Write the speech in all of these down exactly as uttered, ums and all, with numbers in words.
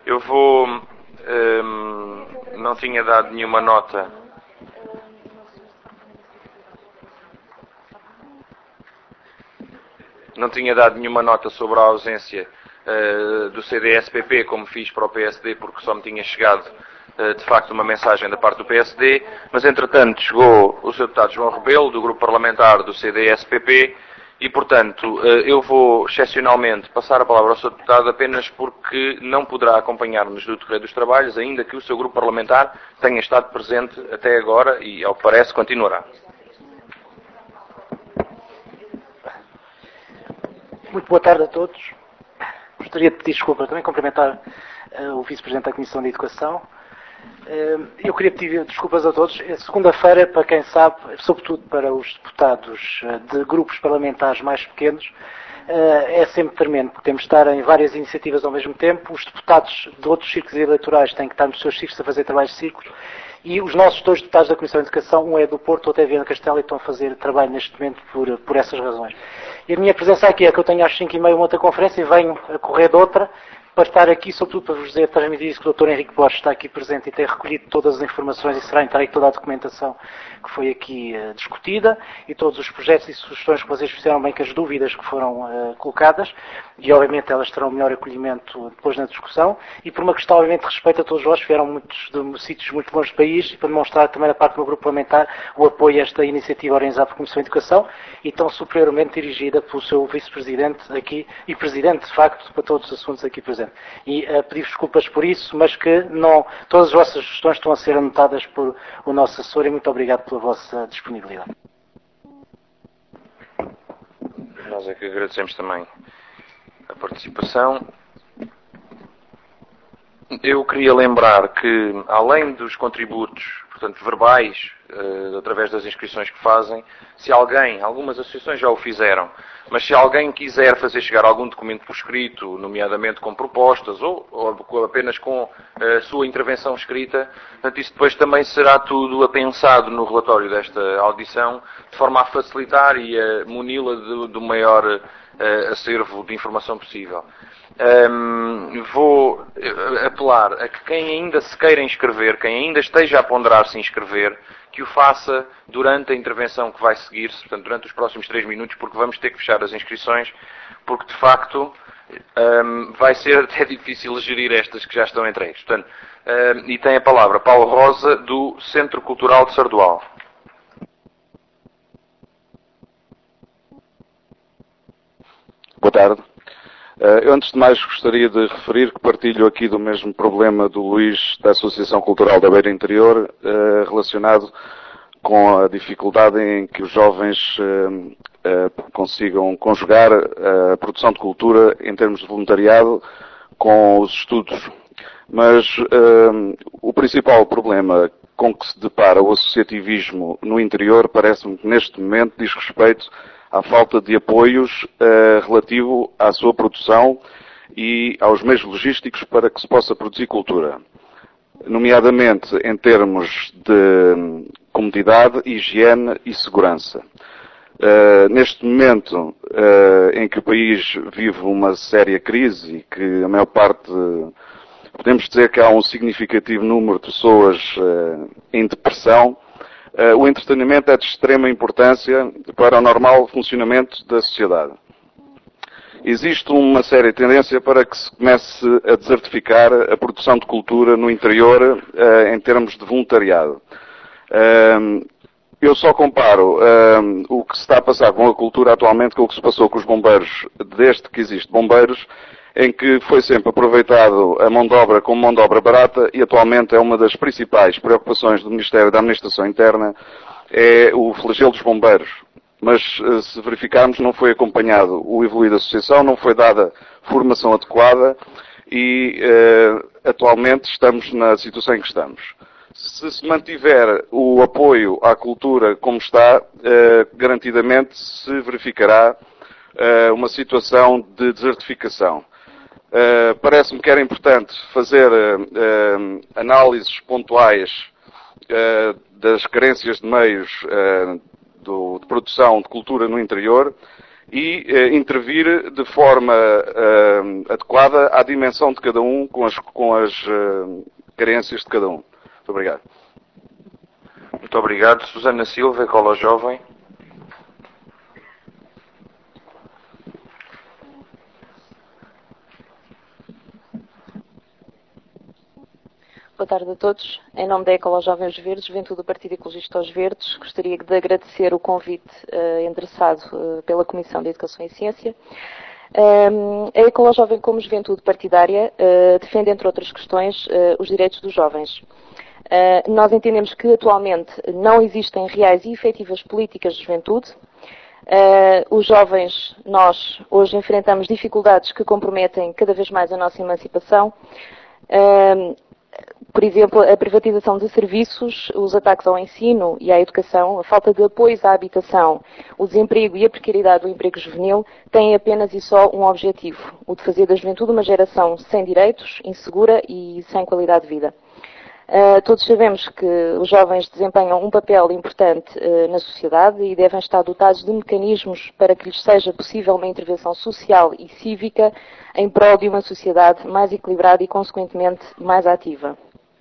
Eu vou... Hum, não tinha dado nenhuma nota. Não tinha dado nenhuma nota sobre a ausência uh, do C D S P P, como fiz para o P S D, porque só me tinha chegado, uh, de facto, uma mensagem da parte do P S D, mas, entretanto, chegou o senhor Deputado João Rebelo, do Grupo Parlamentar do C D S P P, e, portanto, uh, eu vou, excepcionalmente, passar a palavra ao senhor Deputado apenas porque não poderá acompanhar-nos do decorrer dos trabalhos, ainda que o seu Grupo Parlamentar tenha estado presente até agora e, ao que parece, continuará. Muito boa tarde a todos. Gostaria de pedir desculpa, também cumprimentar uh, o Vice-Presidente da Comissão de Educação. Uh, eu queria pedir desculpas a todos. Segunda-feira, para quem sabe, sobretudo para os deputados uh, de grupos parlamentares mais pequenos, uh, é sempre tremendo, porque temos de estar em várias iniciativas ao mesmo tempo. Os deputados de outros círculos eleitorais têm que estar nos seus círculos a fazer trabalhos de círculos. E os nossos dois deputados da Comissão de Educação, um é do Porto, outro é de Viana do Castelo, e estão a fazer trabalho neste momento por, por essas razões. E a minha presença aqui é que eu tenho às cinco e meia uma outra conferência e venho a correr de outra para estar aqui, sobretudo para vos dizer, transmitir isso que o doutor Henrique Borges está aqui presente e tem recolhido todas as informações e será entregue toda a documentação que foi aqui uh, discutida e todos os projetos e sugestões que vocês fizeram, bem que as dúvidas que foram uh, colocadas, e obviamente elas terão melhor acolhimento depois na discussão, e por uma questão obviamente de respeito a todos vós, que vieram muitos de sítios muito longe do país, e para demonstrar também da parte do meu grupo parlamentar o apoio a esta iniciativa organizada pela Comissão de Educação e tão superiormente dirigida pelo seu Vice-Presidente aqui e Presidente, de facto, para todos os assuntos aqui presentes. E uh, pedir desculpas por isso, mas que não, todas as vossas sugestões estão a ser anotadas por o nosso assessor e muito obrigado pela vossa disponibilidade. Nós é que agradecemos também a participação. Eu queria lembrar que, além dos contributos, portanto, verbais, uh, através das inscrições que fazem, se alguém, algumas associações já o fizeram, mas se alguém quiser fazer chegar algum documento por escrito, nomeadamente com propostas ou, ou apenas com a sua intervenção escrita, portanto, isso depois também será tudo apensado no relatório desta audição, de forma a facilitar e a muni-la do, do maior uh, acervo de informação possível. Um, vou apelar a que quem ainda se queira inscrever, quem ainda esteja a ponderar se inscrever, que o faça durante a intervenção que vai seguir-se, portanto, durante os próximos três minutos, porque vamos ter que fechar as inscrições, porque, de facto, um, vai ser até difícil gerir estas que já estão entregues. Portanto, um, e tem a palavra Paulo Rosa, do Centro Cultural de Sardual. Boa tarde. Eu, antes de mais, gostaria de referir que partilho aqui do mesmo problema do Luís, da Associação Cultural da Beira Interior, relacionado com a dificuldade em que os jovens consigam conjugar a produção de cultura em termos de voluntariado com os estudos. Mas o principal problema com que se depara o associativismo no interior, parece-me que neste momento diz respeito à falta de apoios uh, relativo à sua produção e aos meios logísticos para que se possa produzir cultura, nomeadamente em termos de comodidade, higiene e segurança. Uh, neste momento uh, em que o país vive uma séria crise e que a maior parte, podemos dizer que há um significativo número de pessoas uh, em depressão, Uh, o entretenimento é de extrema importância para o normal funcionamento da sociedade. Existe uma séria tendência para que se comece a desertificar a produção de cultura no interior uh, em termos de voluntariado. Uh, eu só comparo uh, o que se está a passar com a cultura atualmente com o que se passou com os bombeiros, desde que existe bombeiros, em que foi sempre aproveitado a mão de obra como mão de obra barata e atualmente é uma das principais preocupações do Ministério da Administração Interna, é o flagelo dos bombeiros. Mas, se verificarmos, não foi acompanhado o evoluir da associação, não foi dada formação adequada e eh, atualmente estamos na situação em que estamos. Se se mantiver o apoio à cultura como está, eh, garantidamente se verificará eh, uma situação de desertificação. Uh, parece-me que era importante fazer uh, uh, análises pontuais uh, das carências de meios uh, do, de produção de cultura no interior e eh, intervir de forma eh, adequada à dimensão de cada um, com as, com as eh, carências de cada um. Muito obrigado. Muito obrigado. Susana Silva, Ecolo Jovem. Boa tarde a todos. Em nome da Ecolo Jovem Os Verdes, Juventude do Partido Ecologista aos Verdes, gostaria de agradecer o convite uh, endereçado uh, pela Comissão de Educação e Ciência. Um, a Ecolo Jovem, como juventude partidária, uh, defende, entre outras questões, uh, os direitos dos jovens. Uh, nós entendemos que, atualmente, não existem reais e efetivas políticas de juventude. Uh, os jovens, nós, hoje enfrentamos dificuldades que comprometem cada vez mais a nossa emancipação. Uh, Por exemplo, a privatização de serviços, os ataques ao ensino e à educação, a falta de apoios à habitação, o desemprego e a precariedade do emprego juvenil têm apenas e só um objetivo, o de fazer da juventude uma geração sem direitos, insegura e sem qualidade de vida. Uh, todos sabemos que os jovens desempenham um papel importante uh, na sociedade e devem estar dotados de mecanismos para que lhes seja possível uma intervenção social e cívica em prol de uma sociedade mais equilibrada e, consequentemente, mais ativa.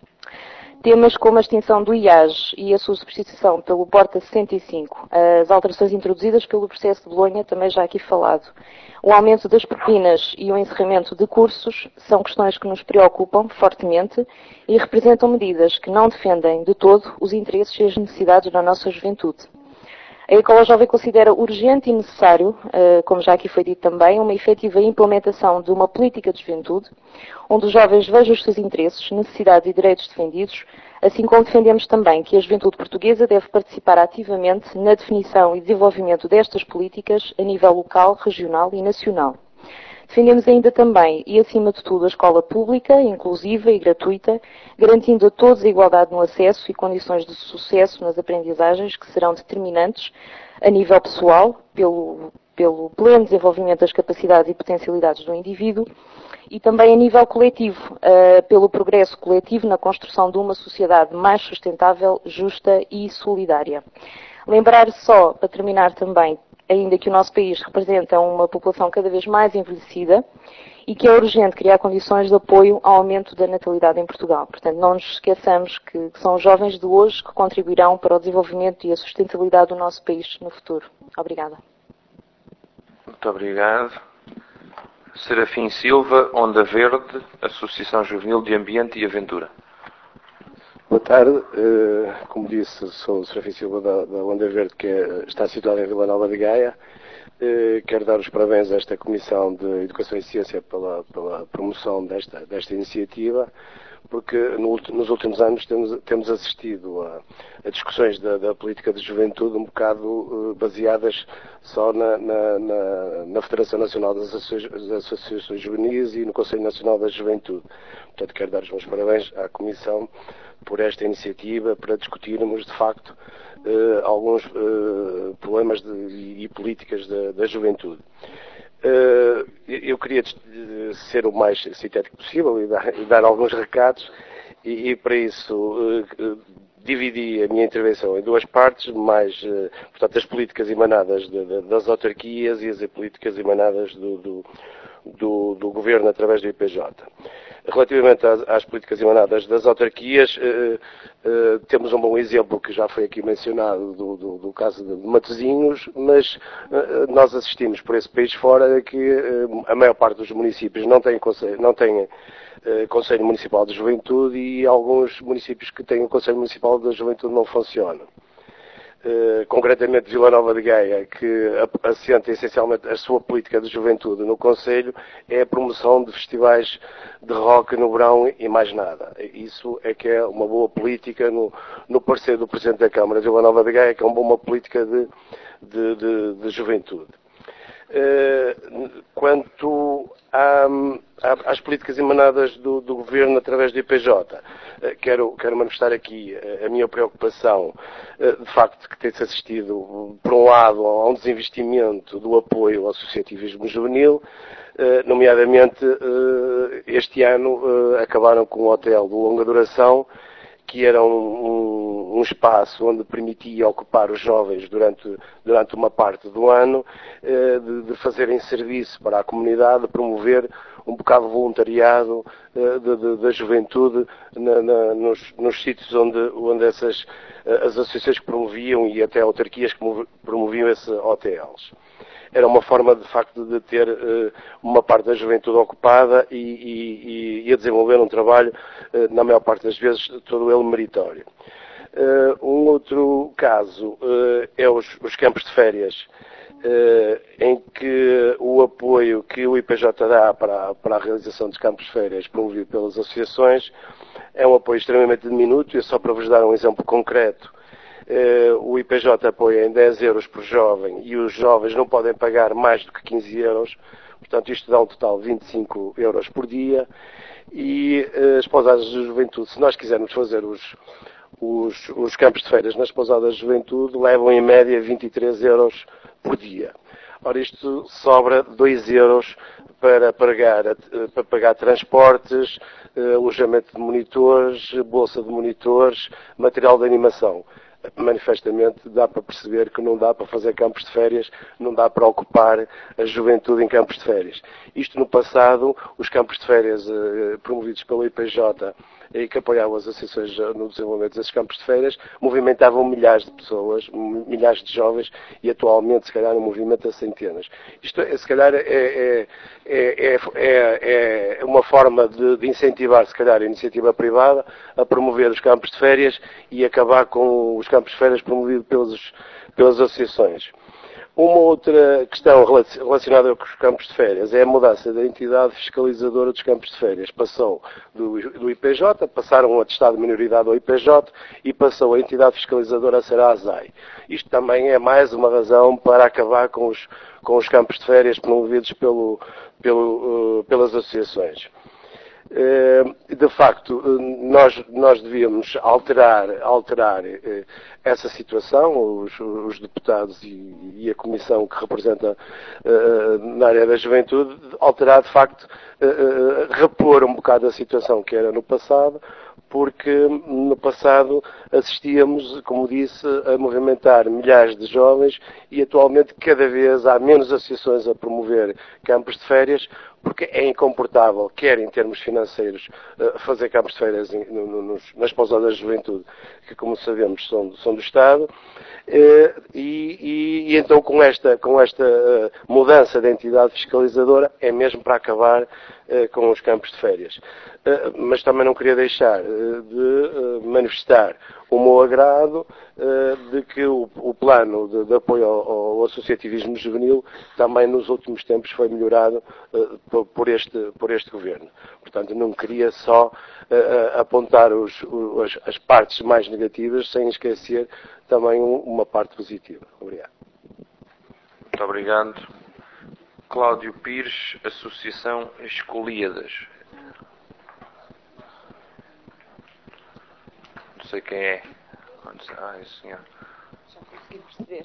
Temas como a extinção do I A S e a sua substituição pelo Porta sessenta e cinco, as alterações introduzidas pelo processo de Bolonha, também já aqui falado, o aumento das propinas e o encerramento de cursos são questões que nos preocupam fortemente e representam medidas que não defendem de todo os interesses e as necessidades da nossa juventude. A Ecolo Jovem considera urgente e necessário, como já aqui foi dito também, uma efetiva implementação de uma política de juventude, onde os jovens vejam os seus interesses, necessidades e direitos defendidos, assim como defendemos também que a juventude portuguesa deve participar ativamente na definição e desenvolvimento destas políticas a nível local, regional e nacional. Defendemos ainda também, e acima de tudo, a escola pública, inclusiva e gratuita, garantindo a todos a igualdade no acesso e condições de sucesso nas aprendizagens que serão determinantes a nível pessoal, pelo, pelo pleno desenvolvimento das capacidades e potencialidades do indivíduo, e também a nível coletivo, uh, pelo progresso coletivo na construção de uma sociedade mais sustentável, justa e solidária. Lembrar só, para terminar também, ainda que o nosso país representa uma população cada vez mais envelhecida e que é urgente criar condições de apoio ao aumento da natalidade em Portugal. Portanto, não nos esqueçamos que, que são os jovens de hoje que contribuirão para o desenvolvimento e a sustentabilidade do nosso país no futuro. Obrigada. Muito obrigado. Serafim Silva, Onda Verde, Associação Juvenil de Ambiente e Aventura. Boa tarde. Como disse, sou o Serafim Silva da, da Onda Verde, que é, está situada em Vila Nova de Gaia. Quero dar os parabéns a esta Comissão de Educação e Ciência pela, pela promoção desta, desta iniciativa, porque no, nos últimos anos temos, temos assistido a, a discussões da, da política de juventude um bocado uh, baseadas só na, na, na, na Federação Nacional das Associações, das Associações Juvenis e no Conselho Nacional da Juventude. Portanto, quero dar os meus parabéns à Comissão por esta iniciativa, para discutirmos, de facto, uh, alguns uh, problemas de, e, e políticas da, da juventude. Uh, eu queria ser o mais sintético possível e dar, e dar alguns recados e, e para isso uh, dividi a minha intervenção em duas partes, mais, uh, portanto, as políticas emanadas de, de, das autarquias e as políticas emanadas do, do, do, do Governo através do I P J. Relativamente às, às políticas emanadas das autarquias, uh, uh, temos um bom exemplo que já foi aqui mencionado do, do, do caso de Matosinhos, mas uh, nós assistimos por esse país fora que uh, a maior parte dos municípios não tem conselho, não tem, uh, Conselho Municipal de Juventude e alguns municípios que têm o Conselho Municipal da Juventude não funcionam. Uh, concretamente Vila Nova de Gaia, que assenta essencialmente a sua política de juventude no Conselho, é a promoção de festivais de rock no verão e mais nada. Isso é que é uma boa política no, no parecer do Presidente da Câmara de Vila Nova de Gaia, que é uma boa política de, de, de, de juventude. Uh, quanto à, à, às políticas emanadas do, do Governo através do I P J, uh, quero, quero manifestar aqui a, a minha preocupação, uh, de facto, que tem-se assistido, por um lado, a um desinvestimento do apoio ao associativismo juvenil, uh, nomeadamente, uh, este ano uh, acabaram com um hotel de longa duração, que era um, um um, um espaço onde permitia ocupar os jovens durante, durante uma parte do ano, eh, de, de fazerem serviço para a comunidade, de promover um bocado de voluntariado eh, de, de, da juventude na, na, nos, nos sítios onde, onde essas, as associações que promoviam e até autarquias que promoviam esses O T Ls. Era uma forma, de facto, de ter uh, uma parte da juventude ocupada e, e, e a desenvolver um trabalho, uh, na maior parte das vezes, todo ele meritório. Uh, um outro caso uh, é os, os campos de férias, uh, em que o apoio que o I P J dá para, para a realização dos campos de férias promovido pelas associações é um apoio extremamente diminuto, e só para vos dar um exemplo concreto, o I P J apoia em dez euros por jovem e os jovens não podem pagar mais do que quinze euros, portanto isto dá um total de vinte e cinco euros por dia. E as pousadas de juventude, se nós quisermos fazer os, os, os campos de férias nas pousadas de juventude, levam em média vinte e três euros por dia. Ora, isto sobra dois euros para pagar, para pagar transportes, alojamento de monitores, bolsa de monitores, material de animação. Manifestamente dá para perceber que não dá para fazer campos de férias, não dá para ocupar a juventude em campos de férias. Isto no passado, os campos de férias eh, promovidos pelo I P J e que apoiavam as associações no desenvolvimento desses campos de férias, movimentavam milhares de pessoas, milhares de jovens, e atualmente se calhar não movimenta centenas. Isto se calhar é, é, é, é, é uma forma de, de incentivar se calhar a iniciativa privada a promover os campos de férias e acabar com os campos de férias promovidos pelos, pelas associações. Uma outra questão relacionada com os campos de férias é a mudança da entidade fiscalizadora dos campos de férias. Passou do, do I P J, passaram um atestado de minoridade ao I P J e passou a entidade fiscalizadora a ser a ASAI. Isto também é mais uma razão para acabar com os, com os campos de férias promovidos pelo, pelo, uh, pelas associações. De facto, nós, nós devíamos alterar, alterar essa situação, os, os deputados e, e a comissão que representa uh, na área da juventude, alterar de facto, uh, repor um bocado a situação que era no passado, porque no passado assistíamos, como disse, a movimentar milhares de jovens e atualmente cada vez há menos associações a promover campos de férias, porque é incomportável, quer em termos financeiros, fazer campos de férias nas pousadas de juventude, que como sabemos são, são do Estado, e, e, e então com esta, com esta mudança da entidade fiscalizadora é mesmo para acabar com os campos de férias. Mas também não queria deixar de manifestar o meu agrado de que o, o plano de, de apoio ao, ao associativismo juvenil também nos últimos tempos foi melhorado por, por, este, por este governo. Portanto, não queria só uh, apontar os, os, as partes mais negativas, sem esquecer também um, uma parte positiva. Obrigado. Muito obrigado. Cláudio Pires, Associação Escolíadas. Não sei quem é. Ah, é o senhor. Já consegui perceber.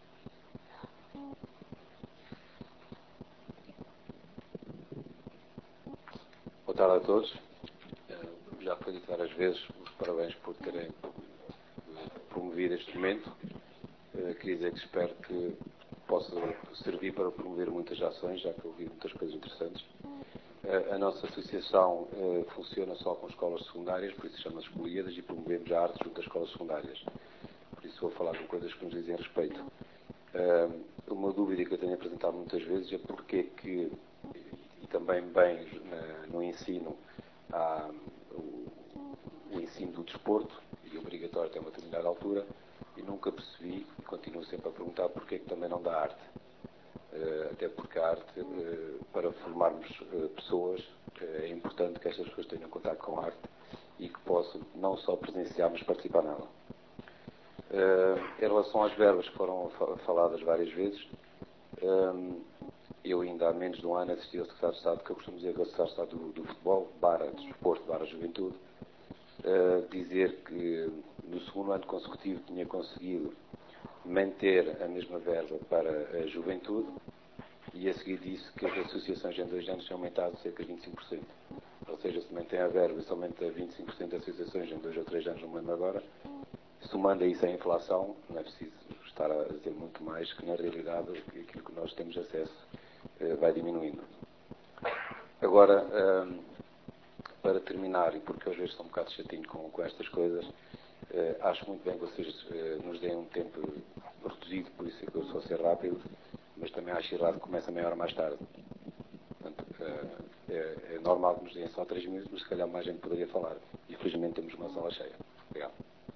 Boa tarde a todos. Já foi dito várias vezes os parabéns por terem promovido este momento. Queria dizer que espero que possa servir para promover muitas ações, já que ouvi muitas coisas interessantes. A nossa associação funciona só com escolas secundárias, por isso chama-se Escolíadas, e promovemos a arte junto às escolas secundárias. Por isso vou falar de coisas que nos dizem respeito. Uma dúvida que eu tenho apresentado muitas vezes é porque que, e também bem no ensino, há o, o ensino do desporto, e obrigatório até uma determinada altura, e nunca percebi, e continuo sempre a perguntar, porque que também não dá arte. Uh, até porque a arte, uh, para formarmos uh, pessoas, uh, é importante que estas pessoas tenham contato com a arte e que possam não só presenciar, mas participar nela. Uh, em relação às verbas que foram faladas várias vezes, um, eu ainda há menos de um ano assisti ao Secretário de Estado, que eu costumo dizer que é o Secretário de Estado do, do futebol, barra desporto, barra juventude, uh, dizer que no segundo ano consecutivo tinha conseguido manter a mesma verba para a juventude, e a seguir disse que as associações em dois anos tinham aumentado cerca de vinte e cinco por cento. Ou seja, se mantém a verba e se aumenta vinte e cinco por cento das associações em dois ou três anos, não me lembro agora, somando a isso a inflação, não é preciso estar a dizer muito mais que, na realidade, aquilo que nós temos acesso eh, vai diminuindo. Agora, eh, para terminar, e porque às vezes estou um bocado chatinho com, com estas coisas, eh, acho muito bem que vocês eh, nos deem um tempo reduzido, por isso é que eu sou a ser rápido, mas também acho errado que comece a meia hora mais tarde. Portanto, eh, é, é normal que nos deem só três minutos, mas se calhar mais gente poderia falar. E felizmente temos uma sala cheia. Obrigado.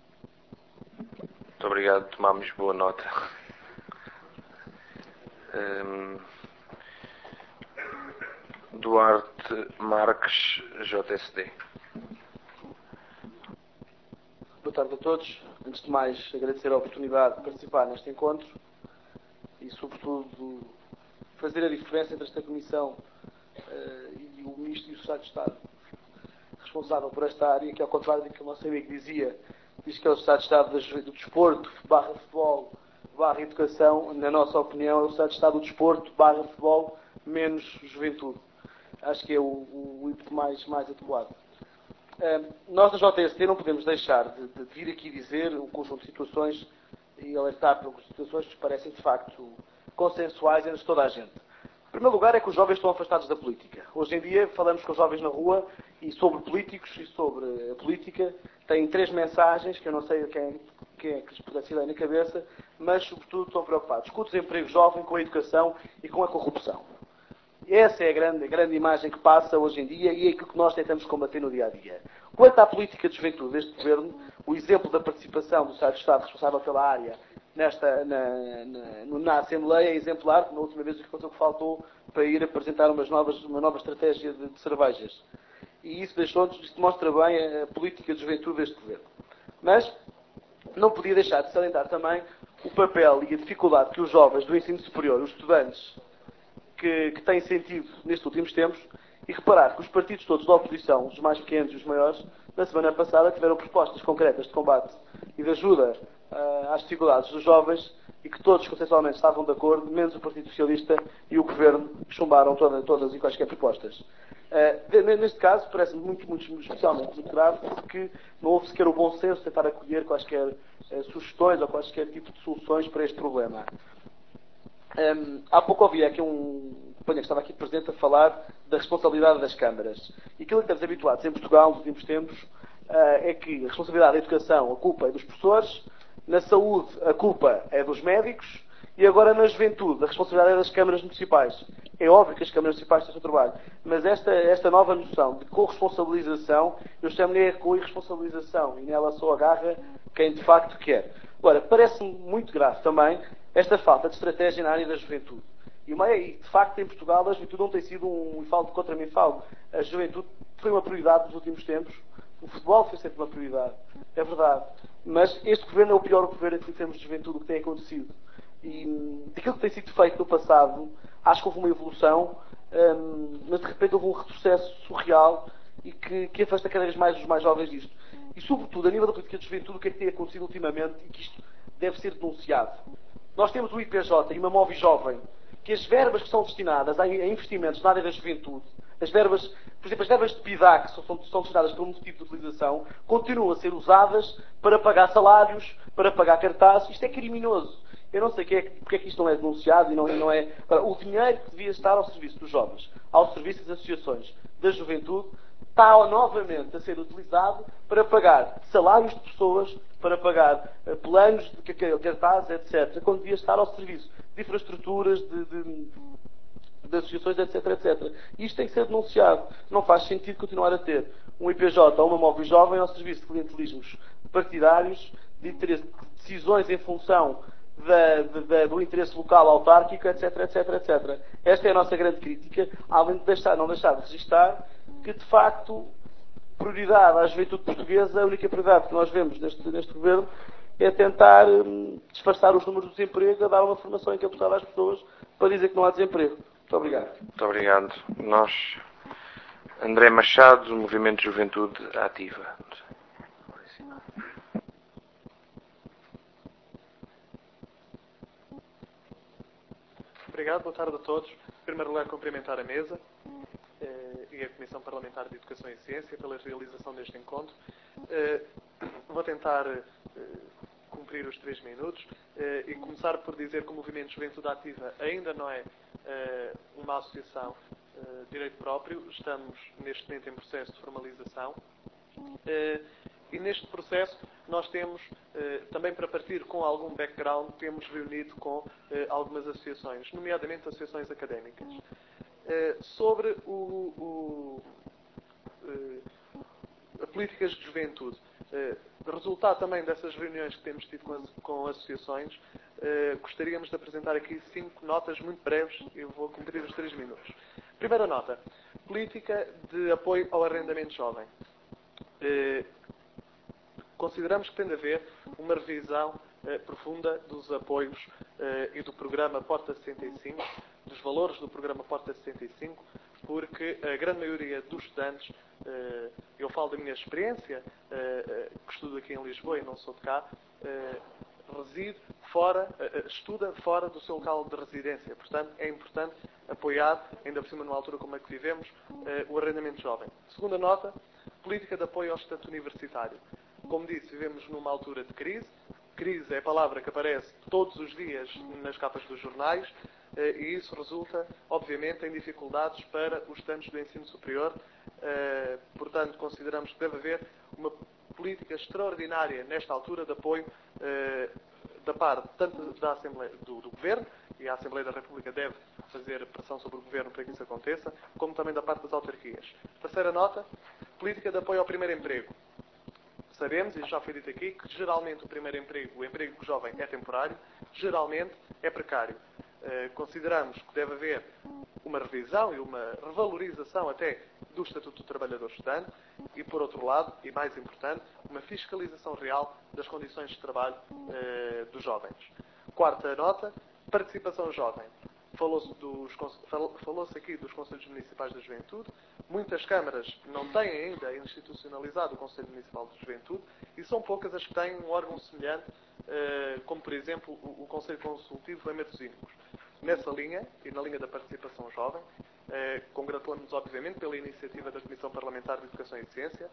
Muito obrigado, tomamos boa nota. Um, Duarte Marques, J S D. Boa tarde a todos. Antes de mais, agradecer a oportunidade de participar neste encontro e, sobretudo, fazer a diferença entre esta Comissão uh, e o Ministro e o Secretário de Estado responsável por esta área, que, ao contrário do que o nosso amigo dizia, diz que é o Secretário de Estado do Desporto, barra futebol, barra educação. Na nossa opinião, é o Secretário de Estado do Desporto, barra futebol, menos juventude. Acho que é o, o ímpeto mais, mais adequado. Uh, nós, da J S T, não podemos deixar de, de vir aqui dizer um conjunto de situações e alertar para algumas situações que nos parecem, de facto, consensuais entre toda a gente. Em primeiro lugar, é que os jovens estão afastados da política. Hoje em dia, falamos com os jovens na rua e sobre políticos e sobre a política. Têm três mensagens, que eu não sei quem, quem é que lhes pudesse ir na cabeça, mas, sobretudo, estão preocupados com o desemprego jovem, com a educação e com a corrupção. Essa é a grande, a grande imagem que passa hoje em dia e é aquilo que nós tentamos combater no dia-a-dia. Quanto à política de juventude deste Governo, o exemplo da participação do Secretário de Estado responsável pela área nesta, na, na, na Assembleia é exemplar, como na última vez o que faltou para ir apresentar umas novas, uma nova estratégia de, de cervejas. E isso deixou-nos, isto demonstra bem a política de juventude deste Governo. Mas não podia deixar de salientar também o papel e a dificuldade que os jovens do ensino superior, os estudantes, que, que têm sentido nestes últimos tempos, e reparar que os partidos todos da oposição, os mais pequenos e os maiores, na semana passada tiveram propostas concretas de combate e de ajuda uh, às dificuldades dos jovens e que todos consensualmente estavam de acordo, menos o Partido Socialista e o Governo, que chumbaram toda, todas e quaisquer propostas. Uh, neste caso, parece-me muito, muito, especialmente muito grave, porque não houve sequer o bom senso de tentar acolher quaisquer uh, sugestões ou quaisquer tipo de soluções para este problema. Um, há pouco ouvi aqui um companheiro que estava aqui presente a falar da responsabilidade das câmaras. E aquilo que estamos habituados em Portugal nos últimos tempos uh, é que a responsabilidade da educação, a culpa é dos professores, na saúde a culpa é dos médicos e agora na juventude a responsabilidade é das câmaras municipais. É óbvio que as câmaras municipais têm o seu trabalho, mas esta, esta nova noção de corresponsabilização, eu chamo-lhe co-irresponsabilização e nela só agarra quem de facto quer. Agora, parece-me muito grave também esta falta de estratégia na área da juventude. E, de facto, em Portugal, a juventude não tem sido um... E falo contra mim, falo. A juventude foi uma prioridade nos últimos tempos. O futebol foi sempre uma prioridade. É verdade. Mas este governo é o pior governo em termos de juventude que tem acontecido. E daquilo que tem sido feito no passado, acho que houve uma evolução, hum, mas de repente houve um retrocesso surreal e que, que afasta cada vez mais os mais jovens disto. E, sobretudo, a nível da política de juventude, o que é que tem acontecido ultimamente e que isto deve ser denunciado. Nós temos o I P J e uma Movi Jovem, que as verbas que são destinadas a investimentos na área da juventude, as verbas, por exemplo, as verbas de P I D A, que são, são destinadas para um tipo de utilização, continuam a ser usadas para pagar salários, para pagar cartazes. Isto é criminoso. Eu não sei que é, porque é que isto não é denunciado e não, e não é... O dinheiro que devia estar ao serviço dos jovens, ao serviço das associações da juventude, está novamente a ser utilizado para pagar salários de pessoas, para pagar uh, planos de cartazes, etcétera, quando devia estar ao serviço de infraestruturas, de, de, de associações, etc, etcétera. Isto tem que ser denunciado. Não faz sentido continuar a ter um I P J ou uma Móvel Jovem ao serviço de clientelismos partidários, de, interesse, de decisões em função da, da, do interesse local autárquico, etc, etc, etcétera. Esta é a nossa grande crítica, além de deixar, não deixar de registrar que, de facto, prioridade à juventude portuguesa, a única prioridade que nós vemos neste, neste governo é tentar hum, disfarçar os números do desemprego, a dar uma formação encapotada às pessoas para dizer que não há desemprego. Muito obrigado. Muito obrigado. Nós, André Machado, Movimento de Juventude Ativa. Obrigado, boa tarde a todos. Em primeiro lugar, cumprimentar a mesa eh, e a Comissão Parlamentar de Educação e Ciência pela realização deste encontro. Eh, vou tentar eh, cumprir os três minutos e começar por dizer que o Movimento Juventude Ativa ainda não é uma associação de direito próprio. Estamos neste momento em processo de formalização. E neste processo nós temos, também para partir com algum background, temos reunido com algumas associações, nomeadamente associações académicas. Sobre o, o, a políticas de juventude, resultado também dessas reuniões que temos tido com, as, com associações, gostaríamos de apresentar aqui cinco notas muito breves. Eu vou cumprir os três minutos. Primeira nota, política de apoio ao arrendamento jovem. Consideramos que tem de haver uma revisão eh, profunda dos apoios eh, e do programa Porta sessenta e cinco, dos valores do programa Porta sessenta e cinco, porque a grande maioria dos estudantes, eh, eu falo da minha experiência, eh, que estudo aqui em Lisboa e não sou de cá, eh, reside fora, eh, estuda fora do seu local de residência. Portanto, é importante apoiar, ainda por cima numa altura como a que vivemos, eh, o arrendamento jovem. Segunda nota, política de apoio ao estatuto universitário. Como disse, vivemos numa altura de crise. Crise é a palavra que aparece todos os dias nas capas dos jornais e isso resulta, obviamente, em dificuldades para os estudantes do ensino superior. Portanto, consideramos que deve haver uma política extraordinária nesta altura de apoio da parte tanto da Assembleia, do, do Governo, e a Assembleia da República deve fazer pressão sobre o Governo para que isso aconteça, como também da parte das autarquias. Terceira nota, política de apoio ao primeiro emprego. Sabemos, e já foi dito aqui, que geralmente o primeiro emprego, o emprego jovem, é temporário, geralmente é precário. Uh, consideramos que deve haver uma revisão e uma revalorização até do Estatuto do Trabalhador Estudante e, por outro lado, e mais importante, uma fiscalização real das condições de trabalho uh, dos jovens. Quarta nota, participação jovem. Falou-se dos, falou-se aqui dos Conselhos Municipais da Juventude. Muitas câmaras não têm ainda institucionalizado o Conselho Municipal de Juventude e são poucas as que têm um órgão semelhante, como por exemplo o Conselho Consultivo em Matosinhos. Nessa linha, e na linha da participação jovem, congratulamos obviamente pela iniciativa da Comissão Parlamentar de Educação e Ciência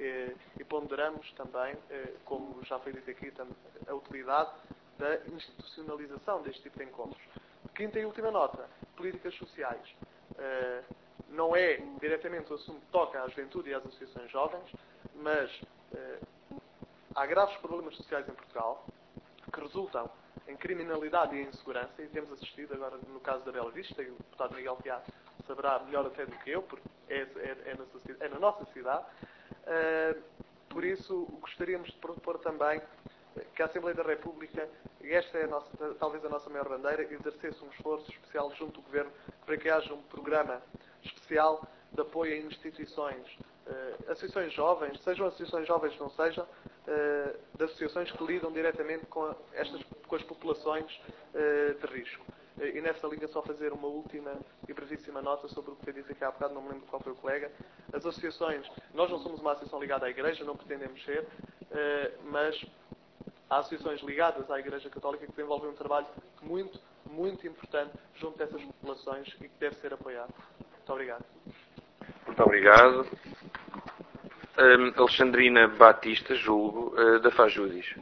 e ponderamos também, como já foi dito aqui, a utilidade da institucionalização deste tipo de encontros. Quinta e última nota, políticas sociais. Uh, não é diretamente o assunto que toca à juventude e às associações jovens, mas uh, há graves problemas sociais em Portugal que resultam em criminalidade e em insegurança, e temos assistido agora no caso da Bela Vista, e o deputado Miguel Piá saberá melhor até do que eu, porque é, é, é, na, é na nossa cidade. Uh, por isso, gostaríamos de propor também que a Assembleia da República, e esta é a nossa, talvez a nossa maior bandeira, exercesse um esforço especial junto do Governo para que haja um programa especial de apoio a instituições, uh, associações jovens, sejam associações jovens não sejam, uh, de associações que lidam diretamente com, a, estas, com as populações uh, de risco. Uh, e nessa linha só fazer uma última e brevíssima nota sobre o que foi dito aqui há bocado, não me lembro qual foi o colega. As associações, nós não somos uma associação ligada à Igreja, não pretendemos ser, uh, mas há associações ligadas à Igreja Católica que desenvolvem um trabalho muito, muito importante junto dessas populações e que deve ser apoiado. Muito obrigado. Muito obrigado. Um, Alexandrina Batista, julgo, uh, da Fajudis.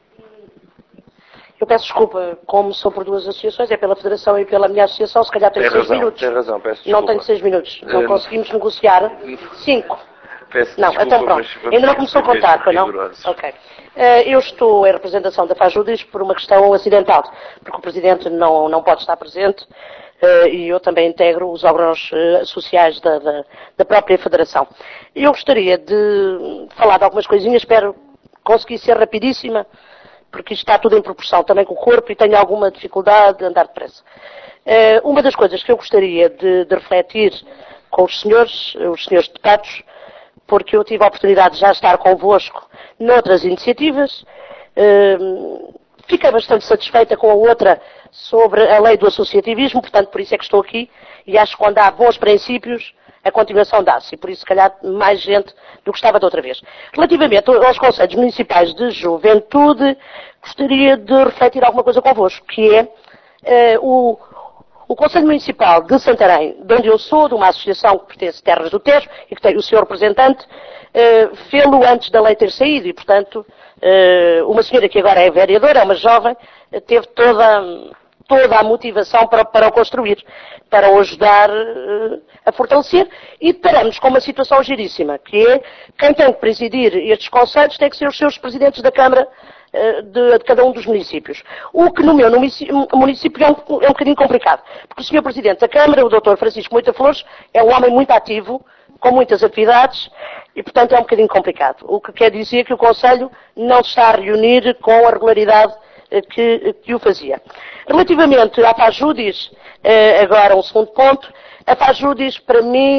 Eu peço desculpa, como sou por duas associações, é pela Federação e pela minha associação, se calhar tenho tem seis razão, minutos. Tem razão, peço desculpa. Não tenho seis minutos. Não um, conseguimos negociar cinco. Peço não, desculpa, então pronto. Ainda não começou a contar, para não? Ok. Uh, eu estou em representação da Fajudis por uma questão acidental, porque o Presidente não, não pode estar presente uh, e eu também integro os órgãos uh, sociais da, da, da própria Federação. Eu gostaria de falar de algumas coisinhas, espero conseguir ser rapidíssima, porque isto está tudo em proporção também com o corpo e tenho alguma dificuldade de andar depressa. Uh, uma das coisas que eu gostaria de, de refletir com os senhores, os senhores deputados, porque eu tive a oportunidade de já estar convosco noutras iniciativas, uh, fiquei bastante satisfeita com a outra sobre a lei do associativismo, portanto por isso é que estou aqui e acho que quando há bons princípios a continuação dá-se, e por isso se calhar mais gente do que estava da outra vez. Relativamente aos Conselhos Municipais de Juventude, gostaria de refletir alguma coisa convosco, que é uh, o, O Conselho Municipal de Santarém, de onde eu sou, de uma associação que pertence a Terras do Tejo e que tem o senhor representante, eh, fê-lo antes da lei ter saído e, portanto, eh, uma senhora que agora é vereadora, é uma jovem, eh, teve toda, toda a motivação para, para o construir, para o ajudar eh, a fortalecer e deparamos com uma situação giríssima, que é quem tem que presidir estes conselhos tem que ser os seus presidentes da Câmara De, de cada um dos municípios. O que no meu município, município é, um, é um bocadinho complicado, porque o senhor Presidente da Câmara, o doutor Francisco Moita Flores, é um homem muito ativo, com muitas atividades, e portanto é um bocadinho complicado. O que quer dizer que o Conselho não se está a reunir com a regularidade que, que o fazia. Relativamente à FAJUDIS, agora um segundo ponto, a FAJUDIS para mim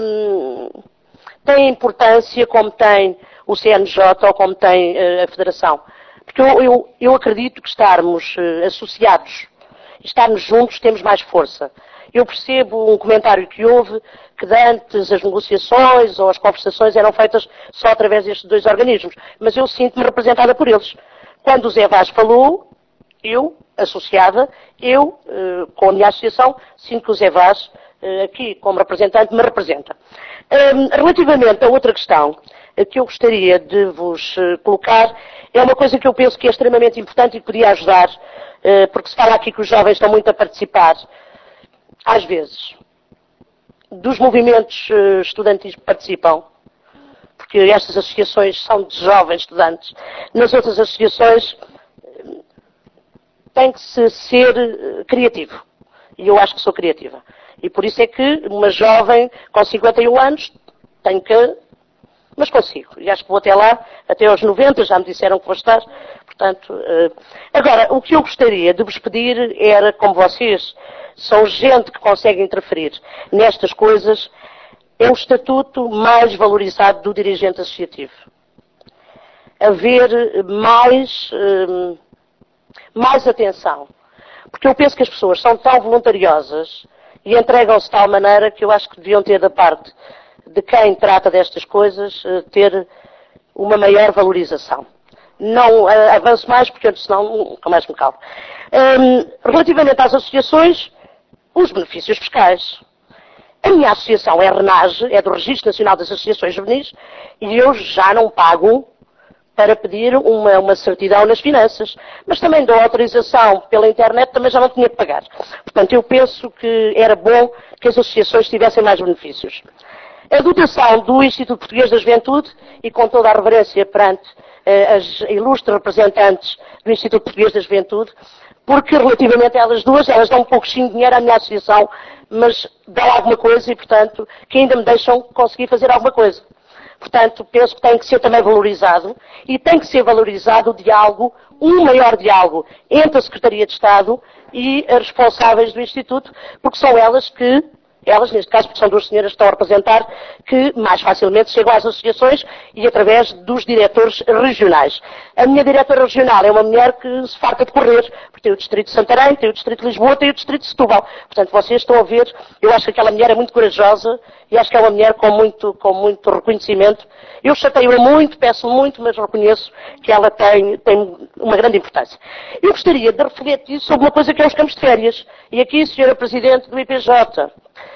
tem importância como tem o C N J ou como tem a Federação. Porque eu, eu, eu acredito que estarmos uh, associados, estarmos juntos, temos mais força. Eu percebo um comentário que houve, que de antes as negociações ou as conversações eram feitas só através destes dois organismos, mas eu sinto-me representada por eles. Quando o Zé Vaz falou, eu, associada, eu, uh, com a minha associação, sinto que o Zé Vaz, uh, aqui como representante, me representa. Um, relativamente a outra questão, que eu gostaria de vos colocar, é uma coisa que eu penso que é extremamente importante e que podia ajudar, porque se fala aqui que os jovens estão muito a participar, às vezes, dos movimentos estudantis que participam, porque estas associações são de jovens estudantes, nas outras associações tem que se ser criativo. E eu acho que sou criativa. E por isso é que uma jovem com cinquenta e um anos tem que... Mas consigo. E acho que vou até lá, até aos noventa, já me disseram que vou estar. Portanto, uh... agora, o que eu gostaria de vos pedir era, como vocês são gente que consegue interferir nestas coisas, é um estatuto mais valorizado do dirigente associativo. Haver mais, uh... mais atenção. Porque eu penso que as pessoas são tão voluntariosas e entregam-se de tal maneira que eu acho que deviam ter da parte de quem trata destas coisas, ter uma maior valorização. Não uh, avanço mais, porque senão nunca mais me calo. Um, relativamente às associações, os benefícios fiscais. A minha associação é a RENAGE, é do Registro Nacional das Associações Juvenis, e eu já não pago para pedir uma, uma certidão nas finanças. Mas também dou autorização pela internet, também já não tinha que pagar. Portanto, eu penso que era bom que as associações tivessem mais benefícios. A dotação do Instituto Português da Juventude, e com toda a reverência perante eh, as ilustres representantes do Instituto Português da Juventude, porque relativamente a elas duas, elas dão um pouquinho de dinheiro à minha associação, mas dão alguma coisa e, portanto, que ainda me deixam conseguir fazer alguma coisa. Portanto, penso que tem que ser também valorizado, e tem que ser valorizado o diálogo, um maior diálogo entre a Secretaria de Estado e as responsáveis do Instituto, porque são elas que elas, neste caso, porque são duas senhoras que estão a representar, que mais facilmente chegam às associações e através dos diretores regionais. A minha diretora regional é uma mulher que se farta de correr, porque tem o Distrito de Santarém, tem o Distrito de Lisboa, tem o Distrito de Setúbal. Portanto, vocês estão a ver, eu acho que aquela mulher é muito corajosa e acho que é uma mulher com muito, com muito reconhecimento. Eu chateio-a muito, peço muito, mas reconheço que ela tem, tem uma grande importância. Eu gostaria de refletir sobre uma coisa que é os campos de férias. E aqui, senhora Presidente do I P J,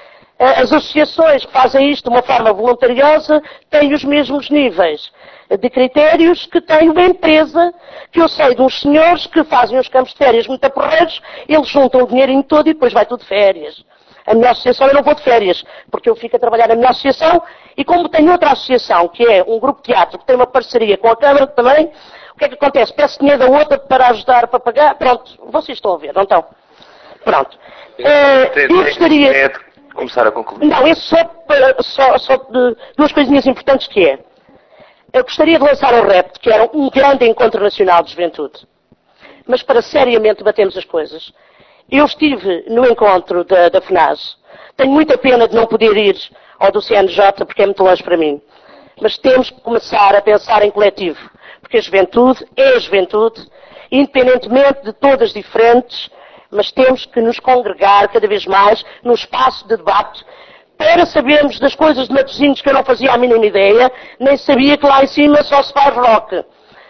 as associações que fazem isto de uma forma voluntariosa têm os mesmos níveis de critérios que tem uma empresa, que eu sei de uns senhores que fazem os campos de férias muito aporreiros, eles juntam o dinheirinho todo e depois vai tudo de férias. A minha associação eu não vou de férias, porque eu fico a trabalhar na minha associação e como tenho outra associação, que é um grupo de teatro, que tem uma parceria com a Câmara também, o que é que acontece? Peço dinheiro da outra para ajudar, para pagar, pronto, vocês estão a ver, não estão? Pronto. Uh, eu gostaria... começar a concluir. Não, é só, só, só de duas coisinhas importantes que é. Eu gostaria de lançar um repto, que era um grande encontro nacional de juventude. Mas para seriamente debatermos as coisas. Eu estive no encontro da, da FNAS. Tenho muita pena de não poder ir ao do C N J, porque é muito longe para mim. Mas temos que começar a pensar em coletivo. Porque a juventude é a juventude, independentemente de todas diferentes, mas temos que nos congregar cada vez mais num espaço de debate para sabermos das coisas de Matosinhos que eu não fazia a mínima ideia, nem sabia que lá em cima só se faz rock.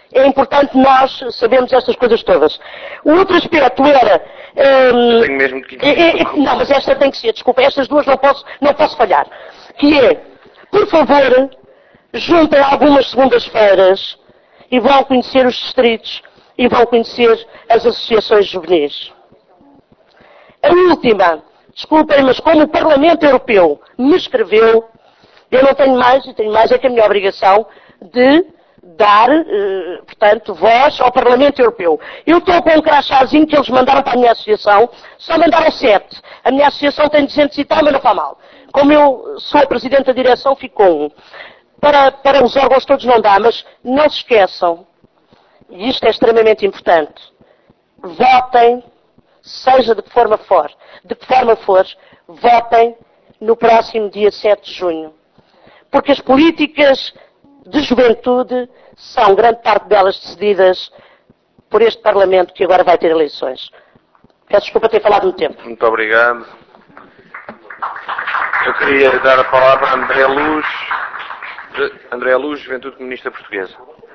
é importante nós sabermos estas coisas todas. O outro aspecto era... Hum, Tenho mesmo que... é, é, não, mas esta tem que ser, desculpa, estas duas não posso, não posso falhar. Que é, por favor, juntem algumas segundas-feiras e vão conhecer os distritos e vão conhecer as associações juvenis. A última, desculpem, mas como o Parlamento Europeu me escreveu, eu não tenho mais, e tenho mais é que a minha obrigação de dar, eh, portanto, voz ao Parlamento Europeu. Eu estou com um crachazinho que eles mandaram para a minha associação, só mandaram sete. A minha associação tem duzentos e tal, mas não faz mal. Como eu sou a Presidente da Direção, ficou um. Para, para os órgãos todos não dá, mas não se esqueçam, e isto é extremamente importante, votem, seja de que forma for, de que forma for, votem no próximo dia sete de junho. Porque as políticas de juventude são, grande parte delas, decididas por este Parlamento que agora vai ter eleições. Peço desculpa ter falado muito tempo. Muito obrigado. Eu queria dar a palavra a André Luz, André Luz, Juventude Comunista Portuguesa.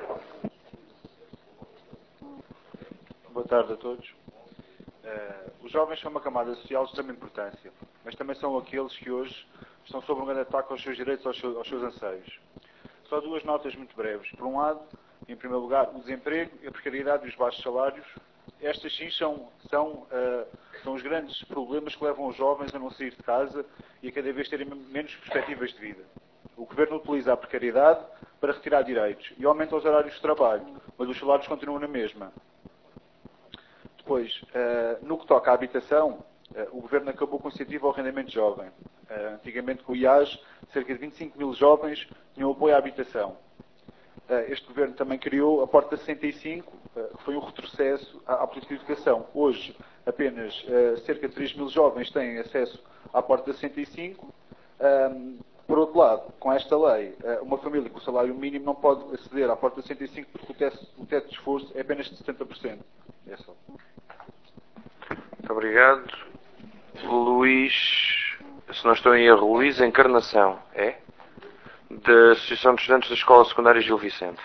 Boa tarde a todos. Uh, os jovens são uma camada social de extrema importância, mas também são aqueles que hoje estão sob um grande ataque aos seus direitos, aos seus, aos seus anseios. Só duas notas muito breves. Por um lado, em primeiro lugar, o desemprego, a precariedade e os baixos salários. Estas sim são, são, uh, são os grandes problemas que levam os jovens a não sair de casa e a cada vez terem menos perspectivas de vida. O Governo utiliza a precariedade para retirar direitos e aumenta os horários de trabalho, mas os salários continuam na mesma. Depois, uh, no que toca à habitação, uh, o Governo acabou com o incentivo ao rendimento jovem. Uh, antigamente, com o I A S, cerca de vinte e cinco mil jovens tinham apoio à habitação. Uh, este Governo também criou a Porta sessenta e cinco, uh, que foi um retrocesso à, à política de educação. Hoje, apenas uh, cerca de três mil jovens têm acesso à Porta sessenta e cinco. Um, por outro lado, com esta lei, uh, uma família com o salário mínimo não pode aceder à Porta sessenta e cinco porque o teto, o teto de esforço é apenas de setenta por cento. É só. Muito obrigado. Luís, se não estou em erro, Luís Encarnação, é? Da Associação de Estudantes da Escola Secundária Gil Vicente.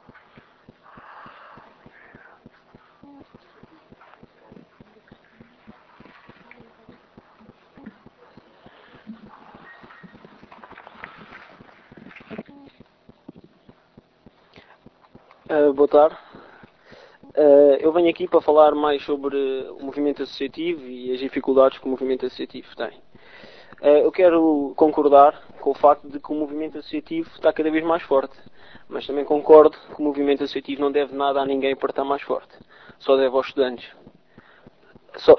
Uh, boa tarde. Uh, eu venho aqui para falar mais sobre o movimento associativo e as dificuldades que o movimento associativo tem. Uh, eu quero concordar com o facto de que o movimento associativo está cada vez mais forte, mas também concordo que o movimento associativo não deve nada a ninguém para estar mais forte, só deve aos estudantes. Só...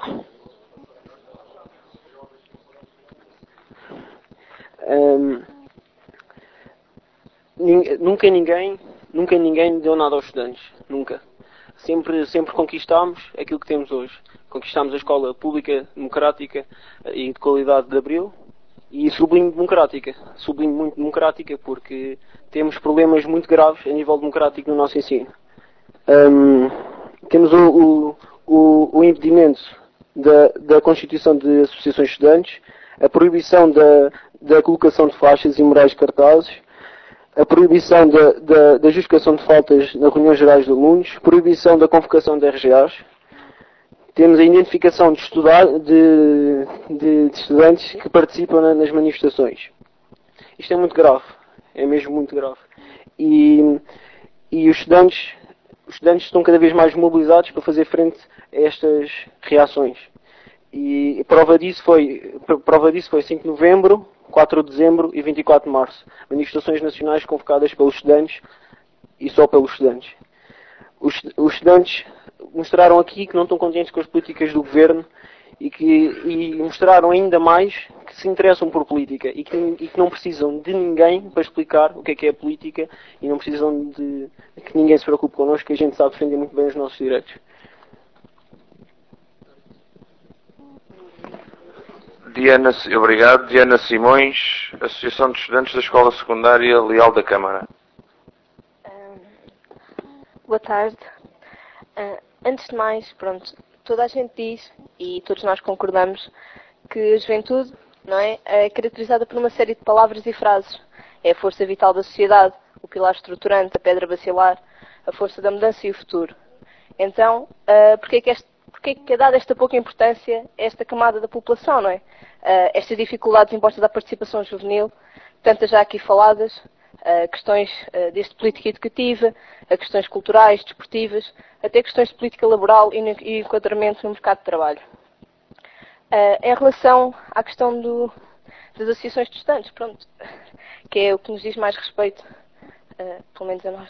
Um, nunca ninguém, nunca ninguém deu nada aos estudantes, nunca. Sempre, sempre conquistámos aquilo que temos hoje. Conquistámos a escola pública, democrática e de qualidade de Abril e sublinho democrática. Sublinho muito democrática porque temos problemas muito graves a nível democrático no nosso ensino. Um, temos o, o, o, o impedimento da, da constituição de associações de estudantes, a proibição da, da colocação de faixas e murais cartazes, a proibição da, da, da justificação de faltas nas reuniões gerais de alunos, proibição da convocação de R G As, temos a identificação de, estudar, de, de, de estudantes que participam na, nas manifestações. Isto é muito grave, é mesmo muito grave. E, e os, estudantes, os estudantes estão cada vez mais mobilizados para fazer frente a estas reações. E prova disso foi, prova disso foi cinco de novembro, quatro de dezembro e vinte e quatro de março. Manifestações nacionais convocadas pelos estudantes e só pelos estudantes. Os, os estudantes mostraram aqui que não estão contentes com as políticas do governo e, que, e mostraram ainda mais que se interessam por política e que, e que não precisam de ninguém para explicar o que é que é a política e não precisam de, de que ninguém se preocupe connosco, que a gente sabe defender muito bem os nossos direitos. Diana, obrigado. Diana Simões, Associação de Estudantes da Escola Secundária Leal da Câmara. Uh, boa tarde. Uh, antes de mais, pronto, toda a gente diz, e todos nós concordamos, que a juventude, não é, é caracterizada por uma série de palavras e frases. É a força vital da sociedade, o pilar estruturante, a pedra bacilar, a força da mudança e o futuro. Então, uh, porquê que, este, porquê que é dada esta pouca importância a esta camada da população, não é? Uh, estas dificuldades impostas à participação juvenil, tantas já aqui faladas, uh, questões uh, desde política educativa, a questões culturais, desportivas, até questões de política laboral e, no, e enquadramento no mercado de trabalho. Uh, em relação à questão do, das associações de estudantes, pronto, que é o que nos diz mais respeito, uh, pelo menos a nós,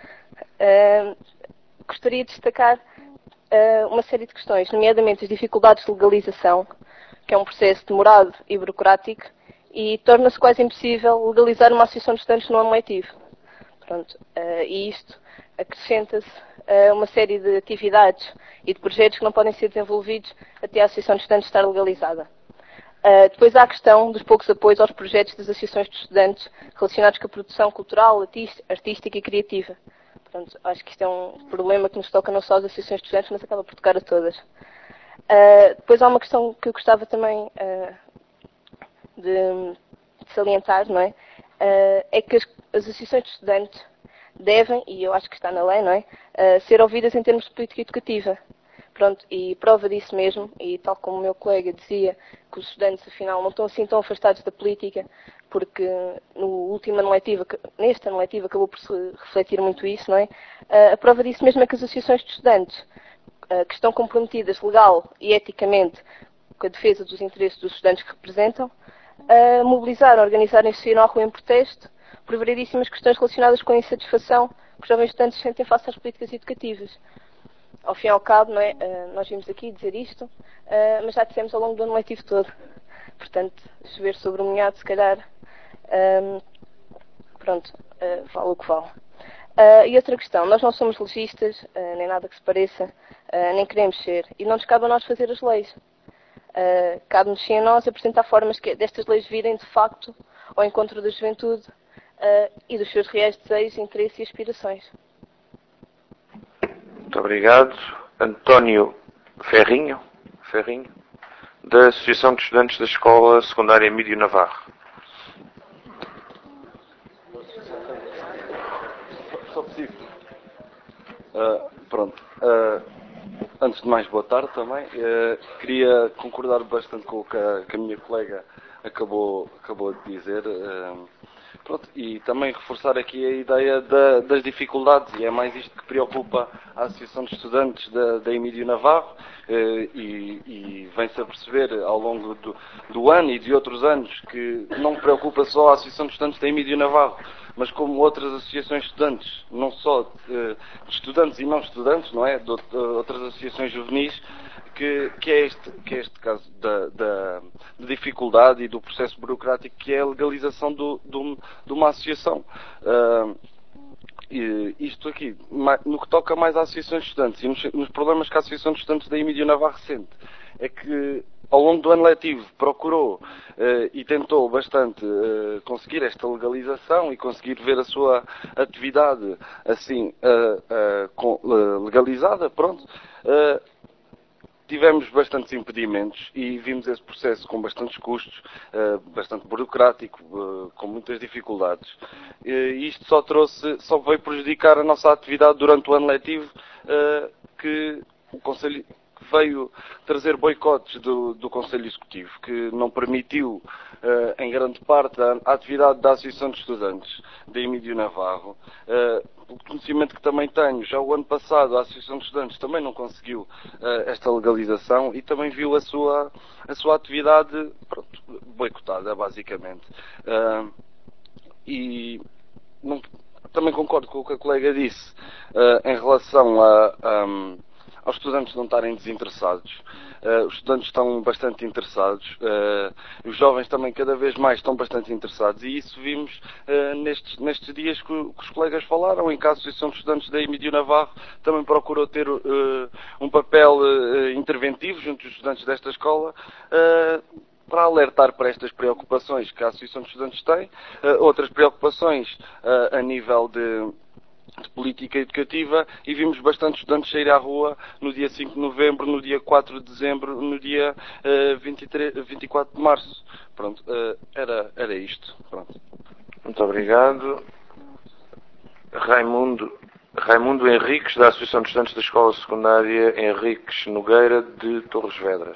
uh, gostaria de destacar uh, uma série de questões, nomeadamente as dificuldades de legalização, que é um processo demorado e burocrático, e torna-se quase impossível legalizar uma associação de estudantes no ano letivo. Pronto, uh, e isto acrescenta-se uh, uma série de atividades e de projetos que não podem ser desenvolvidos até a associação de estudantes estar legalizada. Uh, depois há a questão dos poucos apoios aos projetos das associações de estudantes relacionados com a produção cultural, artística e criativa. Pronto, acho que isto é um problema que nos toca não só às associações de estudantes, mas acaba por tocar a todas. Uh, depois há uma questão que eu gostava também uh, de, de salientar, não é? Uh, é que as, as associações de estudantes devem, e eu acho que está na lei, não é? Uh, ser ouvidas em termos de política educativa. Pronto, e prova disso mesmo, e tal como o meu colega dizia, que os estudantes afinal não estão assim tão afastados da política, porque no último ano letivo, neste ano letivo acabou por se refletir muito isso, não é? Uh, a prova disso mesmo é que as associações de estudantes uh, que estão comprometidas legal e eticamente com a defesa dos interesses dos estudantes que representam, uh, mobilizaram, organizarem-se na rua em protesto por variedíssimas questões relacionadas com a insatisfação que os jovens estudantes sentem face às políticas educativas. Ao fim e ao cabo, não é? Uh, nós vimos aqui dizer isto, uh, mas já dissemos ao longo do ano letivo todo. Portanto, chover sobre o molhado, se calhar, um, pronto, uh, vale o que vale. Uh, e outra questão, nós não somos legistas, uh, nem nada que se pareça, uh, nem queremos ser, e não nos cabe a nós fazer as leis. Uh, cabe-nos sim a nós apresentar formas que destas leis virem, de facto, ao encontro da juventude uh, e dos seus reais desejos, interesses e aspirações. Muito obrigado. António Ferrinho, Ferrinho, da Associação de Estudantes da Escola Secundária Emílio Navarro. Só possível. Uh, pronto. Uh, antes de mais, boa tarde também. Uh, queria concordar bastante com o que a, que a minha colega acabou, acabou de dizer. Uh, Pronto, e também reforçar aqui a ideia da, das dificuldades, e é mais isto que preocupa a Associação de Estudantes da, da Emílio Navarro, eh, e, e vem-se a perceber ao longo do, do ano e de outros anos que não preocupa só a Associação de Estudantes da Emílio Navarro, mas como outras associações de estudantes, não só eh, de estudantes e não estudantes, não é? De, de outras associações juvenis, Que, que, é este, que é este caso da, da, da dificuldade e do processo burocrático que é a legalização do, do, de uma associação. Uh, e isto aqui, no que toca mais às associações de estudantes e nos, nos problemas que a Associação de Estudantes da Emílio Navarro sente, é que ao longo do ano letivo procurou uh, e tentou bastante uh, conseguir esta legalização e conseguir ver a sua atividade assim uh, uh, com, uh, legalizada, pronto. Uh, Tivemos bastantes impedimentos e vimos esse processo com bastantes custos, bastante burocrático, com muitas dificuldades. E isto só trouxe, só veio prejudicar a nossa atividade durante o ano letivo, que o Conselho veio trazer boicotes do, do Conselho Executivo, que não permitiu, em grande parte, a, a atividade da Associação de Estudantes da Emílio Navarro. O conhecimento que também tenho, já o ano passado a Associação de Estudantes também não conseguiu uh, esta legalização e também viu a sua, a sua atividade, pronto, boicotada, basicamente. Uh, e não, também concordo com o que a colega disse uh, em relação a, um, aos estudantes não estarem desinteressados. Uh, os estudantes estão bastante interessados, uh, os jovens também cada vez mais estão bastante interessados, e isso vimos uh, nestes, nestes dias que, que os colegas falaram, em que a Associação de Estudantes da Emílio Navarro também procurou ter uh, um papel uh, interventivo junto dos estudantes desta escola, uh, para alertar para estas preocupações que a Associação de Estudantes tem, uh, outras preocupações uh, a nível de de política educativa, e vimos bastante estudantes sair à rua no dia cinco de novembro, no dia quatro de dezembro, no dia uh, vinte e três, vinte e quatro de março. Pronto, uh, era, era isto. Pronto. Muito obrigado. Raimundo Raimundo Henriques, da Associação de Estudantes da Escola Secundária Henriques Nogueira, de Torres Vedras.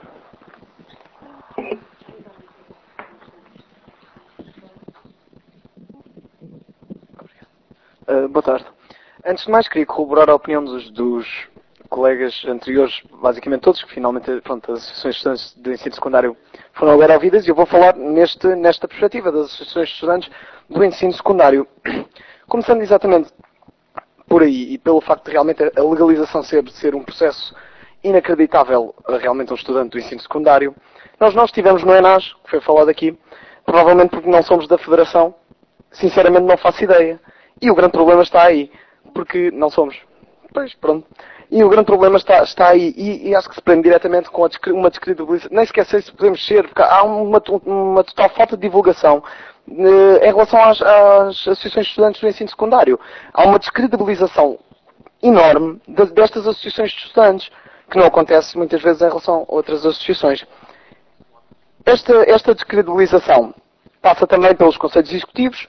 Uh, boa tarde. Antes de mais, queria corroborar a opinião dos, dos colegas anteriores, basicamente todos, que finalmente, pronto, as associações de estudantes de ensino secundário foram agora ouvidas, e eu vou falar neste, nesta perspectiva das associações de estudantes do ensino secundário. Começando exatamente por aí, e pelo facto de realmente a legalização ser, ser um processo inacreditável realmente a um estudante do ensino secundário, nós não estivemos no ENAS, que foi falado aqui, provavelmente porque não somos da Federação, sinceramente não faço ideia. E o grande problema está aí, porque não somos. Pois, pronto. E o grande problema está, está aí, e, e acho que se prende diretamente com a, uma descredibilização. Nem sequer sei se podemos ser, porque há uma, uma total falta de divulgação eh, em relação às, às associações de estudantes do ensino secundário. Há uma descredibilização enorme de, destas associações de estudantes, que não acontece muitas vezes em relação a outras associações. Esta, esta descredibilização passa também pelos conselhos executivos,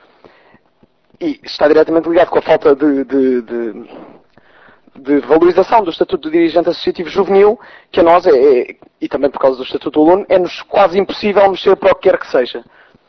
e está diretamente ligado com a falta de, de, de, de valorização do Estatuto do Dirigente Associativo Juvenil, que a nós, é, é, e também por causa do Estatuto do Aluno, é-nos quase impossível mexer para o que quer que seja.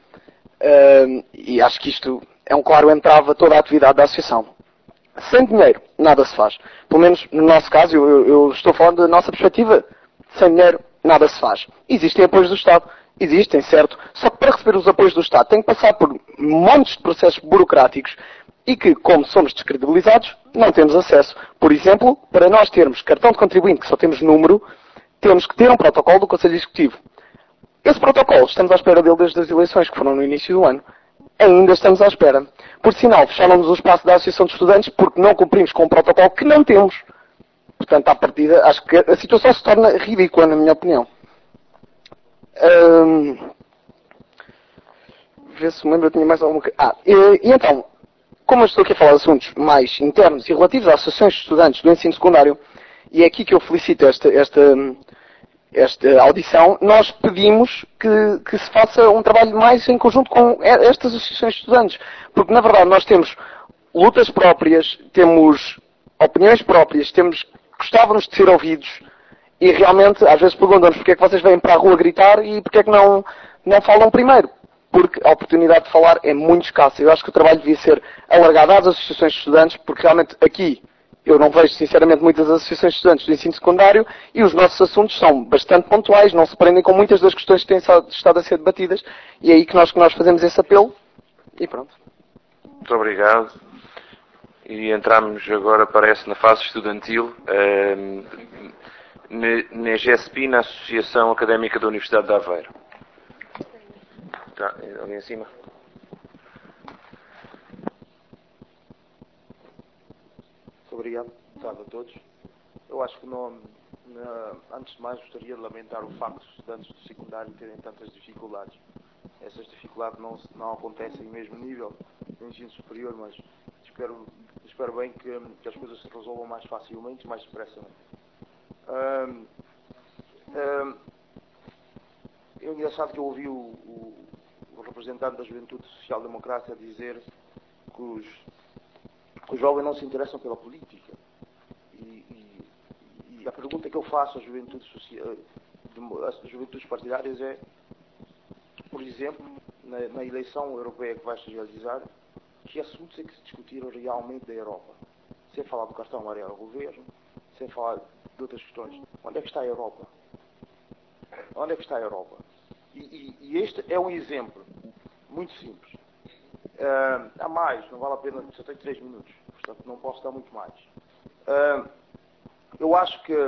Uh, e acho que isto é um claro entrave a toda a atividade da Associação. Sem dinheiro, nada se faz. Pelo menos no nosso caso, eu, eu estou falando da nossa perspectiva, sem dinheiro, nada se faz. Existem apoios do Estado. Existem, certo? Só que para receber os apoios do Estado tem que passar por montes de processos burocráticos e que, como somos descredibilizados, não temos acesso. Por exemplo, para nós termos cartão de contribuinte, que só temos número, temos que ter um protocolo do Conselho Executivo. Esse protocolo, estamos à espera dele desde as eleições, que foram no início do ano. Ainda estamos à espera. Por sinal, fecharam-nos o espaço da Associação de Estudantes porque não cumprimos com um protocolo que não temos. Portanto, à partida, acho que a situação se torna ridícula, na minha opinião. Um, ver se me lembro, eu tinha mais alguma coisa. Ah, e, e então, como eu estou aqui a falar de assuntos mais internos e relativos às associações de estudantes do ensino secundário, e é aqui que eu felicito esta, esta, esta audição, nós pedimos que, que se faça um trabalho mais em conjunto com estas associações de estudantes. Porque, na verdade, nós temos lutas próprias, temos opiniões próprias, temos, gostávamos de ser ouvidos. E realmente, às vezes perguntam-nos porque é que vocês vêm para a rua gritar e porque é que não, não falam primeiro. Porque a oportunidade de falar é muito escassa. Eu acho que o trabalho devia ser alargado às associações de estudantes, porque realmente aqui eu não vejo sinceramente muitas associações de estudantes do ensino secundário e os nossos assuntos são bastante pontuais, não se prendem com muitas das questões que têm estado a ser debatidas. E é aí que nós, que nós fazemos esse apelo. E pronto. Muito obrigado. E entramos agora, parece, na fase estudantil. Um... Na GESPI, na Associação Académica da Universidade de Aveiro. Está ali em cima. Muito obrigado. Boa tarde a todos. Eu acho que não, antes de mais gostaria de lamentar o facto de os estudantes do secundário terem tantas dificuldades. Essas dificuldades não, não acontecem no mesmo nível do ensino superior, mas espero, espero bem que, que as coisas se resolvam mais facilmente e mais depressamente. Um, um, é engraçado que eu ouvi o, o, o representante da Juventude Social Democrata dizer que os, que os jovens não se interessam pela política. E, e, e a pergunta que eu faço às juventudes, social, às juventudes partidárias é, por exemplo, na, na eleição europeia que vai se realizar, que assuntos é que se discutiram realmente da Europa? Sem falar do cartão amarelo ao governo, sem falar de outras questões. Onde é que está a Europa? Onde é que está a Europa? E, e, e este é um exemplo muito simples. Uh, há mais, não vale a pena, só tenho três minutos, portanto não posso dar muito mais. Uh, eu acho que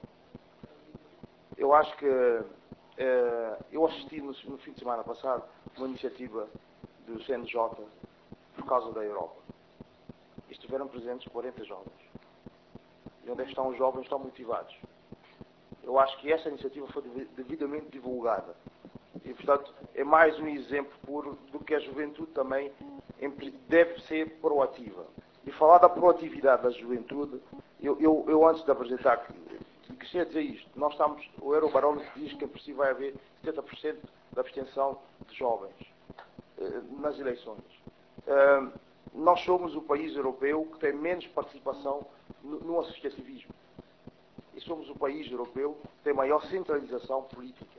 eu acho que uh, eu assisti no, no fim de semana passado uma iniciativa do C N J por causa da Europa. E estiveram presentes quarenta jovens. E onde é que estão os jovens? Estão motivados. Eu acho que essa iniciativa foi devidamente divulgada. E, portanto, é mais um exemplo puro do que a juventude também deve ser proativa. E falar da proatividade da juventude, eu, eu, eu antes de apresentar, queria dizer isto. Nós estamos, o Eurobarómetro diz que, por si, vai haver setenta por cento de abstenção de jovens eh, nas eleições. Uh, nós somos o país europeu que tem menos participação no, no associativismo. E somos o país europeu que tem maior centralização política.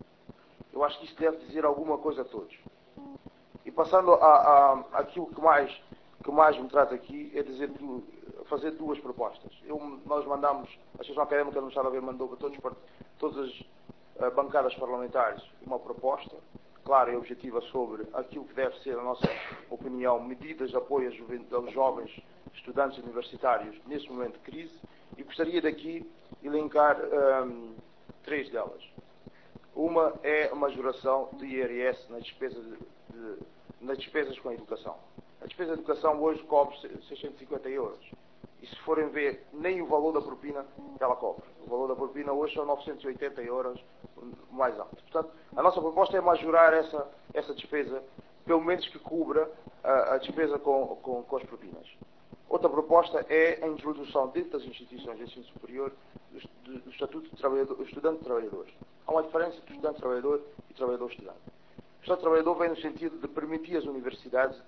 Eu acho que isto deve dizer alguma coisa a todos. E passando a, a, aquilo que mais, que mais me trata aqui, é dizer, fazer duas propostas. Eu, nós mandamos, a Associação Académica do Estado a ver mandou para todos, para todas as uh, bancadas parlamentares uma proposta clara e objetiva sobre aquilo que deve ser, a nossa opinião, medidas de apoio aos jovens estudantes universitários neste momento de crise, e gostaria daqui elencar um, três delas. Uma é a majoração do I R S nas despesas, de, de, nas despesas com a educação. A despesa de educação hoje cobre seiscentos e cinquenta euros. E se forem ver, nem o valor da propina ela cobre. O valor da propina hoje são novecentos e oitenta euros, mais alto. Portanto, a nossa proposta é majorar essa, essa despesa, pelo menos que cubra a, a despesa com, com, com as propinas. Outra proposta é a introdução dentro das instituições de ensino superior do, do Estatuto de Trabalhador, Estudante-Trabalhador. Há uma diferença entre Estudante-Trabalhador e Trabalhador-Estudante. O Estudante-Trabalhador vem no sentido de permitir às universidades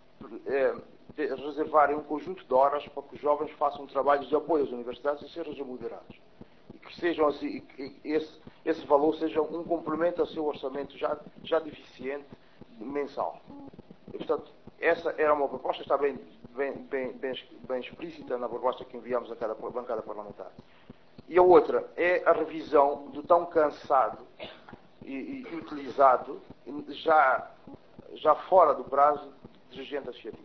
é, de reservarem um conjunto de horas para que os jovens façam trabalhos de apoio às universidades e sejam remunerados. E que sejam assim, que esse, esse valor seja um complemento ao seu orçamento já, já deficiente mensal. E, portanto, essa era uma proposta, está bem, bem, bem, bem, bem explícita na proposta que enviamos a cada bancada parlamentar. E a outra é a revisão do tão cansado e, e utilizado, já, já fora do prazo, dirigente associativo.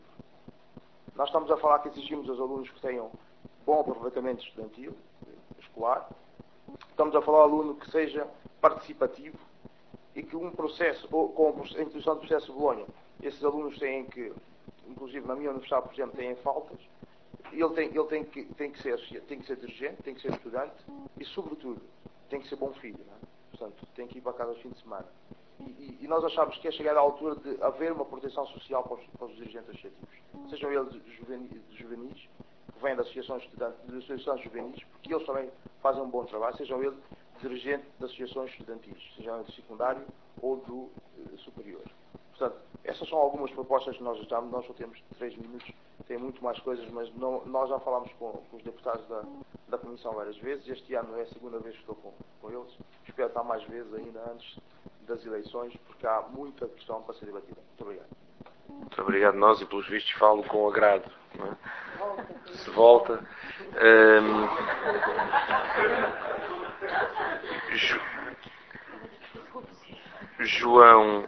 Nós estamos a falar que exigimos aos alunos que tenham bom aproveitamento estudantil, escolar. Estamos a falar ao aluno que seja participativo e que um processo, ou com a introdução do processo de Bolonha, esses alunos têm que, inclusive na minha universidade, por exemplo, têm faltas. Ele tem, ele tem, que, tem, que ser, tem que ser dirigente, tem que ser estudante e, sobretudo, tem que ser bom filho. Não é? Portanto, tem que ir para casa ao fim de semana. E, e, e nós achamos que é chegar à altura de haver uma proteção social para os, para os dirigentes associativos. Sejam eles juvenis, juvenis que vêm das associações, de associações juvenis, porque eles também fazem um bom trabalho, sejam eles dirigentes de associações estudantis, sejam eles do secundário ou do eh, superior. Portanto, essas são algumas propostas que nós estamos, nós só temos três minutos, tem muito mais coisas, mas não, nós já falámos com, com os deputados da, da Comissão várias vezes. Este ano é a segunda vez que estou com, com eles. Espero estar mais vezes ainda antes das eleições, porque há muita questão para ser debatida. Muito obrigado. Muito obrigado nós, e pelos vistos falo com agrado. Não é? Se volta. Um... Jo... João...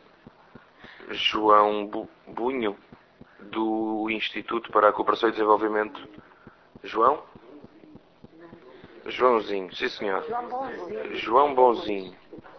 João Bu... Bunho, do Instituto para a Cooperação e Desenvolvimento. João? Joãozinho, sim senhor. João Bonzinho.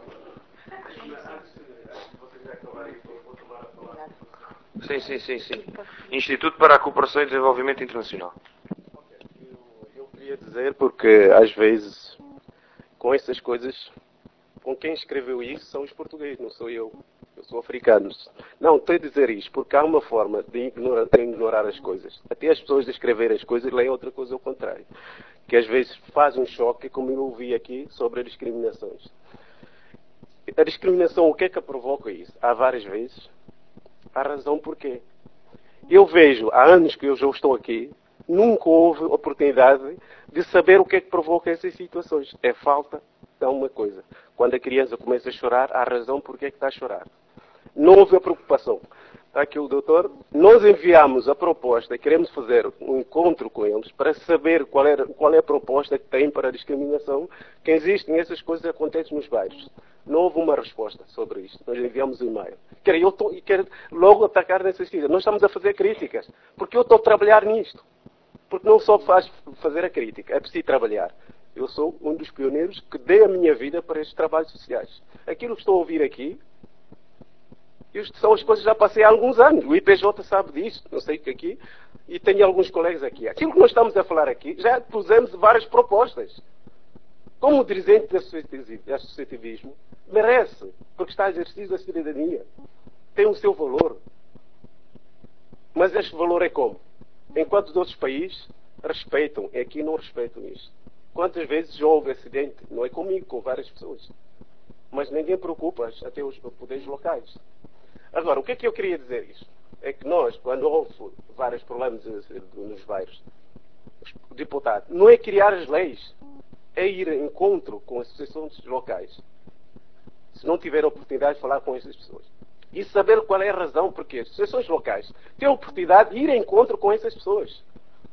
Sim, sim, sim, sim. Instituto para a Cooperação e Desenvolvimento Internacional. Eu queria dizer, porque às vezes, com essas coisas, com quem escreveu isso são os portugueses, não sou eu. Eu sou africano. Não, estou a dizer isto porque há uma forma de ignorar, de ignorar as coisas. Até as pessoas de escrever as coisas leem outra coisa ao contrário. Que às vezes faz um choque, como eu ouvi aqui, sobre as discriminações. A discriminação, o que é que provoca isso? Há várias vezes. Há razão porquê. Eu vejo, há anos que eu já estou aqui, nunca houve oportunidade de saber o que é que provoca essas situações. É falta de uma coisa. Quando a criança começa a chorar, há razão porque é que está a chorar. Não houve a preocupação. Está aqui o doutor. Nós enviamos a proposta, queremos fazer um encontro com eles para saber qual é, qual é a proposta que têm para a discriminação, que existem essas coisas que acontecem nos bairros. Não houve uma resposta sobre isto. Nós enviamos um e-mail. Quero, eu tô, e quero logo atacar nessas coisas. Nós estamos a fazer críticas, porque eu estou a trabalhar nisto. Porque não só faz fazer a crítica, é preciso trabalhar. Eu sou um dos pioneiros que dei a minha vida para estes trabalhos sociais. Aquilo que estou a ouvir aqui, isto são as coisas que já passei há alguns anos. O I P J sabe disso, não sei o que aqui, e tenho alguns colegas aqui. Aquilo que nós estamos a falar aqui, já pusemos várias propostas. Como dirigente do associativismo, merece, porque está a exercício da cidadania. Tem o seu valor. Mas este valor é como? Enquanto os outros países respeitam, aqui não respeitam isto. Quantas vezes já houve acidente? Não é comigo, com várias pessoas. Mas ninguém preocupa, até os poderes locais. Agora, o que é que eu queria dizer isto? é que nós, quando houve vários problemas nos bairros, o deputado, não é criar as leis, é ir em encontro com as associações locais. Se não tiver a oportunidade de falar com essas pessoas. E saber qual é a razão, porque as associações locais têm a oportunidade de ir em encontro com essas pessoas.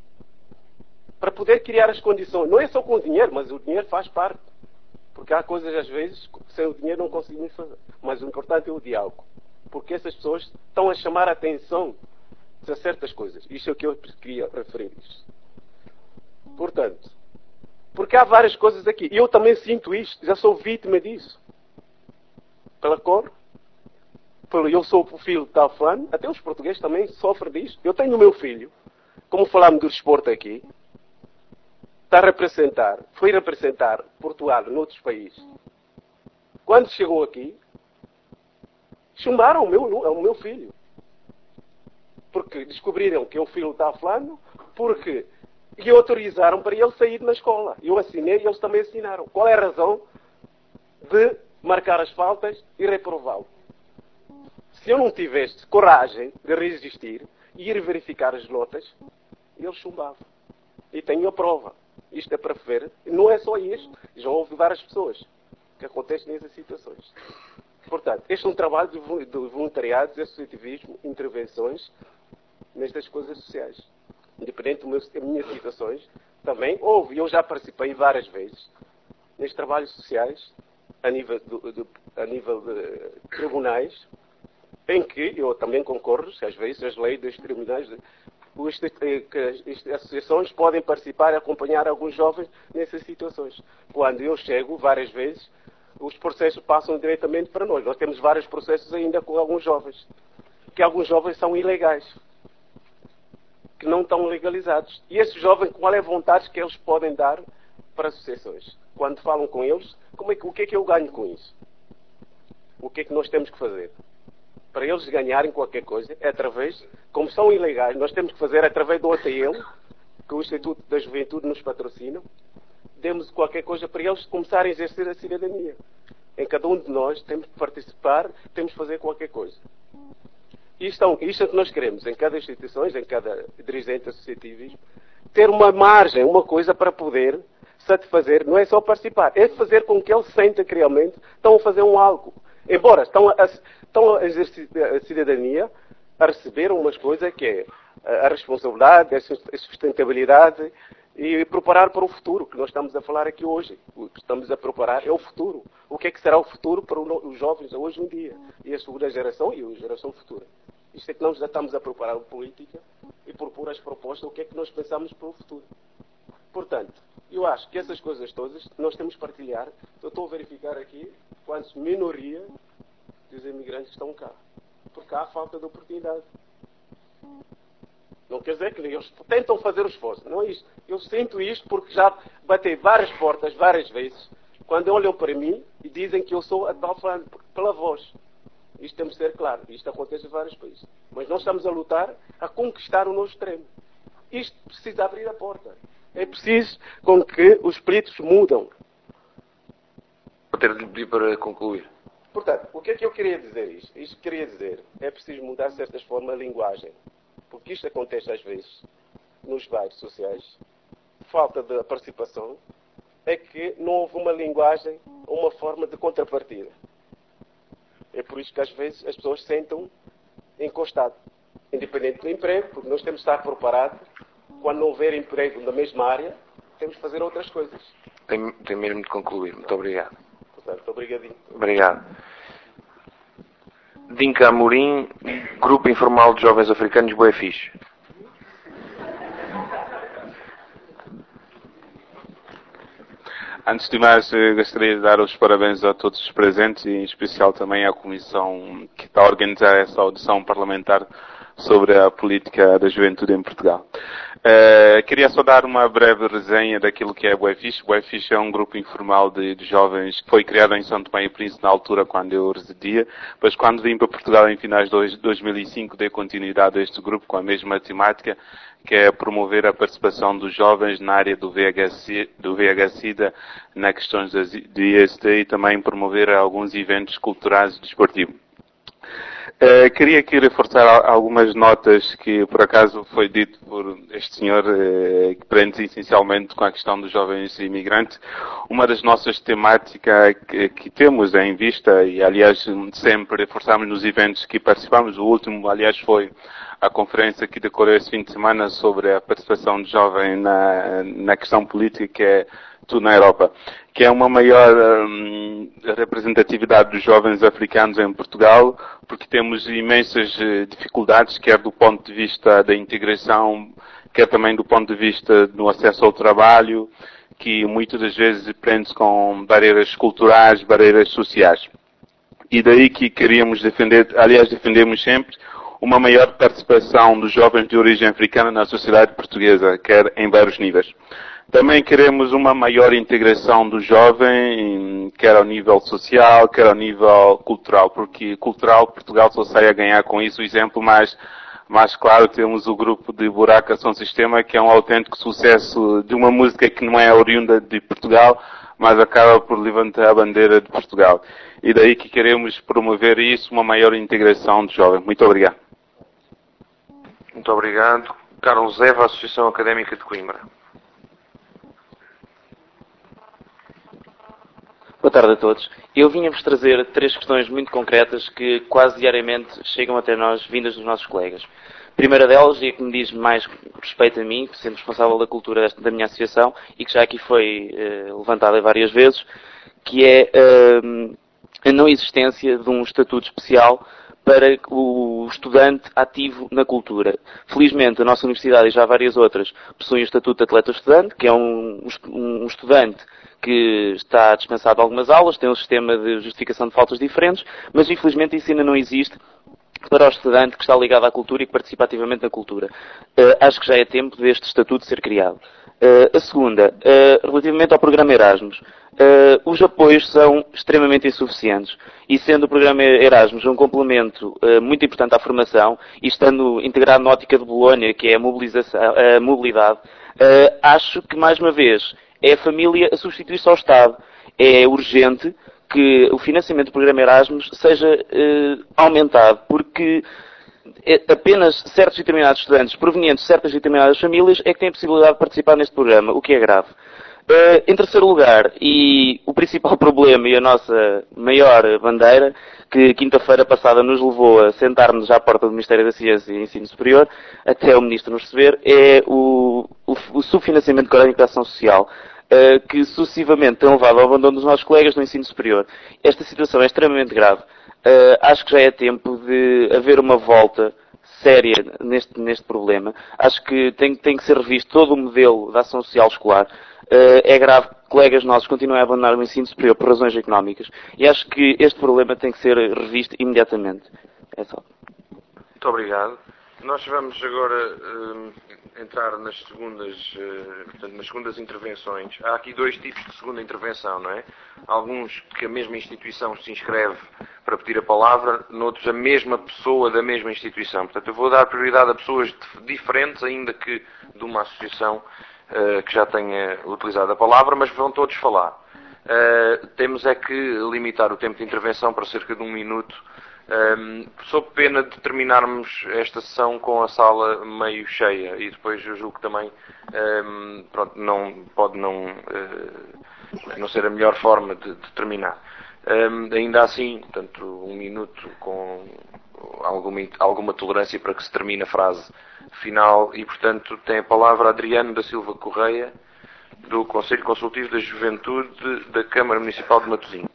Para poder criar as condições. Não é só com o dinheiro, mas o dinheiro faz parte. Porque há coisas, às vezes, sem o dinheiro não conseguimos fazer. Mas o importante é o diálogo. Porque essas pessoas estão a chamar a atenção de certas coisas. Isto é o que eu queria referir. Isto. Portanto, porque há várias coisas aqui. E eu também sinto isto. Já sou vítima disso. Pela cor. Pelo eu sou o filho de tal fulano. Até os portugueses também sofrem disto. Eu tenho o meu filho. Como falámos do desporto aqui. Está a representar. Foi representar Portugal noutros países. Quando chegou aqui. Chumbaram o meu, o meu filho. Porque descobriram que é o filho de tal fulano. Porque... E autorizaram para ele sair na escola. Eu assinei e eles também assinaram. Qual é a razão de marcar as faltas e reprová-lo? Se eu não tivesse coragem de resistir e ir verificar as notas, eles chumbavam. E tenho a prova. Isto é para ver. Não é só isto. Já houve várias pessoas que acontecem nessas situações. Portanto, este é um trabalho de voluntariado, de associativismo, intervenções nestas coisas sociais. Independente das minhas situações, também houve, eu já participei várias vezes, nestes trabalhos sociais, a nível, do, do, a nível de tribunais, em que eu também concordo, que às vezes as leis dos tribunais, que as associações podem participar e acompanhar alguns jovens nessas situações. Quando eu chego, várias vezes, os processos passam diretamente para nós. Nós temos vários processos ainda com alguns jovens, que alguns jovens são ilegais. Que não estão legalizados. E esses jovens, qual é a vontade que eles podem dar para associações? Quando falam com eles, como é que, o que é que eu ganho com isso? O que é que nós temos que fazer? Para eles ganharem qualquer coisa, é através, como são ilegais, nós temos que fazer através do A T L, que o Instituto da Juventude nos patrocina, demos qualquer coisa para eles começarem a exercer a cidadania. Em cada um de nós temos que participar, temos que fazer qualquer coisa. Isto, isto é o que nós queremos, em cada instituição, em cada dirigente associativismo, ter uma margem, uma coisa para poder satisfazer, não é só participar, é fazer com que eles sentem que realmente estão a fazer um algo. Embora estão a, estão a exercer a cidadania, a receber umas coisas que é a responsabilidade, a sustentabilidade e preparar para o futuro, que nós estamos a falar aqui hoje. O que estamos a preparar é o futuro. O que é que será o futuro para os jovens hoje em dia? E a segunda geração e a geração futura. Isto é que nós já estamos a preparar a política e propor as propostas, o que é que nós pensamos para o futuro. Portanto, eu acho que essas coisas todas nós temos que partilhar. Eu estou a verificar aqui quantas minoria dos imigrantes estão cá. Porque há falta de oportunidade. Não quer dizer que eles tentam fazer o esforço. Não é isto. Eu sinto isto porque já batei várias portas, várias vezes, quando olham para mim e dizem que eu sou a tal falando pela voz. Isto temos de ser claro. Isto acontece em vários países. Mas nós estamos a lutar a conquistar o nosso extremo. Isto precisa abrir a porta. É preciso com que os espíritos mudam. Vou ter de pedir para concluir. Portanto, o que é que eu queria dizer isto? Isto que queria dizer é preciso mudar de certas formas a linguagem. Porque isto acontece às vezes nos bairros sociais. Falta de participação é que não houve uma linguagem ou uma forma de contrapartida. É por isso que às vezes as pessoas sentam encostado. Independente do emprego, porque nós temos de estar preparados. Quando não houver emprego na mesma área, temos de fazer outras coisas. Tem, tem mesmo de concluir. Muito obrigado. Portanto, obrigadinho. Obrigado. Dinka Amorim, Grupo Informal de Jovens Africanos Bué Fixe. Antes de mais, gostaria de dar os parabéns a todos os presentes e em especial também à Comissão que está a organizar essa audição parlamentar sobre a política da juventude em Portugal. Uh, queria só dar uma breve resenha daquilo que é Bué Fixe. Bué Fixe é um grupo informal de, de jovens que foi criado em São Tomé e Príncipe na altura quando eu residia, mas quando vim para Portugal em finais de dois mil e cinco dei continuidade a este grupo com a mesma temática, que é promover a participação dos jovens na área do V I H, do V I H-Sida, na questões de I S T e também promover alguns eventos culturais e desportivos. Uh, queria aqui reforçar algumas notas que, por acaso, foi dito por este senhor, uh, que prende essencialmente com a questão dos jovens imigrantes. Uma das nossas temáticas que, que temos em vista, e aliás sempre reforçamos nos eventos que participamos, o último, aliás, foi a conferência que decorreu esse fim de semana sobre a participação de jovens na, na questão política, que é Tudo na Europa, que é uma maior hum, representatividade dos jovens africanos em Portugal, porque temos imensas uh, dificuldades, quer do ponto de vista da integração, quer também do ponto de vista do acesso ao trabalho, que muitas das vezes prende-se com barreiras culturais, barreiras sociais. E daí que queríamos defender, aliás, defendemos sempre uma maior participação dos jovens de origem africana na sociedade portuguesa, quer em vários níveis. Também queremos uma maior integração do jovem, quer ao nível social, quer ao nível cultural, porque cultural Portugal só sai a ganhar com isso. O exemplo mais, mais claro, temos o grupo de Buraca Som Sistema, que é um autêntico sucesso de uma música que não é oriunda de Portugal, mas acaba por levantar a bandeira de Portugal. E daí que queremos promover isso, uma maior integração do jovem. Muito obrigado. Muito obrigado. Carlos Eva, Associação Académica de Coimbra. Boa tarde a todos. Eu vinha-vos trazer três questões muito concretas que quase diariamente chegam até nós, vindas dos nossos colegas. A primeira delas, e a que me diz mais respeito a mim, sendo responsável da cultura desta, da minha associação, e que já aqui foi eh, levantada várias vezes, que é eh, a não existência de um estatuto especial para o estudante ativo na cultura. Felizmente, a nossa universidade e já várias outras possuem o estatuto de atleta-estudante, que é um, um, um estudante que está dispensado de algumas aulas, tem um sistema de justificação de faltas diferentes, mas infelizmente isso ainda não existe para o estudante que está ligado à cultura e que participa ativamente na cultura. Uh, acho que já é tempo deste estatuto ser criado. Uh, a segunda, uh, relativamente ao programa Erasmus, uh, os apoios são extremamente insuficientes e sendo o programa Erasmus um complemento uh, muito importante à formação e estando integrado na ótica de Bolonha, que é a, mobilização, a mobilidade, uh, acho que mais uma vez é a família a substituir-se ao Estado. É urgente que o financiamento do programa Erasmus seja uh, aumentado, porque apenas certos e determinados estudantes provenientes de certas e determinadas famílias é que têm a possibilidade de participar neste programa, o que é grave. Uh, em terceiro lugar, e o principal problema e a nossa maior bandeira, que quinta-feira passada nos levou a sentar-nos à porta do Ministério da Ciência e Ensino Superior, até o Ministro nos receber, é o, o, o subfinanciamento crónico da ação social, uh, que sucessivamente tem levado ao abandono dos nossos colegas no ensino superior. Esta situação é extremamente grave. Uh, acho que já é tempo de haver uma volta séria neste, neste problema. Acho que tem, tem que ser revisto todo o modelo da ação social escolar. Uh, é grave que colegas nossos continuem a abandonar o ensino superior por razões económicas e acho que este problema tem que ser revisto imediatamente. É só. Muito obrigado. Nós vamos agora uh, entrar nas segundas, uh, portanto, nas segundas intervenções. Há aqui dois tipos de segunda intervenção, não é? Alguns que a mesma instituição se inscreve para pedir a palavra, noutros a mesma pessoa da mesma instituição. Portanto, eu vou dar prioridade a pessoas diferentes, ainda que de uma associação uh, que já tenha utilizado a palavra, mas vão todos falar. Uh, temos é que limitar o tempo de intervenção para cerca de um minuto, Um, sob pena de terminarmos esta sessão com a sala meio cheia e depois eu julgo que também um, pronto, não, pode não, uh, não ser a melhor forma de, de terminar. Um, ainda assim, portanto, um minuto com alguma, alguma tolerância para que se termine a frase final e, portanto, tem a palavra Adriano da Silva Correia, do Conselho Consultivo da Juventude da Câmara Municipal de Matosinhos.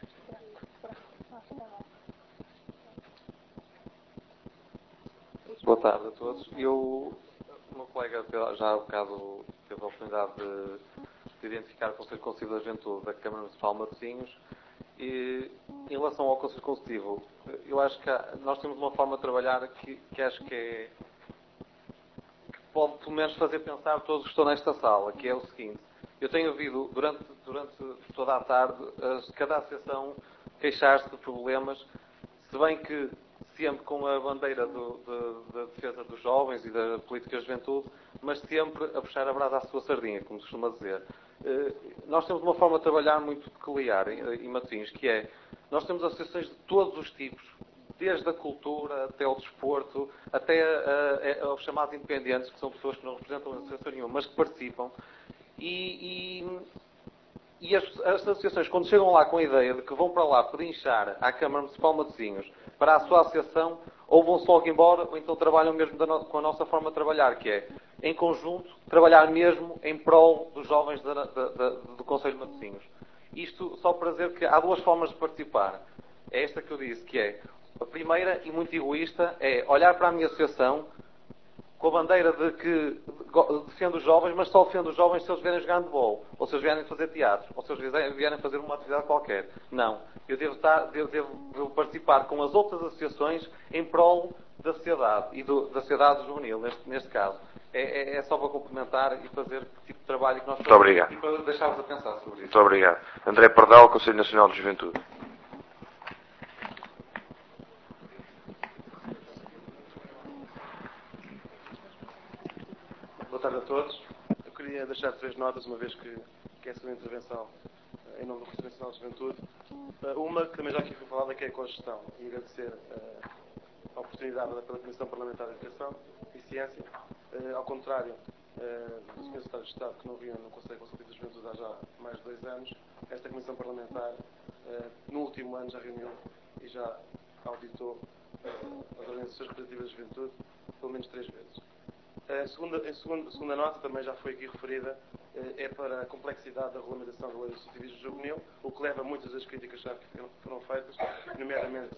Boa tarde a todos. Eu, o meu colega já há bocado teve a oportunidade de, de identificar o Conselho Consultivo da Juventude da Câmara Municipal de Matosinhos e em relação ao Conselho Consultivo, eu acho que há, nós temos uma forma de trabalhar que, que acho que é que pode pelo menos fazer pensar todos que estão nesta sala, que é o seguinte: eu tenho ouvido durante, durante toda a tarde cada associação queixar-se de problemas, se bem que sempre com a bandeira do, de, da defesa dos jovens e da política de juventude, mas sempre a puxar a brasa à sua sardinha, como se costuma dizer. Nós temos uma forma de trabalhar muito peculiar em Matosinhos, que é, nós temos associações de todos os tipos, desde a cultura até o desporto, até uh, aos chamados independentes, que são pessoas que não representam a associação nenhuma, mas que participam. E, e, e as, as associações, quando chegam lá com a ideia de que vão para lá pedinchar à Câmara Municipal de Matosinhos para a sua associação, ou vão-se logo embora, ou então trabalham mesmo da no, com a nossa forma de trabalhar, que é, em conjunto, trabalhar mesmo em prol dos jovens da, da, da, do Conselho de Matosinhos. Isto só para dizer que há duas formas de participar. É esta que eu disse, que é, a primeira e muito egoísta, é olhar para a minha associação com a bandeira de que defendo os jovens, mas só defendo os jovens se eles vierem jogar handball, ou se eles vierem fazer teatro, ou se eles vierem fazer uma atividade qualquer. Não. Eu devo, estar, devo, devo, devo participar com as outras associações em prol da sociedade, e do, da sociedade juvenil, neste, neste caso. É, é, é só para complementar e fazer que tipo de trabalho que nós Muito obrigado. E para deixar-vos a pensar sobre isso. Muito obrigado. André Pardal, Conselho Nacional de Juventude. Boa tarde a todos. Eu queria deixar três notas, uma vez que, que é a segunda intervenção em nome do Conselho Nacional de Juventude. Uma, que também já aqui foi falada, que é a cogestão. E agradecer uh, a oportunidade pela Comissão Parlamentar de Educação e Ciência. Uh, ao contrário uh, do senhor Secretário de Estado, que não reúne no Conselho Consultivo de Juventude há já mais de dois anos, esta Comissão Parlamentar, uh, no último ano, já reuniu e já auditou uh, as organizações representativas de juventude pelo menos três vezes. A segunda, a segunda, a segunda nota, também já foi aqui referida, é para a complexidade da regulamentação da lei do associativismo juvenil, o que leva a muitas das críticas já que foram feitas, nomeadamente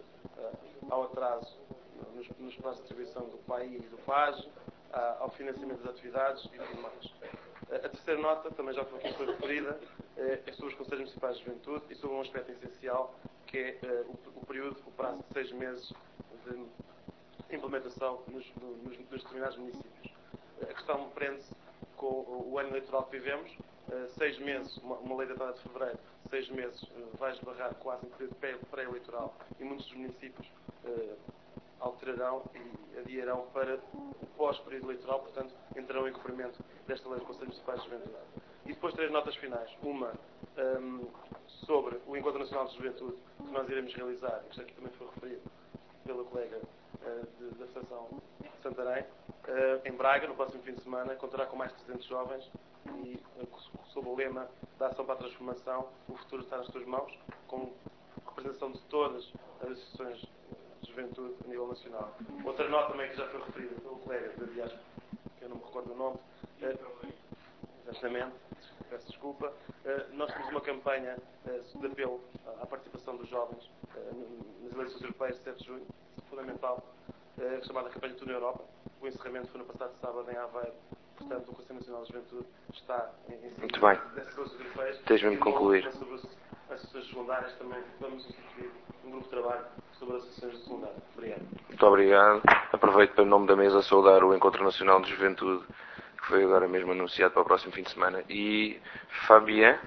ao atraso nos, nos prazos de atribuição do P A I e do P A S, ao financiamento das atividades e tudo mais. A terceira nota, também já foi aqui foi referida, é sobre os Conselhos Municipais de Juventude e sobre um aspecto essencial, que é o, o período, o prazo de seis meses de implementação nos, nos, nos determinados municípios. A questão prende-se com o ano eleitoral que vivemos. Uh, seis meses, uma, uma lei datada de fevereiro, seis meses uh, vai esbarrar quase em período pré-eleitoral e muitos dos municípios uh, alterarão e adierão para o pós-período eleitoral, portanto, entrarão em cumprimento desta lei do Conselho Municipal de Juventude. E depois três notas finais. Uma um, sobre o Encontro Nacional de Juventude que nós iremos realizar, que já aqui também foi referido pela colega uh, de, da Associação de Santarém, uh, em Braga, no próximo fim de semana, contará com mais de trezentos jovens e uh, sob o lema da Ação para a Transformação, o futuro está nas tuas mãos, com representação de todas as associações de juventude a nível nacional. Outra nota também que já foi referida pelo colega da Diáspora, que eu não me recordo o nome, uh, exatamente, peço desculpa, uh, nós temos uma campanha uh, de apelo à participação dos jovens uh, nas eleições europeias de sete de junho, fundamental, uh, chamada Campanha Tu na Europa. O encerramento foi no passado sábado em Aveiro. Portanto, o Conselho Nacional de Juventude está em cima Muito bem. dessas eleições europeias. Deixe-me concluir. Sobre as associações secundárias também vamos instituir um grupo de trabalho sobre as associações de secundário. Obrigado. Muito obrigado. Aproveito para, em nome da mesa, saudar o Encontro Nacional de Juventude, que foi agora mesmo anunciado para o próximo fim de semana. E Fabien,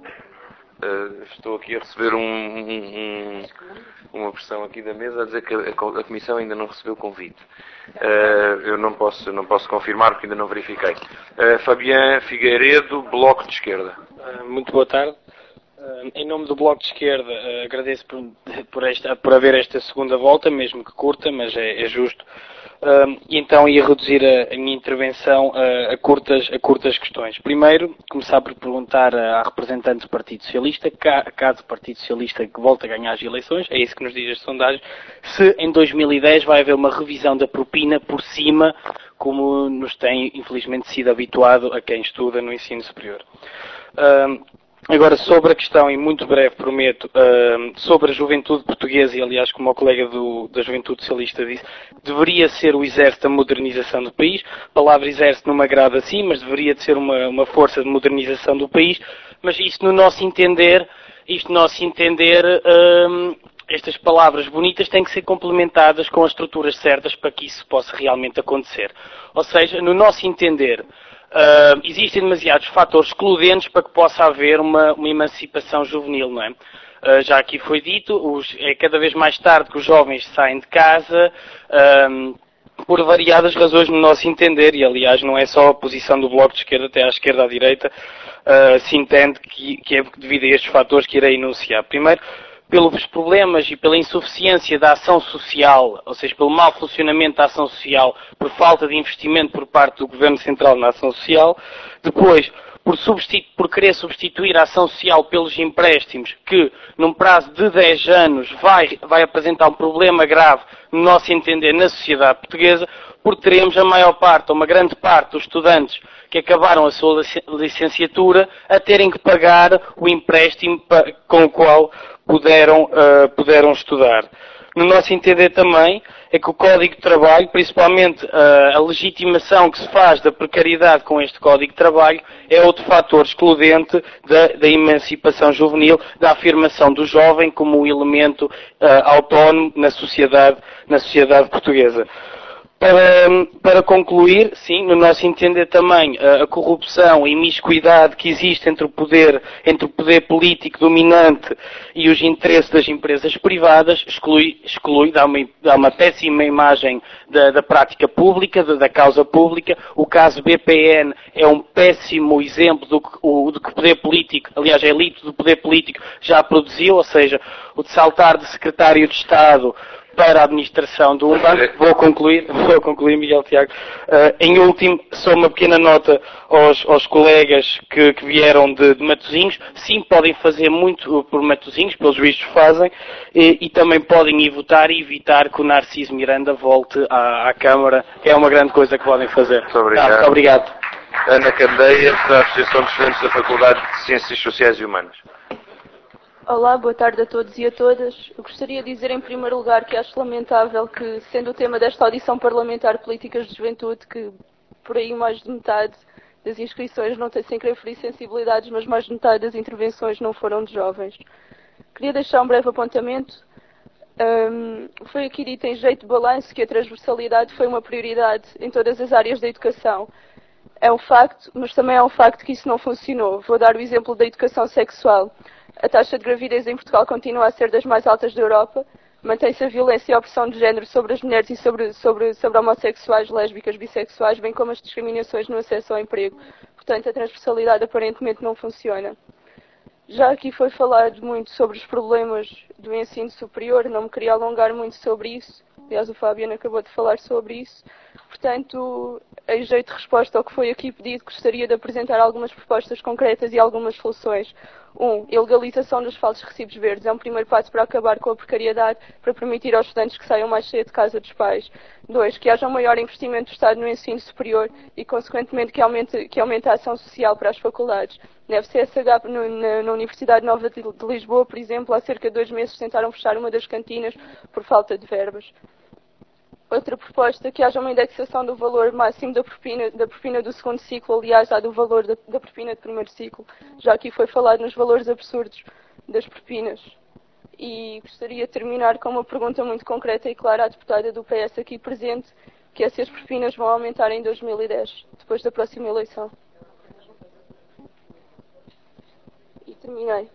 uh, estou aqui a receber um, um, uma pressão aqui da mesa a dizer que a, a Comissão ainda não recebeu o convite. Uh, eu não posso, não posso confirmar porque ainda não verifiquei. Uh, Fabien Figueiredo, Bloco de Esquerda. Uh, muito boa tarde. Uh, em nome do Bloco de Esquerda, uh, agradeço por, por, esta, por haver esta segunda volta, mesmo que curta, mas é, é justo. Uh, e então ia reduzir a, a minha intervenção uh, a, curtas, a curtas questões. Primeiro, começar por perguntar à representante do Partido Socialista, caso o Partido Socialista que volte a ganhar as eleições, é isso que nos diz as sondagens, se em dois mil e dez vai haver uma revisão da propina por cima, como nos tem infelizmente sido habituado a quem estuda no ensino superior. Uh, Agora, sobre a questão, e muito breve, prometo, uh, sobre a juventude portuguesa, e aliás, como o colega do, da juventude socialista disse, deveria ser o exército da modernização do país. A palavra exército não me agrada assim, mas deveria de ser uma, uma força de modernização do país. Mas isto, no nosso entender, isto no nosso entender, uh, estas palavras bonitas têm que ser complementadas com as estruturas certas para que isso possa realmente acontecer. Ou seja, no nosso entender, Uh, existem demasiados fatores excludentes para que possa haver uma, uma emancipação juvenil, não é? Uh, já aqui foi dito, os, é cada vez mais tarde que os jovens saem de casa, um, por variadas razões no nosso entender, e aliás não é só a posição do Bloco de Esquerda, até à esquerda à direita, uh, se entende que, que é devido a estes fatores que irei enunciar. Primeiro, pelos problemas e pela insuficiência da ação social, ou seja, pelo mau funcionamento da ação social, por falta de investimento por parte do Governo Central na ação social. Depois, por, por querer substituir a ação social pelos empréstimos, que num prazo de dez anos vai, vai apresentar um problema grave, no nosso entender, na sociedade portuguesa, porque teremos a maior parte, ou uma grande parte dos estudantes que acabaram a sua licenciatura a terem que pagar o empréstimo com o qual puderam, uh, puderam estudar. No nosso entender também é que o Código de Trabalho, principalmente uh, a legitimação que se faz da precariedade com este Código de Trabalho, é outro fator excludente da, da emancipação juvenil, da afirmação do jovem como um elemento uh, autónomo na sociedade, na sociedade portuguesa. Para, para concluir, sim, no nosso entender também, a, a corrupção e imiscuidade que existe entre o poder, entre o poder político dominante e os interesses das empresas privadas, exclui, exclui dá, uma, dá uma péssima imagem da, da prática pública, da, da causa pública. O caso B P N é um péssimo exemplo do que o, do que o poder político, aliás, a elite do poder político já produziu, ou seja, o de saltar de secretário de Estado para a administração de um banco. Vou concluir, vou concluir, Miguel Tiago. Uh, em último, só uma pequena nota aos, aos colegas que, que vieram de, de Matosinhos. Sim, podem fazer muito por Matosinhos, pelos vistos fazem, e, e também podem ir votar e evitar que o Narciso Miranda volte à, à Câmara. É uma grande coisa que podem fazer. Muito obrigado. Ah, muito obrigado. Ana Candeia, da Associação de Estudantes da Faculdade de Ciências Sociais e Humanas. Olá, boa tarde a todos e a todas. Eu gostaria de dizer em primeiro lugar que acho lamentável que, sendo o tema desta audição parlamentar Políticas de Juventude, que por aí mais de metade das inscrições, não tem sem querer ferir sensibilidades, mas mais de metade das intervenções não foram de jovens. Queria deixar um breve apontamento. Um, foi aqui dito em jeito de balanço que a transversalidade foi uma prioridade em todas as áreas da educação. É um facto, mas também é um facto que isso não funcionou. Vou dar o exemplo da educação sexual. A taxa de gravidez em Portugal continua a ser das mais altas da Europa. Mantém-se a violência e a opressão de género sobre as mulheres e sobre, sobre, sobre homossexuais, lésbicas, bissexuais, bem como as discriminações no acesso ao emprego. Portanto, a transversalidade aparentemente não funciona. Já aqui foi falado muito sobre os problemas do ensino superior, não me queria alongar muito sobre isso. Aliás, o Fabiano acabou de falar sobre isso. Portanto, em jeito de resposta ao que foi aqui pedido, gostaria de apresentar algumas propostas concretas e algumas soluções. Um, a legalização dos falsos recibos verdes é um primeiro passo para acabar com a precariedade, para permitir aos estudantes que saiam mais cedo de casa dos pais. Dois, que haja um maior investimento do Estado no ensino superior e, consequentemente, que aumente, que aumente a ação social para as faculdades. Na F C S H, no, na, na Universidade Nova de, de Lisboa, por exemplo, há cerca de dois meses tentaram fechar uma das cantinas por falta de verbas. Outra proposta, que haja uma indexação do valor máximo da propina, da propina do segundo ciclo, aliás, à do valor da, da propina do primeiro ciclo. Já aqui foi falado nos valores absurdos das propinas. E gostaria de terminar com uma pergunta muito concreta e clara à deputada do P S aqui presente, que é se as propinas vão aumentar em dois mil e dez, depois da próxima eleição. E terminei.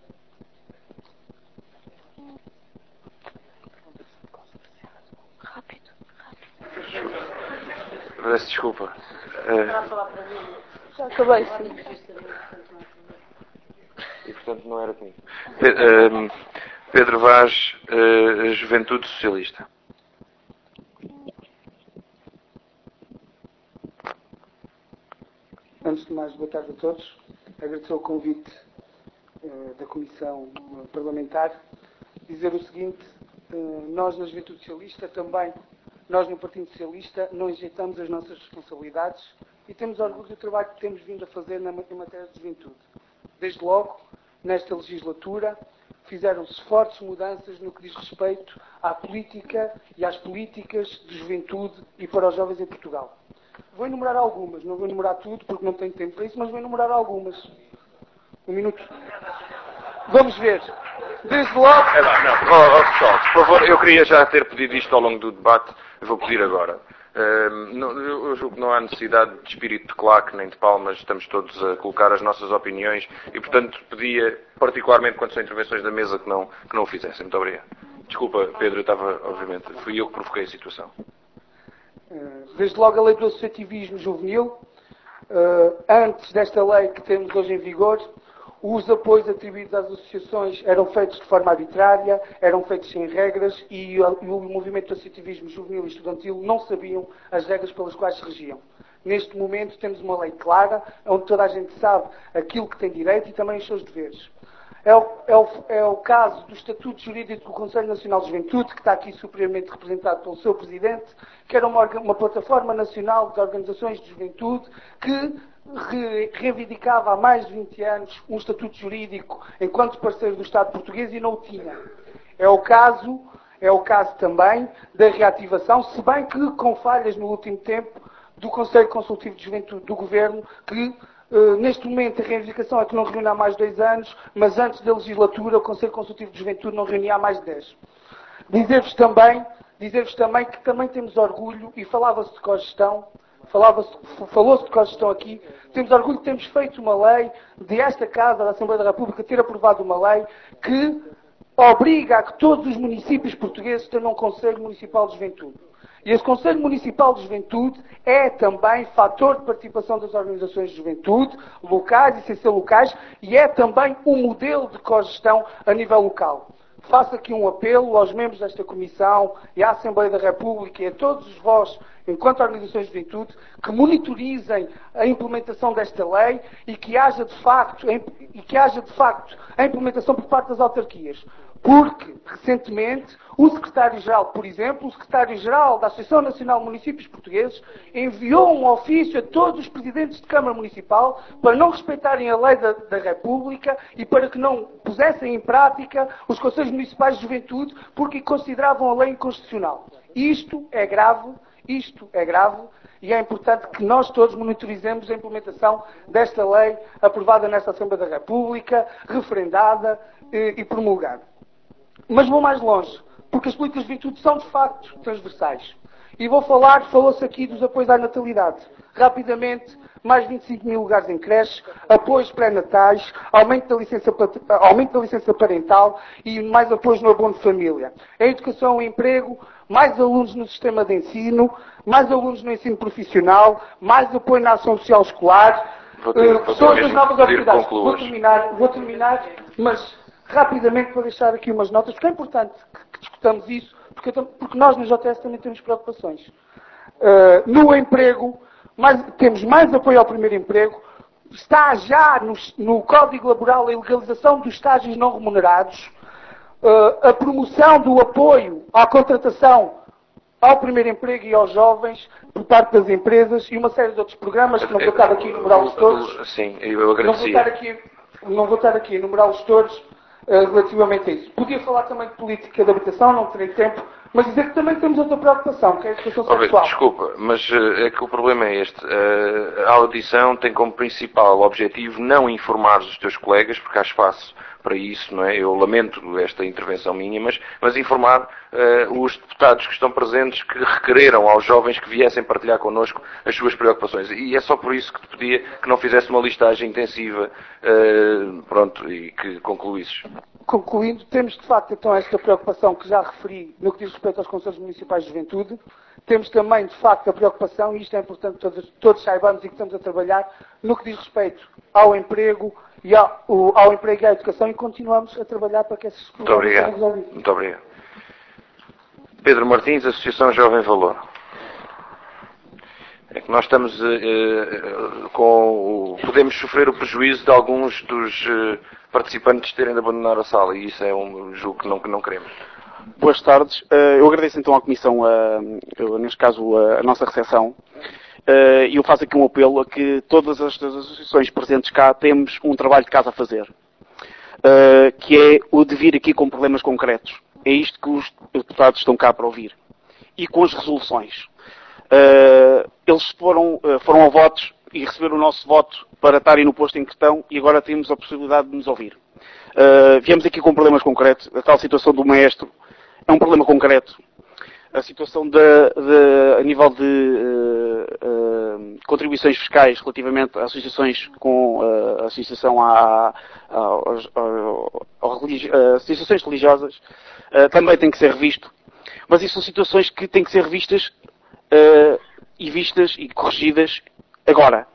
Peço desculpa. Já acabei, sim. E portanto não era comigo. Pedro Vaz, uh, Juventude Socialista. Antes de mais, boa tarde a todos. Agradecer o convite uh, da Comissão Parlamentar. Dizer o seguinte, uh, nós na Juventude Socialista também, nós no Partido Socialista, não enjeitamos as nossas responsabilidades e temos orgulho do trabalho que temos vindo a fazer na, em matéria de juventude. Desde logo, nesta legislatura, fizeram-se fortes mudanças no que diz respeito à política e às políticas de juventude e para os jovens em Portugal. Vou enumerar algumas, não vou enumerar tudo porque não tenho tempo para isso, mas vou enumerar algumas. Um minuto. Vamos ver. Desde logo... É lá, não. Oh, oh, pessoal, por favor, eu queria já ter pedido isto ao longo do debate, eu vou pedir agora. Uh, não, eu julgo que não há necessidade de espírito de claque nem de palmas, estamos todos a colocar as nossas opiniões e, portanto, pedia, particularmente quando são intervenções da mesa, que não, que não o fizessem. Muito obrigado. Desculpa, Pedro, eu estava, obviamente, fui eu que provoquei a situação. Desde logo a lei do associativismo juvenil, uh, antes desta lei que temos hoje em vigor, os apoios atribuídos às associações eram feitos de forma arbitrária, eram feitos sem regras e, e o movimento de associativismo juvenil e estudantil não sabiam as regras pelas quais se regiam. Neste momento temos uma lei clara, onde toda a gente sabe aquilo que tem direito e também os seus deveres. É o, é, o, é o caso do Estatuto Jurídico do Conselho Nacional de Juventude, que está aqui superiormente representado pelo seu Presidente, que era uma, uma plataforma nacional de organizações de juventude que re, reivindicava há mais de vinte anos um estatuto jurídico enquanto parceiro do Estado português e não o tinha. É o caso, é o caso também da reativação, se bem que com falhas no último tempo, do Conselho Consultivo de Juventude do Governo, que Uh, neste momento a reivindicação é que não reúne há mais de dois anos, mas antes da legislatura o Conselho Consultivo de Juventude não reunia há mais de dez. Dizer-vos também, dizer-vos também que também temos orgulho, e falava-se de cogestão, falava-se, falou-se de cogestão aqui, temos orgulho de termos feito uma lei, de esta Casa, da Assembleia da República, ter aprovado uma lei que obriga a que todos os municípios portugueses tenham um Conselho Municipal de Juventude. E esse Conselho Municipal de Juventude é também fator de participação das organizações de juventude, locais e sem ser locais, e é também um modelo de cogestão a nível local. Faço aqui um apelo aos membros desta Comissão e à Assembleia da República e a todos vós, enquanto organizações de juventude, que monitorizem a implementação desta lei e que haja de facto, e que haja de facto a implementação por parte das autarquias. Porque, recentemente, o Secretário-Geral, por exemplo, o Secretário-Geral da Associação Nacional de Municípios Portugueses, enviou um ofício a todos os presidentes de Câmara Municipal para não respeitarem a lei da, da República e para que não pusessem em prática os Conselhos Municipais de Juventude porque consideravam a lei inconstitucional. Isto é grave, isto é grave e é importante que nós todos monitorizemos a implementação desta lei aprovada nesta Assembleia da República, referendada e, e promulgada. Mas vou mais longe, porque as políticas de juventude são, de facto, transversais. E vou falar, falou-se aqui dos apoios à natalidade. Rapidamente, mais vinte e cinco mil lugares em creches, apoios pré-natais, aumento da licença, aumento da licença parental e mais apoios no abono de família. Em educação e emprego, mais alunos no sistema de ensino, mais alunos no ensino profissional, mais apoio na ação social escolar, vou ter, uh, pessoas das novas oportunidades. Vou terminar, vou terminar, mas rapidamente vou deixar aqui umas notas, porque é importante que, que discutamos isso, porque, porque nós na J S também temos preocupações. Uh, no emprego, mais, temos mais apoio ao primeiro emprego, está já no, no Código Laboral a legalização dos estágios não remunerados, uh, a promoção do apoio à contratação ao primeiro emprego e aos jovens por parte das empresas e uma série de outros programas que não vou estar aqui a enumerá-los todos. Sim, eu agradecia. Não vou estar aqui, não vou estar aqui a enumerá-los todos uh, relativamente a isso. Podia falar também de política de habitação, não terei tempo, mas dizer que também temos outra preocupação, que é a educação sexual. Desculpa, mas uh, é que o problema é este. Uh, a audição tem como principal objetivo não informar os teus colegas, porque há espaço para isso, não é? Eu lamento esta intervenção minha, mas, mas informar uh, os deputados que estão presentes que requereram aos jovens que viessem partilhar connosco as suas preocupações. E é só por isso que te pedia que não fizesse uma listagem intensiva, uh, pronto, e que concluísses. Concluindo, temos de facto então esta preocupação que já referi no que diz respeito aos Conselhos Municipais de Juventude. Temos também de facto a preocupação, e isto é importante que todos, todos saibamos e que estamos a trabalhar, no que diz respeito ao emprego e ao, ao emprego e à educação, e continuamos a trabalhar para que esses problemas sejam resolvidos. Muito obrigado. Pedro Martins, Associação Jovem Valor. É que nós estamos uh, uh, com o, podemos sofrer o prejuízo de alguns dos uh, participantes terem de abandonar a sala, e isso é um julgo que não, que não queremos. Boas tardes. Uh, eu agradeço então à Comissão, uh, neste caso, uh, a nossa recepção. E uh, eu faço aqui um apelo a que todas as, as associações presentes cá temos um trabalho de casa a fazer, uh, que é o de vir aqui com problemas concretos. É isto que os deputados estão cá para ouvir. E com as resoluções. Uh, eles foram, uh, foram a votos e receberam o nosso voto para estarem no posto em questão e agora temos a possibilidade de nos ouvir. Uh, viemos aqui com problemas concretos. A tal situação do maestro é um problema concreto. A situação de, de, a nível de uh, uh, contribuições fiscais relativamente a associações com uh, associação a, a, a, a, a religi uh, associações religiosas uh, também tem que ser revisto. Mas isso são situações que têm que ser revistas uh, e vistas e corrigidas agora.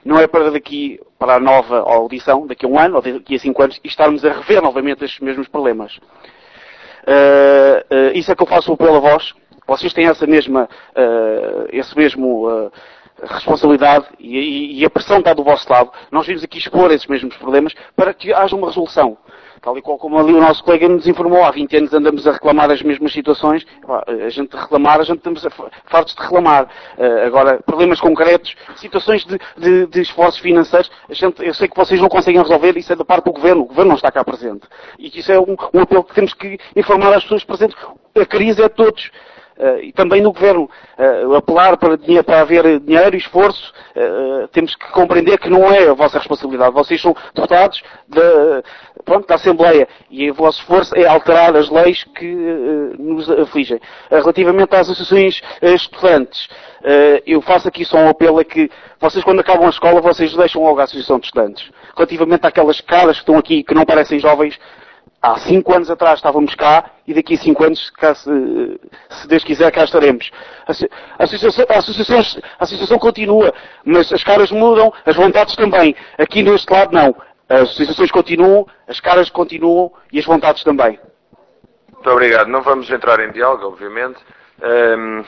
não é para daqui, para a nova audição, daqui a um ano ou daqui a cinco anos, e estarmos a rever novamente estes mesmos problemas. Uh, uh, isso é que eu faço o apelo a vós. Vocês têm essa mesma, uh, esse mesmo uh, responsabilidade e, e, e a pressão está do vosso lado. Nós vimos aqui expor esses mesmos problemas para que haja uma resolução. Tal e qual como ali o nosso colega nos informou, há vinte anos andamos a reclamar as mesmas situações. A gente reclamar, a gente estamos fartos de reclamar. Agora, problemas concretos, situações de, de, de esforços financeiros, a gente, eu sei que vocês não conseguem resolver, isso é da parte do Governo. O Governo não está cá presente. E isso é um, um apelo que temos que informar às pessoas presentes. A crise é de todos. Uh, e também no Governo, uh, apelar para, dinheiro, para haver dinheiro e esforço, uh, temos que compreender que não é a vossa responsabilidade. Vocês são deputados da, pronto, da Assembleia e o vosso esforço é alterar as leis que uh, nos afligem. Uh, relativamente às associações uh, estudantes, uh, eu faço aqui só um apelo a que vocês quando acabam a escola, vocês deixam logo a Associação de Estudantes. Relativamente àquelas caras que estão aqui, que não parecem jovens, há cinco anos atrás estávamos cá e daqui a cinco anos, cá, se, se Deus quiser, cá estaremos. A associação, a, associação, a associação continua, mas as caras mudam, as vontades também. Aqui neste lado não. As associações continuam, as caras continuam e as vontades também. Muito obrigado. Não vamos entrar em diálogo, obviamente. Um,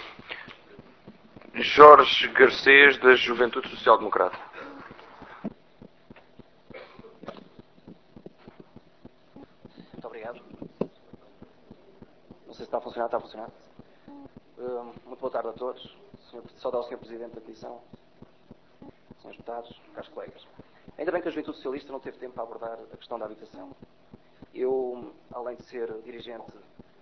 Jorge Garcês, da Juventude Social Democrata. Muito obrigado. Não sei se está a funcionar, está a funcionar. Uh, muito boa tarde a todos. Senhor, saudar o senhor Presidente da Comissão, senhores deputados, caros colegas. Ainda bem que a Juventude Socialista não teve tempo para abordar a questão da habitação. Eu, além de ser dirigente,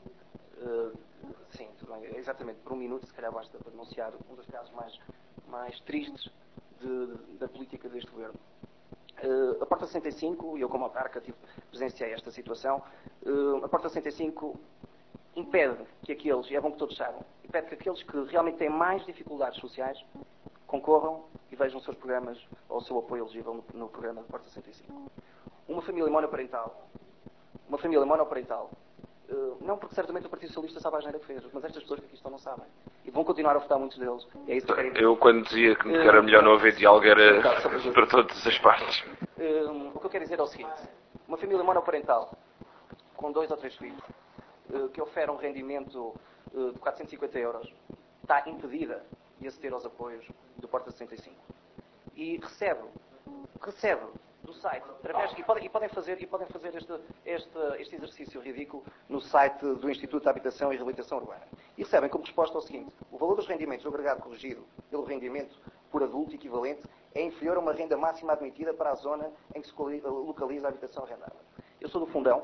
uh, sim, tudo bem, exatamente, por um minuto, se calhar basta para denunciar um dos casos mais, mais tristes de, de, da política deste governo. Uh, a Porta sessenta e cinco, e eu como autarca tive, presenciei esta situação, uh, a Porta sessenta e cinco impede que aqueles, e é bom que todos saibam, impede que aqueles que realmente têm mais dificuldades sociais concorram e vejam os seus programas ou o seu apoio elegível no, no programa da Porta sessenta e cinco. Uma família monoparental, uma família monoparental, uh, não porque certamente o Partido Socialista sabe a agenda que fez, mas estas pessoas que aqui estão não sabem. E vão continuar a votar muitos deles. É isso que eu quero dizer. Eu, quando dizia que era melhor não haver diálogo, era para todas as partes. Uh, o que eu quero dizer é o seguinte. Uma família monoparental, com dois ou três filhos, uh, que oferece um rendimento uh, de quatrocentos e cinquenta euros, está impedida de aceder aos apoios do Porta sessenta e cinco. E recebe, recebe do site, através, e, podem, e podem fazer, e podem fazer este, este, este exercício ridículo no site do Instituto de Habitação e Reabilitação Urbana. E recebem como resposta ao seguinte: o valor dos rendimentos do agregado corrigido pelo rendimento por adulto equivalente é inferior a uma renda máxima admitida para a zona em que se localiza a habitação arrendada. Eu sou do Fundão,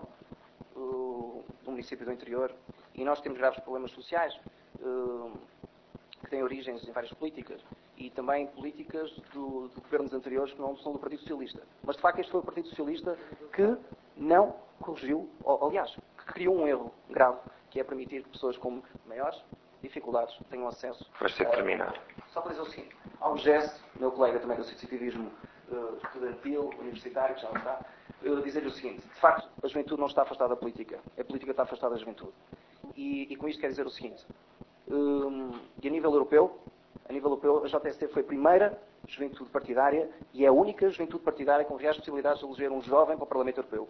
uh, do município do interior, e nós temos graves problemas sociais, uh, que têm origens em várias políticas, e também políticas do, de governos anteriores que não são do Partido Socialista. Mas, de facto, este foi o Partido Socialista que não corrigiu, ou, aliás, que criou um erro grave, que é permitir que pessoas com maiores dificuldades tenham acesso... Vai ser terminado. Só para dizer o seguinte, há um gesto, meu colega também do associativismo uh, estudantil, universitário, que já não está, uh, dizer-lhe o seguinte: de facto, a juventude não está afastada da política, a política está afastada da juventude. E, e com isto quer dizer o seguinte, um, e a nível europeu, a nível europeu, a J S T foi a primeira juventude partidária e é a única juventude partidária com reais possibilidades de eleger um jovem para o Parlamento Europeu.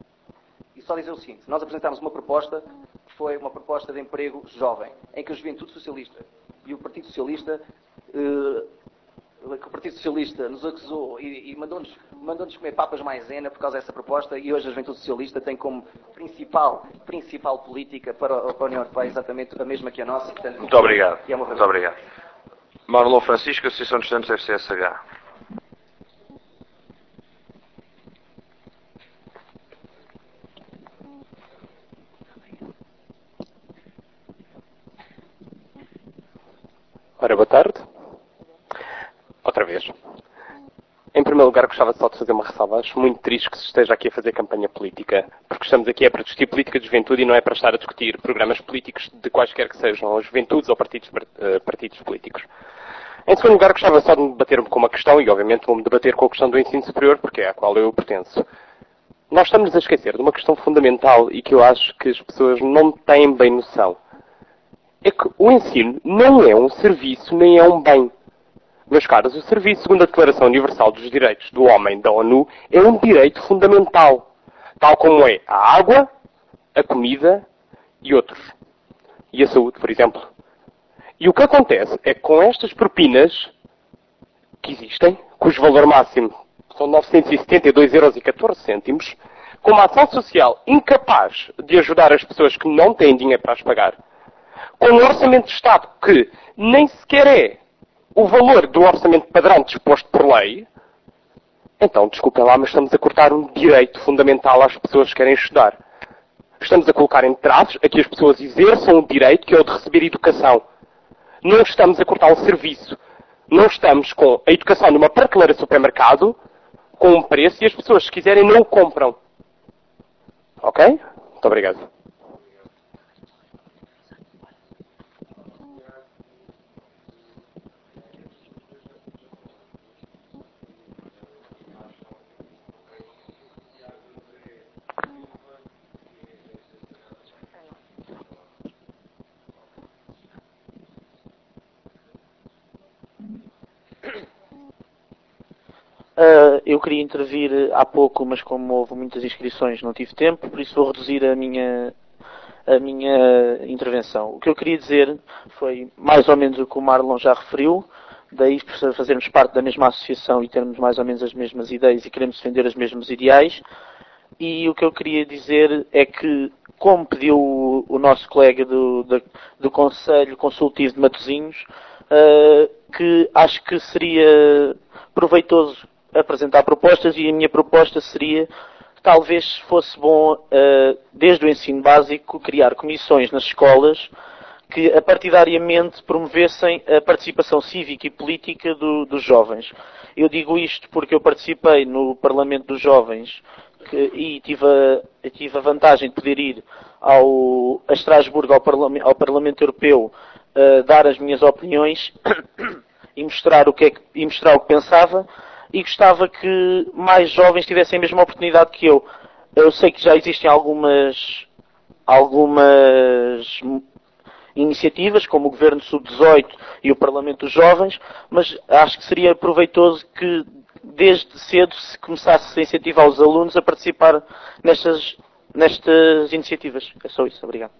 E só dizer o seguinte, nós apresentámos uma proposta, que foi uma proposta de emprego jovem, em que a Juventude Socialista e o Partido Socialista, eh, que o Partido Socialista nos acusou e, e mandou-nos mandou-nos comer papas maisena por causa dessa proposta, e hoje a Juventude Socialista tem como principal, principal política para a, para a União Europeia exatamente a mesma que a nossa. Portanto, muito obrigado. É muito obrigado. Marlon Francisco, Associação de Estudantes F C S H. Ora, boa tarde. Outra vez. Em primeiro lugar, gostava só de fazer uma ressalva. Acho muito triste que se esteja aqui a fazer campanha política, porque estamos aqui é para discutir política de juventude e não é para estar a discutir programas políticos de quaisquer que sejam, ou juventudes ou partidos, uh, partidos políticos. Em segundo lugar, gostava só de me debater com uma questão, e obviamente vou-me debater com a questão do ensino superior, porque é à qual eu pertenço. Nós estamos a esquecer de uma questão fundamental e que eu acho que as pessoas não têm bem noção. É que o ensino não é um serviço nem é um bem. Meus caros, o serviço, segundo a Declaração Universal dos Direitos do Homem da ONU, é um direito fundamental, tal como é a água, a comida e outros. E a saúde, por exemplo. E o que acontece é que com estas propinas que existem, cujo valor máximo são novecentos e setenta e dois euros e catorze cêntimos, com uma ação social incapaz de ajudar as pessoas que não têm dinheiro para as pagar, com um orçamento de Estado que nem sequer é o valor do orçamento padrão disposto por lei, então, desculpem lá, mas estamos a cortar um direito fundamental às pessoas que querem estudar. Estamos a colocar em traços a que as pessoas exerçam o direito que é o de receber educação. Não estamos a cortar um serviço. Não estamos com a educação numa prateleira de supermercado, com um preço, e as pessoas, se quiserem, não o compram. Ok? Muito obrigado. Uh, eu queria intervir há pouco, mas como houve muitas inscrições não tive tempo, por isso vou reduzir a minha, a minha intervenção. O que eu queria dizer foi mais ou menos o que o Marlon já referiu, daí fazermos parte da mesma associação e termos mais ou menos as mesmas ideias e queremos defender os mesmos ideais. E o que eu queria dizer é que, como pediu o, o nosso colega do, do, do Conselho Consultivo de Matosinhos, uh, que acho que seria proveitoso apresentar propostas, e a minha proposta seria, talvez fosse bom, uh, desde o ensino básico, criar comissões nas escolas que apartidariamente promovessem a participação cívica e política do, dos jovens. Eu digo isto porque eu participei no Parlamento dos Jovens que, e tive a, tive a vantagem de poder ir ao, a Estrasburgo, ao, Parlament, ao Parlamento Europeu, uh, dar as minhas opiniões e mostrar o que é que, e mostrar o que pensava. E gostava que mais jovens tivessem a mesma oportunidade que eu. Eu sei que já existem algumas, algumas iniciativas, como o Governo sub dezoito e o Parlamento dos Jovens, mas acho que seria proveitoso que desde cedo se começasse a incentivar os alunos a participar nestas, nestas iniciativas. É só isso. Obrigado.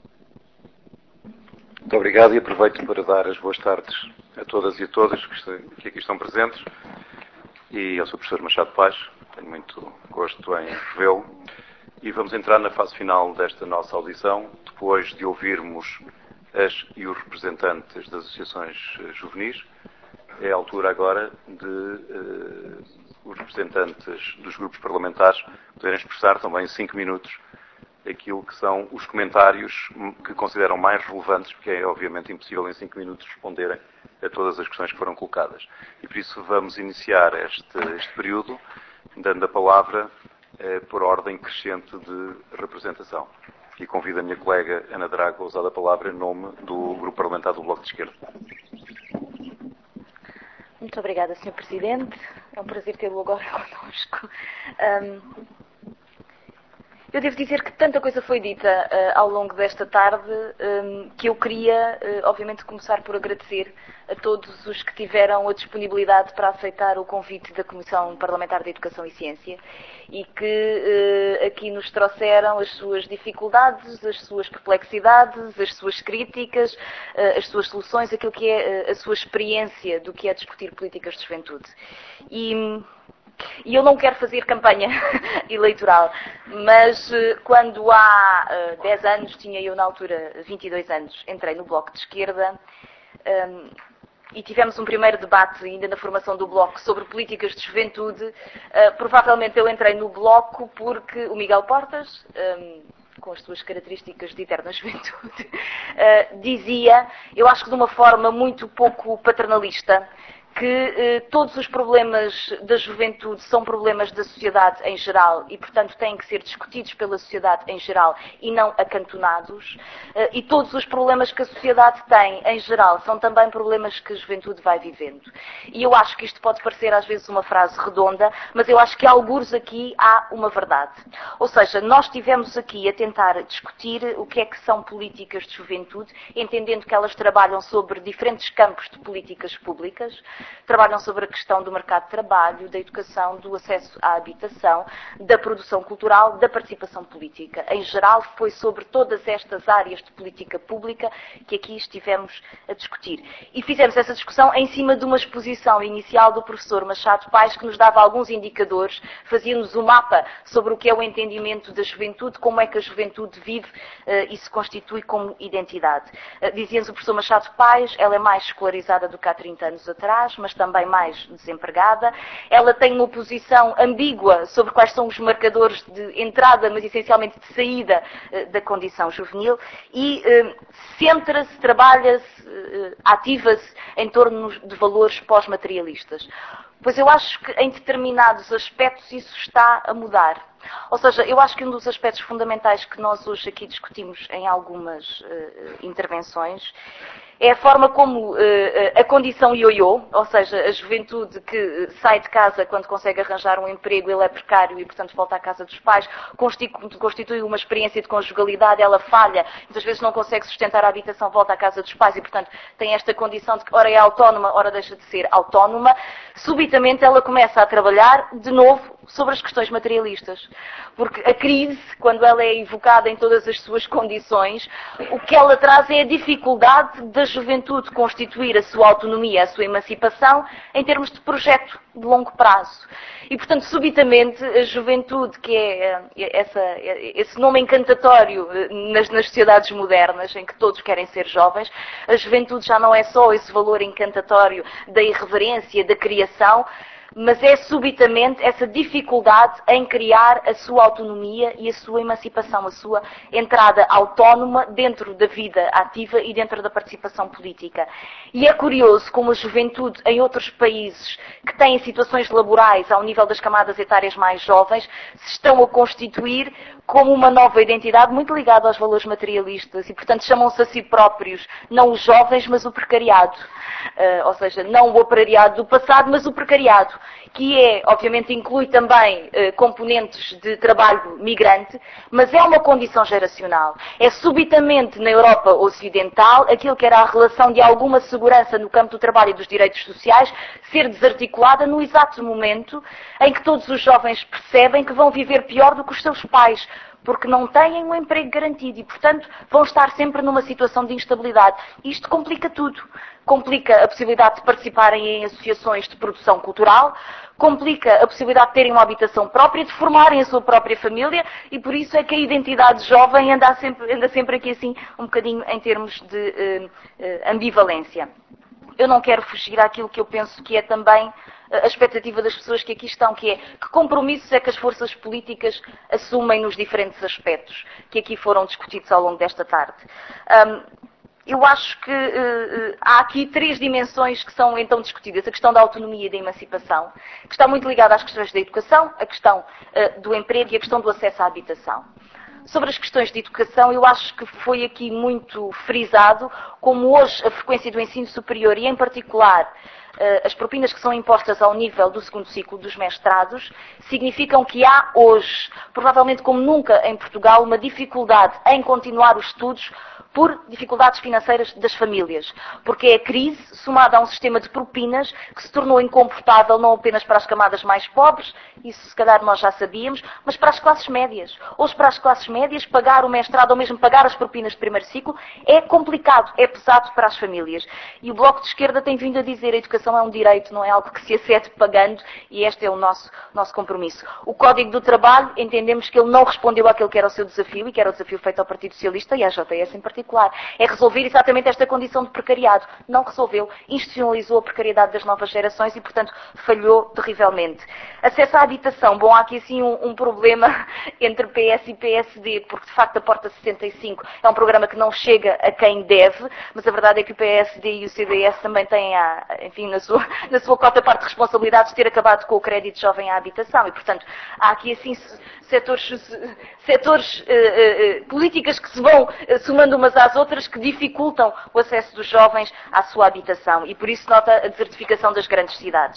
Muito obrigado, e aproveito para dar as boas tardes a todas e a todos que aqui estão presentes. E ao seu professor Machado Paz, tenho muito gosto em revê-lo. E vamos entrar na fase final desta nossa audição, depois de ouvirmos as e os representantes das associações juvenis. É a altura agora de uh, os representantes dos grupos parlamentares poderem expressar também em cinco minutos aquilo que são os comentários que consideram mais relevantes, porque é obviamente impossível em cinco minutos responderem a todas as questões que foram colocadas. E por isso vamos iniciar este, este período dando a palavra eh, por ordem crescente de representação. E convido a minha colega Ana Drago a usar a palavra em nome do Grupo Parlamentar do Bloco de Esquerda. Muito obrigada, senhor Presidente. É um prazer tê-lo agora connosco. Um... Eu devo dizer que tanta coisa foi dita uh, ao longo desta tarde um, que eu queria, uh, obviamente, começar por agradecer a todos os que tiveram a disponibilidade para aceitar o convite da Comissão Parlamentar de Educação e Ciência e que uh, aqui nos trouxeram as suas dificuldades, as suas perplexidades, as suas críticas, uh, as suas soluções, aquilo que é uh, a sua experiência do que é discutir políticas de juventude. E... E eu não quero fazer campanha eleitoral, mas quando há uh, dez anos, tinha eu na altura vinte e dois anos, entrei no Bloco de Esquerda um, e tivemos um primeiro debate ainda na formação do Bloco sobre políticas de juventude. Uh, provavelmente eu entrei no Bloco porque o Miguel Portas, um, com as suas características de eterna juventude, uh, dizia, eu acho que de uma forma muito pouco paternalista, que eh, todos os problemas da juventude são problemas da sociedade em geral e, portanto, têm que ser discutidos pela sociedade em geral e não acantonados. Eh, e todos os problemas que a sociedade tem em geral são também problemas que a juventude vai vivendo. E eu acho que isto pode parecer às vezes uma frase redonda, mas eu acho que algures aqui há uma verdade. Ou seja, nós estivemos aqui a tentar discutir o que é que são políticas de juventude, entendendo que elas trabalham sobre diferentes campos de políticas públicas. trabalham sobre a questão do mercado de trabalho, da educação, do acesso à habitação, da produção cultural, da participação política. Em geral, foi sobre todas estas áreas de política pública que aqui estivemos a discutir. E fizemos essa discussão em cima de uma exposição inicial do professor Machado Paes, que nos dava alguns indicadores, fazia-nos um mapa sobre o que é o entendimento da juventude, como é que a juventude vive uh, e se constitui como identidade. Uh, Dizia-nos o professor Machado Paes, ela é mais escolarizada do que há trinta anos atrás, mas também mais desempregada. Ela tem uma posição ambígua sobre quais são os marcadores de entrada, mas essencialmente de saída uh, da condição juvenil, e uh, centra-se, trabalha-se, uh, ativa-se em torno de valores pós-materialistas. Pois eu acho que em determinados aspectos isso está a mudar. Ou seja, eu acho que um dos aspectos fundamentais que nós hoje aqui discutimos em algumas uh, intervenções é a forma como uh, a condição ioiô, ou seja, a juventude que sai de casa quando consegue arranjar um emprego, ele é precário e, portanto, volta à casa dos pais, constitui uma experiência de conjugalidade, ela falha, muitas vezes não consegue sustentar a habitação, volta à casa dos pais e, portanto, tem esta condição de que ora é autónoma, ora deixa de ser autónoma. Subitamente ela começa a trabalhar, de novo, sobre as questões materialistas. Porque a crise, quando ela é evocada em todas as suas condições, o que ela traz é a dificuldade da juventude constituir a sua autonomia, a sua emancipação, em termos de projeto de longo prazo. E, portanto, subitamente, a juventude, que é essa, esse nome encantatório nas, nas sociedades modernas, em que todos querem ser jovens, a juventude já não é só esse valor encantatório da irreverência, da criação, mas é subitamente essa dificuldade em criar a sua autonomia e a sua emancipação, a sua entrada autónoma dentro da vida ativa e dentro da participação política. E é curioso como a juventude em outros países que têm situações laborais ao nível das camadas etárias mais jovens se estão a constituir como uma nova identidade muito ligada aos valores materialistas e, portanto, chamam-se a si próprios não os jovens, mas o precariado. Uh, ou seja, não o operariado do passado, mas o precariado, que é, obviamente, inclui também uh, componentes de trabalho migrante, mas é uma condição geracional. É subitamente na Europa Ocidental aquilo que era a relação de alguma segurança no campo do trabalho e dos direitos sociais ser desarticulada no exato momento em que todos os jovens percebem que vão viver pior do que os seus pais, porque não têm um emprego garantido e, portanto, vão estar sempre numa situação de instabilidade. Isto complica tudo. Complica a possibilidade de participarem em associações de produção cultural, complica a possibilidade de terem uma habitação própria, de formarem a sua própria família, e por isso é que a identidade jovem anda sempre, anda sempre aqui assim, um bocadinho em termos de uh, uh, ambivalência. Eu não quero fugir àquilo que eu penso que é também a expectativa das pessoas que aqui estão, que é que compromissos é que as forças políticas assumem nos diferentes aspectos que aqui foram discutidos ao longo desta tarde. Um, eu acho que uh, há aqui três dimensões que são então discutidas. A questão da autonomia e da emancipação, que está muito ligada às questões da educação, a questão uh, do emprego e a questão do acesso à habitação. Sobre as questões de educação, eu acho que foi aqui muito frisado como hoje a frequência do ensino superior e, em particular, as propinas que são impostas ao nível do segundo ciclo dos mestrados significam que há hoje, provavelmente como nunca em Portugal, uma dificuldade em continuar os estudos por dificuldades financeiras das famílias. Porque é a crise, somada a um sistema de propinas, que se tornou incomportável não apenas para as camadas mais pobres, isso se calhar nós já sabíamos, mas para as classes médias. Hoje, para as classes médias, pagar o mestrado ou mesmo pagar as propinas de primeiro ciclo é complicado, é pesado para as famílias. E o Bloco de Esquerda tem vindo a dizer que a educação é um direito, não é algo que se acede pagando, e este é o nosso, nosso compromisso. O Código do Trabalho, entendemos que ele não respondeu àquele que era o seu desafio, e que era o desafio feito ao Partido Socialista e à J S em particular. É resolver exatamente esta condição de precariado. Não resolveu, institucionalizou a precariedade das novas gerações e, portanto, falhou terrivelmente. Acesso à habitação. Bom, há aqui assim um, um problema entre P S e P S D, porque de facto a Porta sessenta e cinco é um programa que não chega a quem deve, mas a verdade é que o P S D e o C D S também têm, a, enfim, na sua, na sua cota parte de responsabilidade de ter acabado com o crédito jovem à habitação e, portanto, há aqui assim setores, setores uh, uh, políticas que se vão uh, somando umas às outras que dificultam o acesso dos jovens à sua habitação e por isso nota a desertificação das grandes cidades.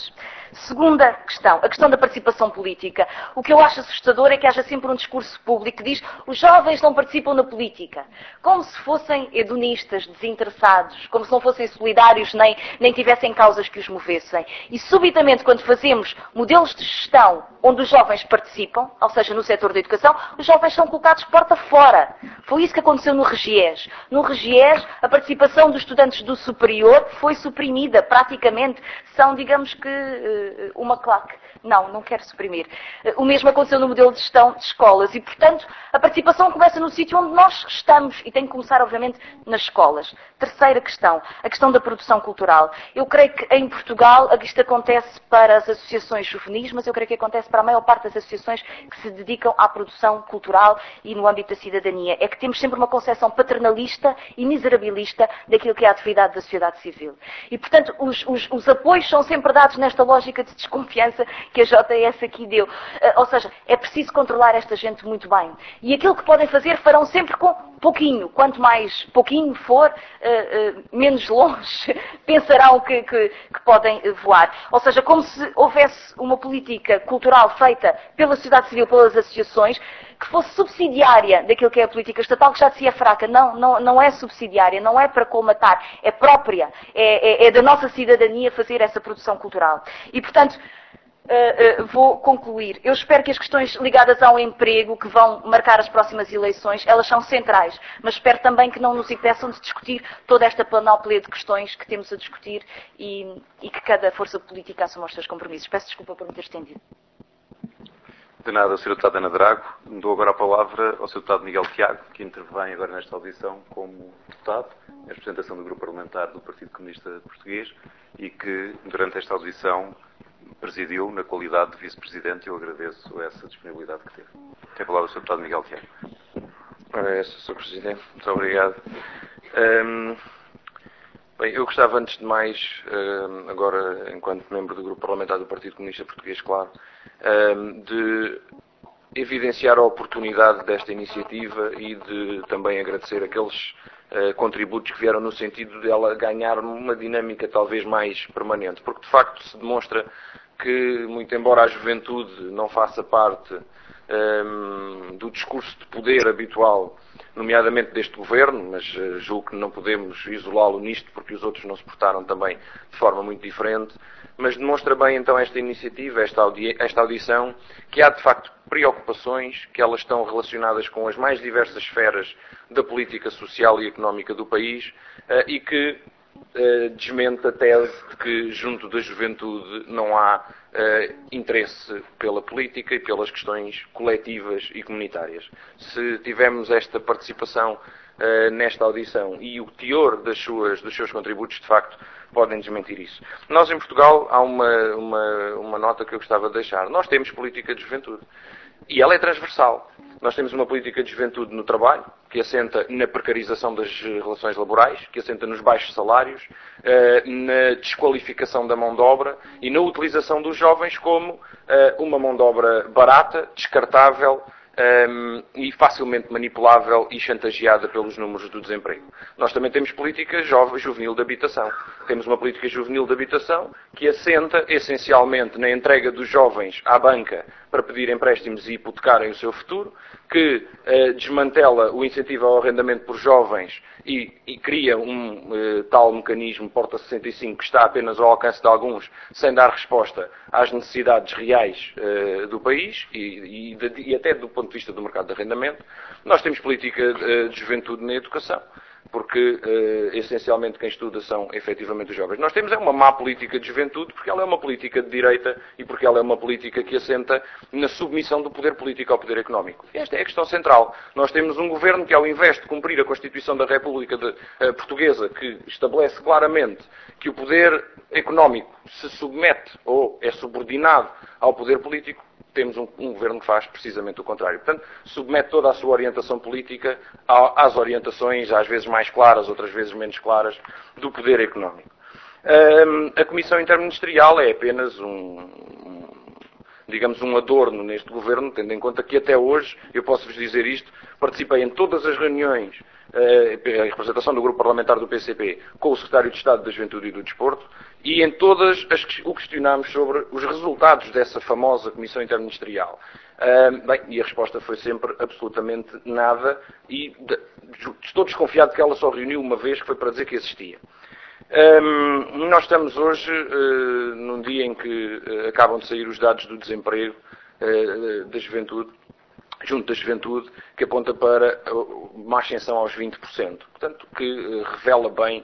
Segunda questão, a questão da participação política. O que eu acho assustador é que haja sempre um discurso público que diz os jovens não participam na política. Como se fossem hedonistas, desinteressados, como se não fossem solidários, nem, nem tivessem causas que os movessem. E subitamente, quando fazemos modelos de gestão onde os jovens participam, ou seja, no setor da educação, os jovens são colocados porta fora. Foi isso que aconteceu no Regiés. No Regiés, a participação dos estudantes do superior foi suprimida, praticamente. São, digamos que, uma claque. Não, não quero suprimir. O mesmo aconteceu no modelo de gestão de escolas e, portanto, a participação começa no sítio onde nós estamos e tem que começar, obviamente, nas escolas. Terceira questão, a questão da produção cultural. Eu creio que em Portugal isto acontece para as associações juvenis, mas eu creio que acontece para a maior parte das associações que se dedicam à produção cultural e no âmbito da cidadania. É que temos sempre uma concepção paternalista e miserabilista daquilo que é a atividade da sociedade civil. E, portanto, os, os, os apoios são sempre dados nesta lógica de desconfiança que a J S aqui deu. Ou seja, é preciso controlar esta gente muito bem. E aquilo que podem fazer farão sempre com pouquinho. Quanto mais pouquinho for, uh, uh, menos longe pensarão que, que, que podem voar. Ou seja, como se houvesse uma política cultural feita pela sociedade civil, pelas associações, que fosse subsidiária daquilo que é a política estatal, que já de si é fraca. Não, não, não é subsidiária, não é para colmatar, é própria. É, é, é da nossa cidadania fazer essa produção cultural. E, portanto, Uh, uh, vou concluir. Eu espero que as questões ligadas ao emprego, que vão marcar as próximas eleições, elas são centrais, mas espero também que não nos impeçam de discutir toda esta panóplia de questões que temos a discutir e, e que cada força política assuma os seus compromissos. Peço desculpa por me ter estendido. De nada, senhor Deputado Ana Drago. Dou agora a palavra ao senhor Deputado Miguel Tiago, que intervém agora nesta audição como deputado, em representação do Grupo Parlamentar do Partido Comunista Português e que, durante esta audição, presidiu na qualidade de vice-presidente. Eu agradeço essa disponibilidade que teve. Tem a palavra o senhor Deputado Miguel Tiago. Ora, é, senhor Presidente. Muito obrigado. Um, bem, eu gostava, antes de mais, um, agora, enquanto membro do Grupo Parlamentar do Partido Comunista Português, claro, um, de evidenciar a oportunidade desta iniciativa e de também agradecer aqueles Uh, contributos que vieram no sentido de ela ganhar uma dinâmica talvez mais permanente, porque de facto se demonstra que, muito embora a juventude não faça parte um, do discurso de poder habitual, nomeadamente deste governo, mas uh, julgo que não podemos isolá-lo nisto porque os outros não se portaram também de forma muito diferente, mas demonstra bem então esta iniciativa, esta, audi esta audição, que há de facto preocupações, que elas estão relacionadas com as mais diversas esferas da política social e económica do país uh, e que uh, desmente a tese de que junto da juventude não há uh, interesse pela política e pelas questões coletivas e comunitárias. Se tivermos esta participação uh, nesta audição e o teor das suas, dos seus contributos, de facto, podem desmentir isso. Nós, em Portugal, há uma, uma, uma nota que eu gostava de deixar. Nós temos política de juventude. E ela é transversal. Nós temos uma política de juventude no trabalho, que assenta na precarização das relações laborais, que assenta nos baixos salários, na desqualificação da mão de obra e na utilização dos jovens como uma mão de obra barata, descartável, Um, e facilmente manipulável e chantageada pelos números do desemprego. Nós também temos política jovem, juvenil de habitação. Temos uma política juvenil de habitação que assenta essencialmente na entrega dos jovens à banca para pedir empréstimos e hipotecarem o seu futuro, que uh, desmantela o incentivo ao arrendamento por jovens e, e cria um uh, tal mecanismo Porta sessenta e cinco que está apenas ao alcance de alguns, sem dar resposta às necessidades reais uh, do país e, e, de, e até do ponto de vista do mercado de arrendamento. Nós temos política uh, de juventude na educação, porque uh, essencialmente quem estuda são efetivamente os jovens. Nós temos é uma má política de juventude porque ela é uma política de direita e porque ela é uma política que assenta na submissão do poder político ao poder económico. Esta é a questão central. Nós temos um governo que, ao invés de cumprir a Constituição da República de, uh, Portuguesa, que estabelece claramente que o poder económico se submete ou é subordinado ao poder político, temos um, um governo que faz precisamente o contrário. Portanto, submete toda a sua orientação política às orientações, às vezes mais claras, outras vezes menos claras, do poder económico. Um, a Comissão Interministerial é apenas um, um, digamos, um adorno neste governo, tendo em conta que até hoje, eu posso-vos dizer isto, participei em todas as reuniões a representação do grupo parlamentar do P C P com o secretário de Estado da Juventude e do Desporto, e em todas as que o questionámos sobre os resultados dessa famosa Comissão Interministerial. Uh, bem, e a resposta foi sempre absolutamente nada, e de, estou desconfiado que ela só reuniu uma vez, que foi para dizer que existia. Um, nós estamos hoje uh, num dia em que uh, acabam de sair os dados do desemprego uh, da juventude, junto da juventude, que aponta para uma ascensão aos vinte por cento. Portanto, que uh, revela bem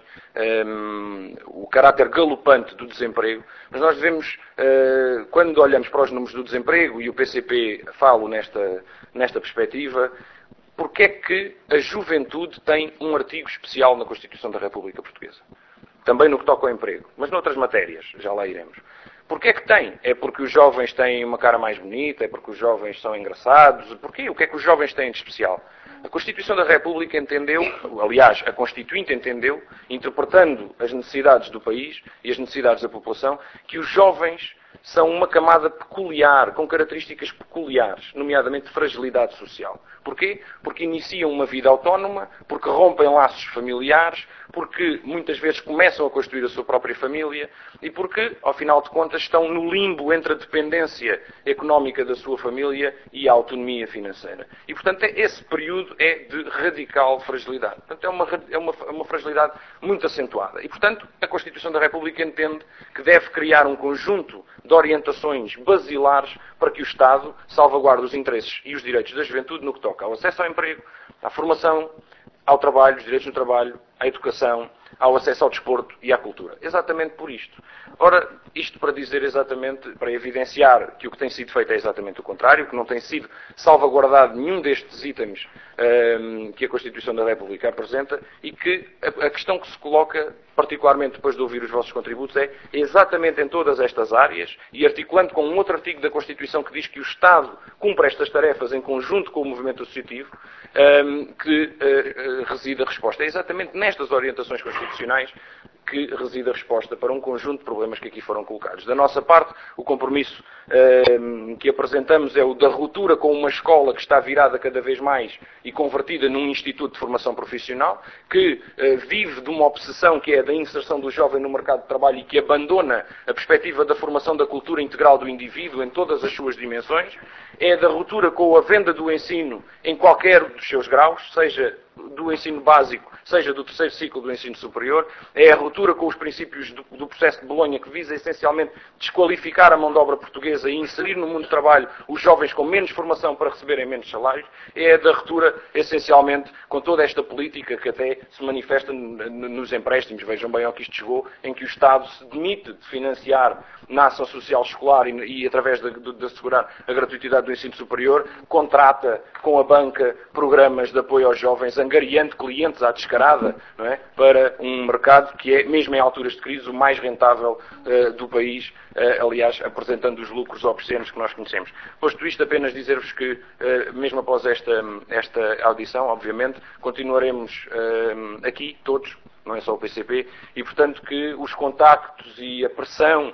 um, o caráter galopante do desemprego. Mas nós devemos, uh, quando olhamos para os números do desemprego, e o P C P falo nesta, nesta perspectiva, porque é que a juventude tem um artigo especial na Constituição da República Portuguesa? Também no que toca ao emprego, mas noutras matérias, já lá iremos. Porquê é que tem? É porque os jovens têm uma cara mais bonita? É porque os jovens são engraçados? Porquê? O que é que os jovens têm de especial? A Constituição da República entendeu, aliás, a Constituinte entendeu, interpretando as necessidades do país e as necessidades da população, que os jovens são uma camada peculiar, com características peculiares, nomeadamente fragilidade social. Porquê? Porque iniciam uma vida autónoma, porque rompem laços familiares, porque muitas vezes começam a construir a sua própria família e porque, ao final de contas, estão no limbo entre a dependência económica da sua família e a autonomia financeira. E, portanto, esse período é de radical fragilidade. Portanto, é uma, é uma, uma fragilidade muito acentuada. E, portanto, a Constituição da República entende que deve criar um conjunto de orientações basilares para que o Estado salvaguarde os interesses e os direitos da juventude no que toca ao acesso ao emprego, à formação, ao trabalho, os direitos no trabalho, à educação, ao acesso ao desporto e à cultura. Exatamente por isto. Ora, isto para dizer exatamente, para evidenciar que o que tem sido feito é exatamente o contrário, que não tem sido salvaguardado nenhum destes itens um, que a Constituição da República apresenta e que a, a questão que se coloca, particularmente depois de ouvir os vossos contributos, é exatamente em todas estas áreas e articulando com um outro artigo da Constituição que diz que o Estado cumpre estas tarefas em conjunto com o movimento associativo, um, que uh, uh, reside a resposta. É exatamente nestas orientações constitucionais que reside a resposta para um conjunto de problemas que aqui foram colocados. Da nossa parte, o compromisso eh, que apresentamos é o da ruptura com uma escola que está virada cada vez mais e convertida num instituto de formação profissional, que eh, vive de uma obsessão que é a da inserção do jovem no mercado de trabalho e que abandona a perspectiva da formação da cultura integral do indivíduo em todas as suas dimensões. É da ruptura com a venda do ensino em qualquer dos seus graus, seja do ensino básico, seja do terceiro ciclo do ensino superior, é a ruptura com os princípios do, do processo de Bolonha, que visa essencialmente desqualificar a mão de obra portuguesa e inserir no mundo do trabalho os jovens com menos formação para receberem menos salários, é a da ruptura essencialmente com toda esta política que até se manifesta nos empréstimos, vejam bem ao que isto chegou, em que o Estado se demite de financiar na ação social escolar e, e através de, de, de assegurar a gratuitidade do ensino superior, contrata com a banca programas de apoio aos jovens, angariando clientes à descarada, não é? Para um mercado que é, mesmo em alturas de crise, o mais rentável uh, do país, uh, aliás, apresentando os lucros obscenos que nós conhecemos. Posto isto, apenas dizer-vos que, uh, mesmo após esta, esta audição, obviamente, continuaremos uh, aqui, todos, não é só o P C P, e portanto que os contactos e a pressão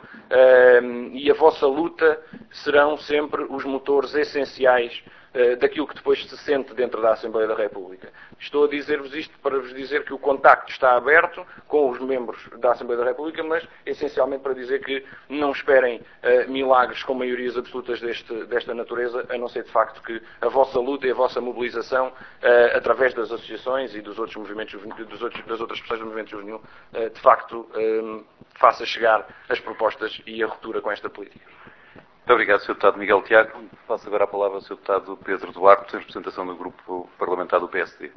uh, e a vossa luta serão sempre os motores essenciais uh, daquilo que depois se sente dentro da Assembleia da República. Estou a dizer-vos isto para vos dizer que o contacto está aberto com os membros da Assembleia da República, mas essencialmente para dizer que não esperem uh, milagres com maiorias absolutas deste, desta natureza, a não ser de facto que a vossa luta e a vossa mobilização, uh, através das associações e dos outros movimentos, dos outros, das outras pessoas do movimento juvenil, uh, de facto um, faça chegar as propostas e a ruptura com esta política. Muito obrigado, senhor Deputado Miguel Tiago. Passo agora a palavra ao senhor Deputado Pedro Duarte, em representação do Grupo Parlamentar do P S D.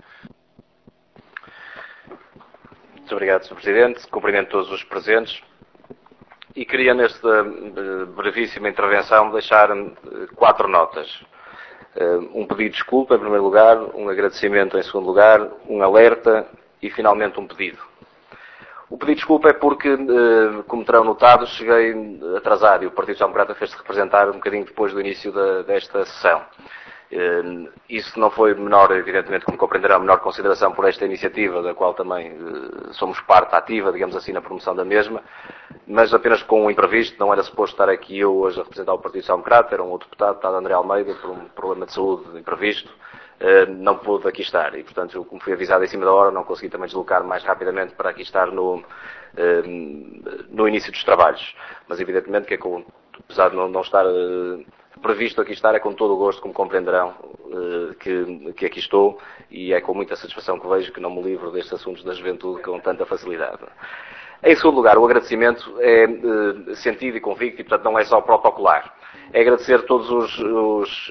Muito obrigado, senhor Presidente. Cumprimento todos os presentes. E queria, nesta brevíssima intervenção, deixar quatro notas. Um pedido de desculpa, em primeiro lugar, um agradecimento, em segundo lugar, um alerta e, finalmente, um pedido. O pedido de desculpa é porque, como terão notado, cheguei atrasado e o Partido Social Democrata fez-se representar um bocadinho depois do início da, desta sessão. Isso não foi menor, evidentemente, como compreenderão, menor consideração por esta iniciativa, da qual também somos parte ativa, digamos assim, na promoção da mesma, mas apenas com um imprevisto. Não era suposto estar aqui eu hoje a representar o Partido Social Democrata, era um outro deputado, o deputado André Almeida, por um problema de saúde imprevisto, não pude aqui estar. E, portanto, como fui avisado em cima da hora, não consegui também deslocar mais rapidamente para aqui estar no, no início dos trabalhos. Mas, evidentemente, que é com, apesar de não, não estar previsto aqui estar, é com todo o gosto, como compreenderão, que, que aqui estou, e é com muita satisfação que vejo que não me livro destes assuntos da juventude com tanta facilidade. Em segundo lugar, o agradecimento é sentido e convicto, e, portanto, não é só protocolar. É agradecer todas os, os,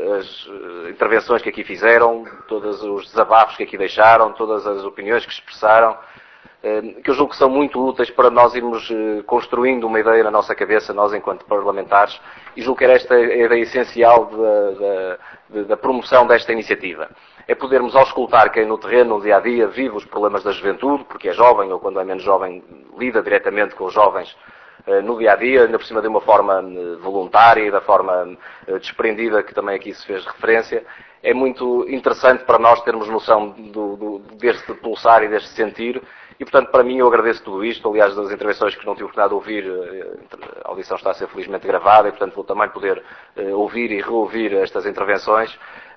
as intervenções que aqui fizeram, todos os desabafos que aqui deixaram, todas as opiniões que expressaram, que eu julgo que são muito úteis para nós irmos construindo uma ideia na nossa cabeça, nós enquanto parlamentares, e julgo que era esta a ideia essencial da, da, da promoção desta iniciativa. É podermos auscultar quem no terreno, no dia-a-dia, vive os problemas da juventude, porque é jovem ou quando é menos jovem lida diretamente com os jovens no dia-a-dia, ainda por cima de uma forma voluntária e da forma desprendida que também aqui se fez referência. É muito interessante para nós termos noção do, do, deste pulsar e deste sentir e, portanto, para mim eu agradeço tudo isto. Aliás, das intervenções que não tive oportunidade de ouvir, a audição está a ser felizmente gravada e, portanto, vou também poder ouvir e reouvir estas intervenções.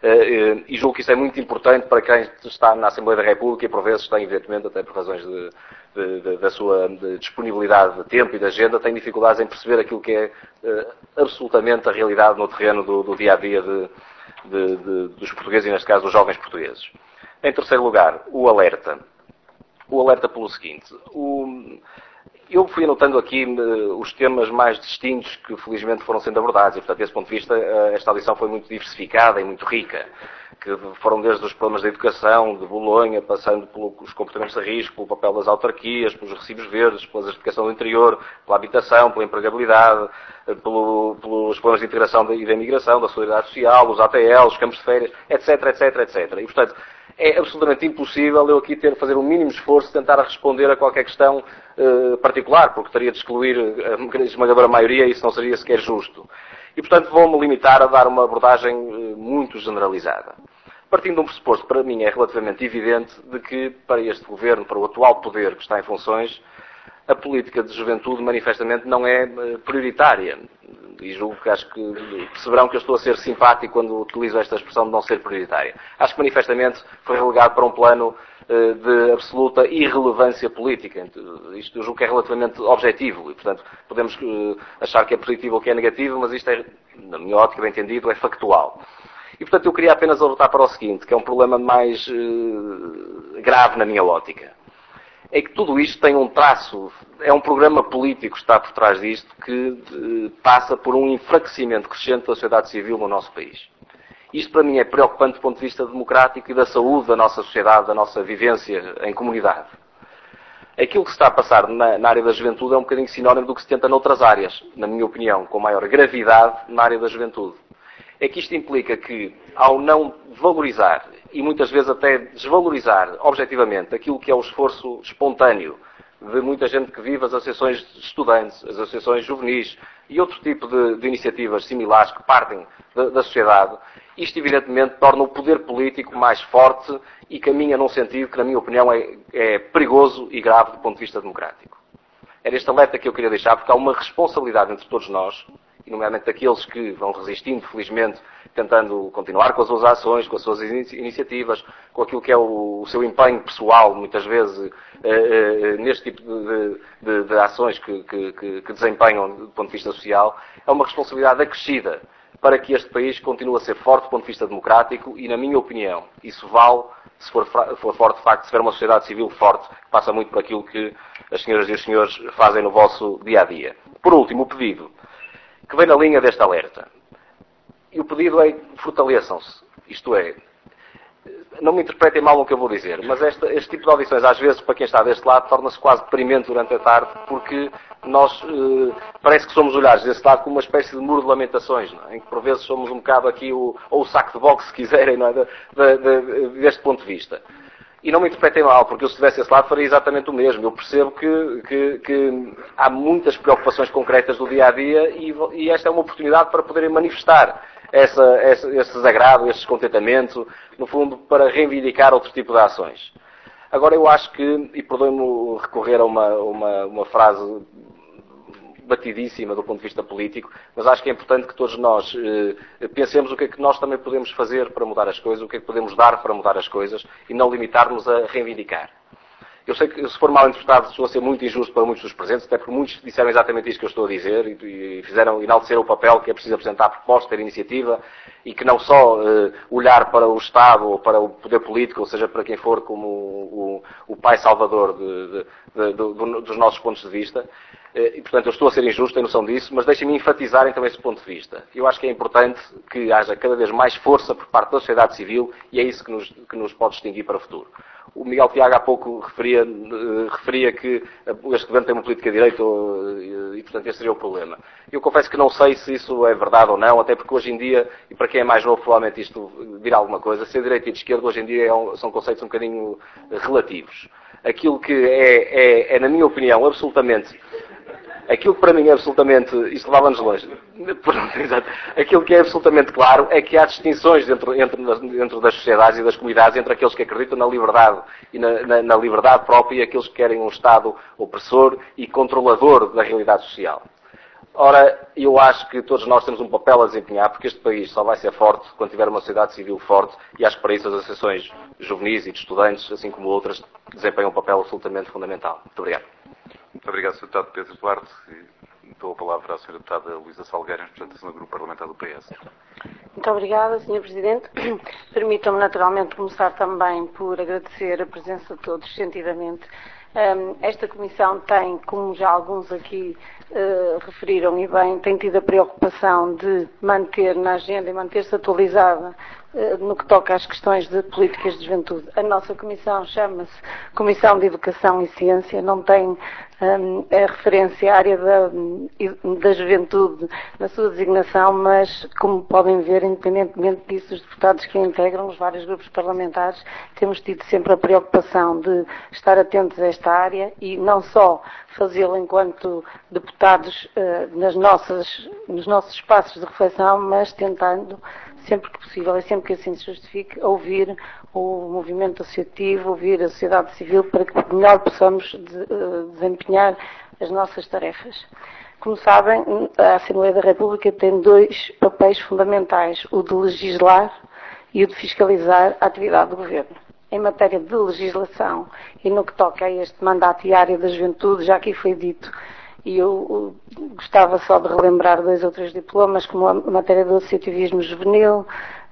E julgo que isso é muito importante para quem está na Assembleia da República e, por vezes, tem, evidentemente, até por razões de, de, de, da sua de disponibilidade de tempo e de agenda, tem dificuldades em perceber aquilo que é absolutamente a realidade no terreno do, do dia-a-dia de, de, de, dos portugueses e, neste caso, dos jovens portugueses. Em terceiro lugar, o alerta. O alerta pelo seguinte. O, eu fui anotando aqui uh, os temas mais distintos que, felizmente, foram sendo abordados. E, portanto, desse ponto de vista, uh, esta audição foi muito diversificada e muito rica. Que foram desde os problemas da educação, de Bolonha, passando pelos comportamentos de risco, pelo papel das autarquias, pelos recibos verdes, pela educação do interior, pela habitação, pela empregabilidade, pelo, pelos problemas de integração e da imigração, da solidariedade social, os A T L, os campos de férias, etc, etc, etcétera. E, portanto, é absolutamente impossível eu aqui ter, fazer um mínimo esforço de tentar responder a qualquer questão uh, particular, porque teria de excluir a esmagadora maioria e isso não seria sequer justo. E, portanto, vou-me limitar a dar uma abordagem uh, muito generalizada. Partindo de um pressuposto, para mim é relativamente evidente, de que para este governo, para o atual poder que está em funções, a política de juventude manifestamente não é uh, prioritária. E julgo que acho que perceberão que eu estou a ser simpático quando utilizo esta expressão de não ser prioritária. Acho que manifestamente foi relegado para um plano uh, de absoluta irrelevância política. Isto eu julgo que é relativamente objetivo e, portanto, podemos uh, achar que é positivo ou que é negativo, mas isto é, na minha ótica, bem entendido, é factual. E, portanto, eu queria apenas alertar para o seguinte, que é um problema mais uh, grave na minha ótica. É que tudo isto tem um traço, é um programa político que está por trás disto que eh, passa por um enfraquecimento crescente da sociedade civil no nosso país. Isto para mim é preocupante do ponto de vista democrático e da saúde da nossa sociedade, da nossa vivência em comunidade. Aquilo que se está a passar na, na área da juventude é um bocadinho sinónimo do que se tenta noutras áreas, na minha opinião, com maior gravidade na área da juventude. É que isto implica que, ao não valorizar e muitas vezes até desvalorizar objetivamente aquilo que é o esforço espontâneo de muita gente que vive as associações de estudantes, as associações juvenis e outro tipo de, de iniciativas similares que partem da, da sociedade, isto evidentemente torna o poder político mais forte e caminha num sentido que, na minha opinião, é, é perigoso e grave do ponto de vista democrático. Era este alerta que eu queria deixar, porque há uma responsabilidade entre todos nós, e nomeadamente daqueles que vão resistindo, felizmente, tentando continuar com as suas ações, com as suas iniciativas, com aquilo que é o, o seu empenho pessoal, muitas vezes, eh, eh, neste tipo de, de, de ações que, que, que desempenham do ponto de vista social, é uma responsabilidade acrescida para que este país continue a ser forte do ponto de vista democrático e, na minha opinião, isso vale, se for, for forte, de facto, se tiver uma sociedade civil forte, que passa muito por aquilo que as senhoras e os senhores fazem no vosso dia-a-dia. Por último, o pedido, que vem na linha deste alerta. E o pedido é fortaleçam-se. Isto é, não me interpretem mal o que eu vou dizer, mas esta, este tipo de audições, às vezes, para quem está deste lado, torna-se quase deprimente durante a tarde, porque nós eh, parece que somos olhados desse lado como uma espécie de muro de lamentações, não é? Em que por vezes somos um bocado aqui o, ou o saco de boxe, se quiserem, não é? de, de, de, deste ponto de vista. E não me interpretem mal, porque eu se estivesse desse lado faria exatamente o mesmo. Eu percebo que, que, que há muitas preocupações concretas do dia-a-dia e, e esta é uma oportunidade para poderem manifestar essa, essa, esse desagrado, esse descontentamento, no fundo, para reivindicar outro tipo de ações. Agora eu acho que, e perdoe-me recorrer a uma, uma, uma frase batidíssima do ponto de vista político, mas acho que é importante que todos nós eh, pensemos o que é que nós também podemos fazer para mudar as coisas, o que é que podemos dar para mudar as coisas e não limitar-nos a reivindicar. Eu sei que, se for mal interpretado, estou a ser muito injusto para muitos dos presentes, até porque muitos disseram exatamente isto que eu estou a dizer e, e fizeram enaltecer o papel que é preciso apresentar proposta, ter iniciativa e que não só uh, olhar para o Estado ou para o poder político, ou seja, para quem for como o, o, o pai salvador de, de, de, de, dos nossos pontos de vista. E, portanto, eu estou a ser injusto, tenho noção disso, mas deixem-me enfatizar então esse ponto de vista. Eu acho que é importante que haja cada vez mais força por parte da sociedade civil e é isso que nos, que nos pode distinguir para o futuro. O Miguel Tiago há pouco referia, uh, referia que este governo tem uma política de direita uh, e, portanto, esse seria o problema. Eu confesso que não sei se isso é verdade ou não, até porque hoje em dia, e para quem é mais novo, provavelmente isto dirá alguma coisa, ser direita e de esquerda hoje em dia é um, são conceitos um bocadinho relativos. Aquilo que é, é, é, na minha opinião, absolutamente... Aquilo que para mim é absolutamente, isto levava-nos longe, aquilo que é absolutamente claro é que há distinções dentro, entre, dentro das sociedades e das comunidades entre aqueles que acreditam na liberdade e na, na, na liberdade própria e aqueles que querem um Estado opressor e controlador da realidade social. Ora, eu acho que todos nós temos um papel a desempenhar, porque este país só vai ser forte quando tiver uma sociedade civil forte, e acho que para isso as associações juvenis e de estudantes, assim como outras, desempenham um papel absolutamente fundamental. Muito obrigado. Muito obrigado, senhor Deputado Pedro Duarte. E dou a palavra à senhora Deputada Luísa Salgueiro, em representação do Grupo Parlamentar do P S. Muito obrigada, senhor Presidente. Permitam-me naturalmente começar também por agradecer a presença de todos, sentidamente. Um, esta Comissão tem, como já alguns aqui uh, referiram e bem, tem tido a preocupação de manter na agenda e manter-se atualizada uh, no que toca às questões de políticas de juventude. A nossa Comissão chama-se Comissão de Educação e Ciência, não tem um, a referência à área da, da juventude na sua designação, mas, como podem ver, independentemente disso, os deputados que a integram, os vários grupos parlamentares, temos tido sempre a preocupação de estar atentos a esta área e não só fazê-lo enquanto deputados uh, nas nossas, nos nossos espaços de reflexão, mas tentando, sempre que possível e sempre que assim se justifique, ouvir o movimento associativo, ouvir a sociedade civil para que melhor possamos de, uh, desempenhar as nossas tarefas. Como sabem, a Assembleia da República tem dois papéis fundamentais, o de legislar e o de fiscalizar a atividade do Governo. Em matéria de legislação e no que toca a este mandato e área da juventude, já aqui foi dito, e eu gostava só de relembrar dois ou três diplomas, como a matéria do associativismo juvenil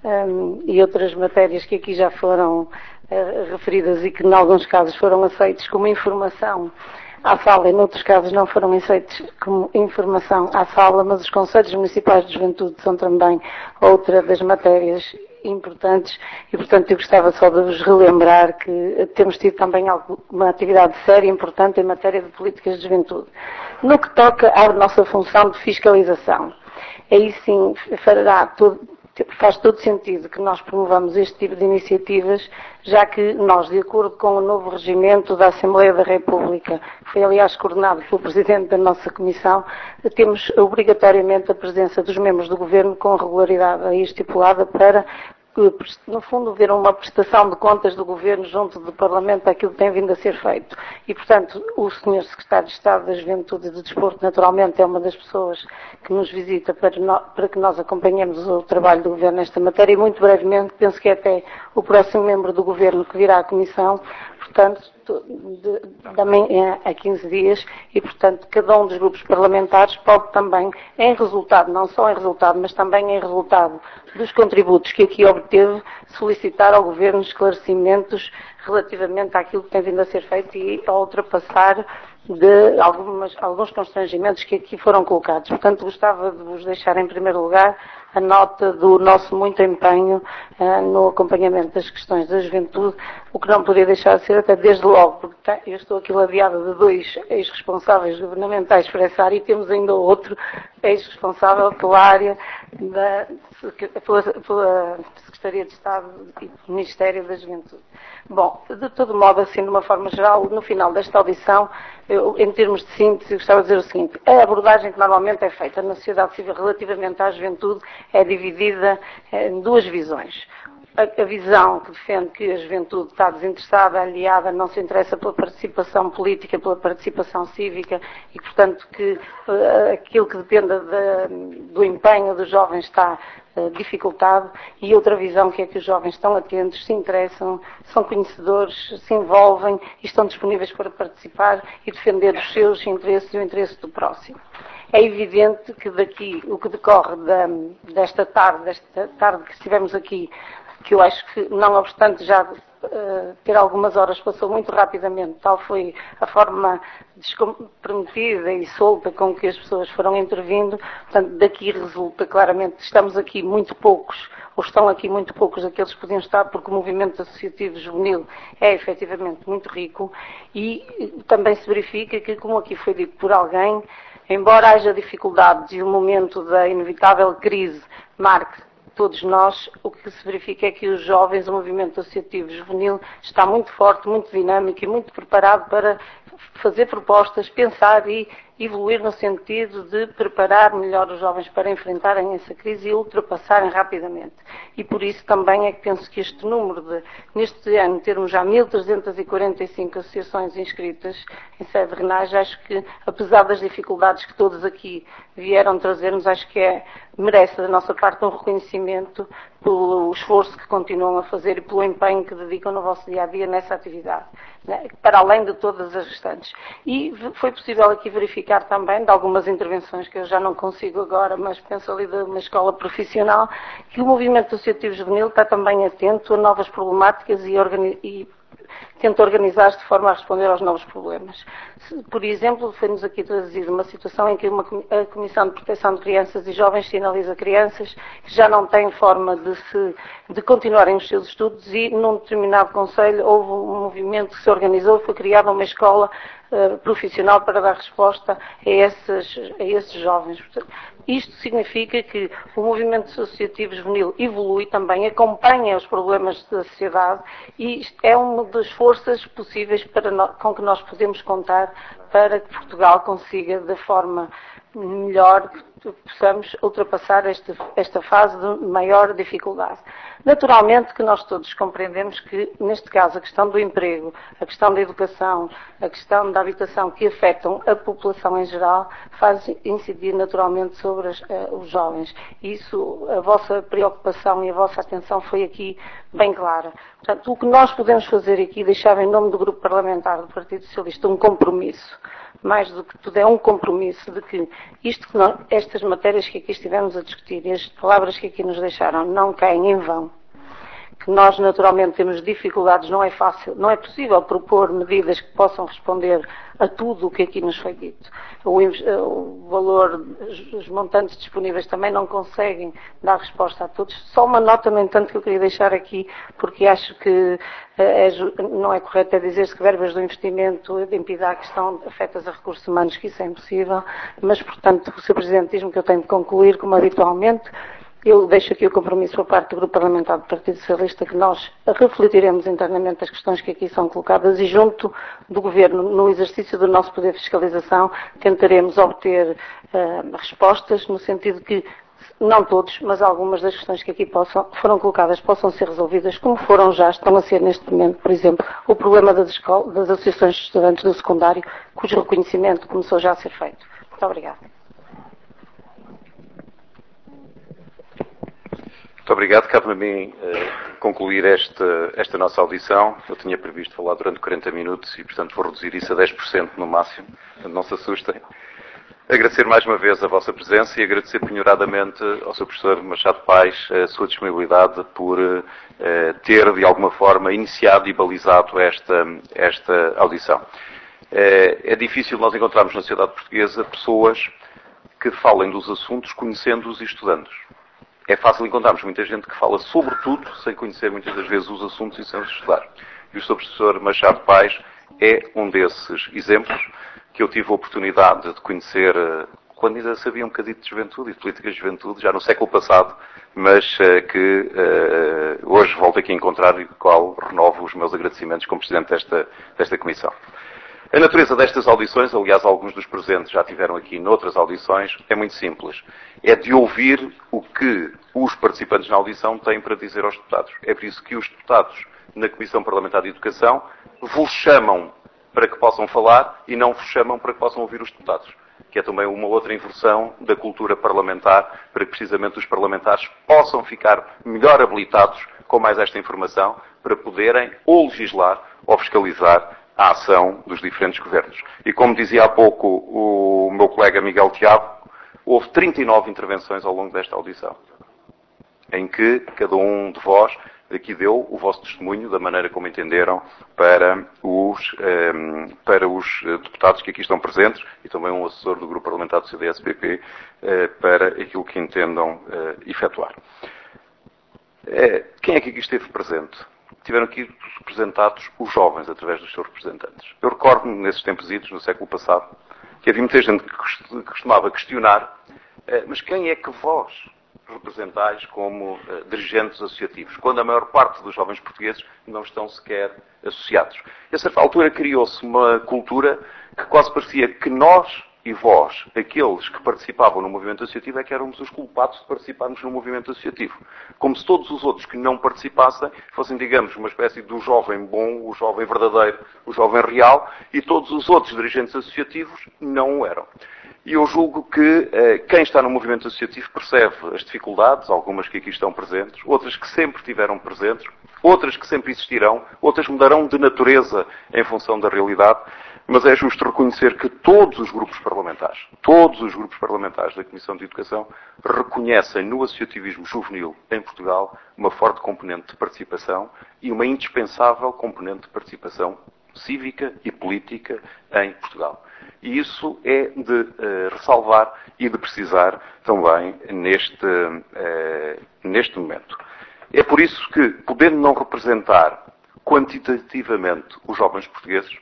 um, e outras matérias que aqui já foram uh, referidas e que, em alguns casos, foram aceitos como informação à sala e, noutros casos, não foram aceitos como informação à sala, mas os Conselhos Municipais de Juventude são também outra das matérias importantes e, portanto, eu gostava só de vos relembrar que temos tido também uma atividade séria e importante em matéria de políticas de juventude. No que toca à nossa função de fiscalização, aí sim fará todo, faz todo sentido que nós promovamos este tipo de iniciativas, já que nós, de acordo com o novo regimento da Assembleia da República, que foi aliás coordenado pelo Presidente da nossa Comissão, temos obrigatoriamente a presença dos membros do Governo com regularidade aí estipulada para, no fundo, ver uma prestação de contas do Governo junto do Parlamento daquilo que tem vindo a ser feito. E, portanto, o senhor Secretário de Estado da Juventude e do Desporto, naturalmente, é uma das pessoas que nos visita para, no, para que nós acompanhemos o trabalho do Governo nesta matéria e, muito brevemente, penso que é até o próximo membro do Governo que virá à Comissão, portanto, de, de amanhã a quinze dias, e, portanto, cada um dos grupos parlamentares pode também, em resultado, não só em resultado, mas também em resultado dos contributos que aqui obteve, solicitar ao Governo esclarecimentos relativamente àquilo que tem vindo a ser feito e a ultrapassar de algumas, alguns constrangimentos que aqui foram colocados. Portanto, gostava de vos deixar, em primeiro lugar, a nota do nosso muito empenho uh, no acompanhamento das questões da juventude, o que não podia deixar de ser até desde logo, porque tá, eu estou aqui ladeada de dois ex-responsáveis governamentais para essa área e temos ainda outro ex-responsável pela área da pela, pela Secretaria de Estado e Ministério da Juventude. Bom, de todo modo, assim, de uma forma geral, no final desta audição, eu, em termos de síntese, eu gostava de dizer o seguinte: a abordagem que normalmente é feita na sociedade civil relativamente à juventude é dividida em duas visões. a, a visão que defende que a juventude está desinteressada, aliada, não se interessa pela participação política, pela participação cívica e, portanto, que uh, aquilo que depende de, do empenho dos jovens está uh, dificultado, e outra visão que é que os jovens estão atentos, se interessam, são conhecedores, se envolvem e estão disponíveis para participar e defender os seus interesses e o interesse do próximo. É evidente que daqui, o que decorre da, desta tarde, desta tarde que estivemos aqui, que eu acho que, não obstante já uh, ter algumas horas, passou muito rapidamente, tal foi a forma descomprometida e solta com que as pessoas foram intervindo, portanto, daqui resulta claramente que estamos aqui muito poucos, ou estão aqui muito poucos daqueles que podiam estar, porque o movimento associativo juvenil é efetivamente muito rico, e também se verifica que, como aqui foi dito por alguém, embora haja dificuldades e o momento da inevitável crise marque todos nós, o que se verifica é que os jovens, o movimento associativo juvenil, está muito forte, muito dinâmico e muito preparado para fazer propostas, pensar e evoluir no sentido de preparar melhor os jovens para enfrentarem essa crise e ultrapassarem rapidamente. E por isso também é que penso que este número de, neste ano, termos já mil trezentas e quarenta e cinco associações inscritas em sede de renagem, acho que, apesar das dificuldades que todos aqui vieram trazer-nos, acho que é, merece da nossa parte um reconhecimento pelo esforço que continuam a fazer e pelo empenho que dedicam no vosso dia-a-dia nessa atividade, né, para além de todas as restantes. E foi possível aqui verificar também, de algumas intervenções que eu já não consigo agora, mas penso ali de uma escola profissional, que o movimento associativo juvenil está também atento a novas problemáticas e, e tenta organizar-se de forma a responder aos novos problemas. Por exemplo, foi-nos aqui trazida uma situação em que uma, a Comissão de Proteção de Crianças e Jovens sinaliza crianças que já não têm forma de, se, de continuarem os seus estudos, e num determinado concelho houve um movimento que se organizou, foi criada uma escola uh, profissional para dar resposta a esses, a esses jovens. Portanto, isto significa que o movimento associativo juvenil evolui também, acompanha os problemas da sociedade, e isto é uma das forças possíveis para nós, com que nós podemos contar para que Portugal consiga, da forma melhor, que possamos ultrapassar esta, esta fase de maior dificuldade. Naturalmente que nós todos compreendemos que, neste caso, a questão do emprego, a questão da educação, a questão da habitação, que afetam a população em geral, faz incidir naturalmente sobre as, uh, os jovens. Isso, a vossa preocupação e a vossa atenção foi aqui bem clara. Portanto, o que nós podemos fazer aqui, deixar em nome do Grupo Parlamentar do Partido Socialista um compromisso, mais do que tudo é um compromisso de que isto que nós, estas matérias que aqui estivemos a discutir e as palavras que aqui nos deixaram não caem em vão. Que nós naturalmente temos dificuldades, não é fácil, não é possível propor medidas que possam responder a tudo o que aqui nos foi dito. O, o valor, os montantes disponíveis também não conseguem dar resposta a todos. Só uma nota, no entanto, que eu queria deixar aqui, porque acho que é, não é correto é dizer-se que verbas do investimento de impiedade que estão afetas a recursos humanos, que isso é impossível, mas, portanto, o senhor Presidente diz-me que eu tenho de concluir, como habitualmente. Eu deixo aqui o compromisso por parte do Grupo Parlamentar do Partido Socialista que nós refletiremos internamente as questões que aqui são colocadas e, junto do Governo, no exercício do nosso poder de fiscalização, tentaremos obter uh, respostas no sentido que, não todos, mas algumas das questões que aqui possam, foram colocadas possam ser resolvidas, como foram já, estão a ser neste momento, por exemplo, o problema das, escolas, das associações de estudantes do secundário, cujo reconhecimento começou já a ser feito. Muito obrigada. Muito obrigado. Cabe-me a mim uh, concluir esta, esta nossa audição. Eu tinha previsto falar durante quarenta minutos e, portanto, vou reduzir isso a dez por cento no máximo. Não se assustem. Agradecer mais uma vez a vossa presença e agradecer penhoradamente ao seu professor Machado Paes a sua disponibilidade por uh, ter, de alguma forma, iniciado e balizado esta, esta audição. Uh, é difícil nós encontrarmos na sociedade portuguesa pessoas que falem dos assuntos conhecendo-os e estudando-os. É fácil encontrarmos muita gente que fala sobre tudo, sem conhecer muitas das vezes os assuntos e sem os estudar. E o seu professor Machado Paes é um desses exemplos que eu tive a oportunidade de conhecer quando ainda sabia um bocadinho de juventude e de políticas de juventude, já no século passado, mas que uh, hoje volto aqui a encontrar e do qual renovo os meus agradecimentos como Presidente desta, desta Comissão. A natureza destas audições, aliás, alguns dos presentes já tiveram aqui noutras audições, é muito simples. É de ouvir o que os participantes na audição têm para dizer aos deputados. É por isso que os deputados na Comissão Parlamentar de Educação vos chamam para que possam falar e não vos chamam para que possam ouvir os deputados. Que é também uma outra inversão da cultura parlamentar, para que precisamente os parlamentares possam ficar melhor habilitados com mais esta informação, para poderem ou legislar ou fiscalizar a ação dos diferentes governos. E como dizia há pouco o meu colega Miguel Tiago, houve trinta e nove intervenções ao longo desta audição, em que cada um de vós aqui deu o vosso testemunho da maneira como entenderam para os, um, para os deputados que aqui estão presentes e também um assessor do Grupo Parlamentar do C D S P P uh, para aquilo que entendam uh, efetuar. Uh, quem é que aqui esteve presente? Tiveram aqui representados os jovens através dos seus representantes. Eu recordo-me, nesses tempos idos, no século passado, que havia muita gente que costumava questionar, uh, mas quem é que vós representais como uh, dirigentes associativos, quando a maior parte dos jovens portugueses não estão sequer associados. E a certa altura criou-se uma cultura que quase parecia que nós e vós, aqueles que participavam no movimento associativo, é que éramos os culpados de participarmos no movimento associativo. Como se todos os outros que não participassem fossem, digamos, uma espécie do jovem bom, o jovem verdadeiro, o jovem real, e todos os outros dirigentes associativos não o eram. E eu julgo que eh, quem está no movimento associativo percebe as dificuldades, algumas que aqui estão presentes, outras que sempre estiveram presentes, outras que sempre existirão, outras mudarão de natureza em função da realidade, mas é justo reconhecer que todos os grupos parlamentares, todos os grupos parlamentares da Comissão de Educação reconhecem no associativismo juvenil em Portugal uma forte componente de participação e uma indispensável componente de participação cívica e política em Portugal. E isso é de uh, ressalvar e de precisar também neste, uh, neste momento. É por isso que, podendo não representar quantitativamente os jovens portugueses,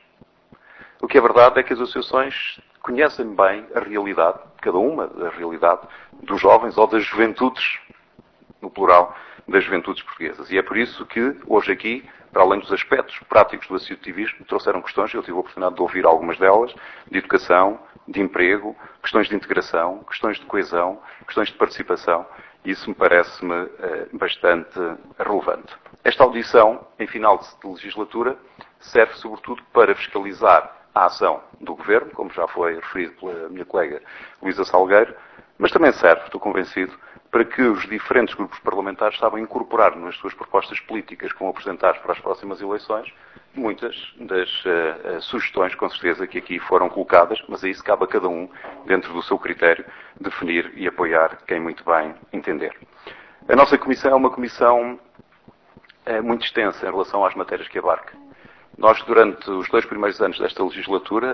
o que é verdade é que as associações conhecem bem a realidade, cada uma a realidade dos jovens ou das juventudes, no plural, das juventudes portuguesas. E é por isso que, hoje aqui, para além dos aspectos práticos do associativismo, trouxeram questões, eu tive a oportunidade de ouvir algumas delas, de educação, de emprego, questões de integração, questões de coesão, questões de participação, e isso me parece-me eh, bastante relevante. Esta audição, em final de legislatura, serve sobretudo para fiscalizar a ação do Governo, como já foi referido pela minha colega Luísa Salgueiro, mas também serve, estou convencido, para que os diferentes grupos parlamentares saibam incorporar nas suas propostas políticas que vão apresentar para as próximas eleições muitas das uh, uh, sugestões, com certeza, que aqui foram colocadas, mas a isso cabe a cada um, dentro do seu critério, definir e apoiar quem muito bem entender. A nossa comissão é uma comissão uh, muito extensa em relação às matérias que abarca. Nós, durante os dois primeiros anos desta legislatura,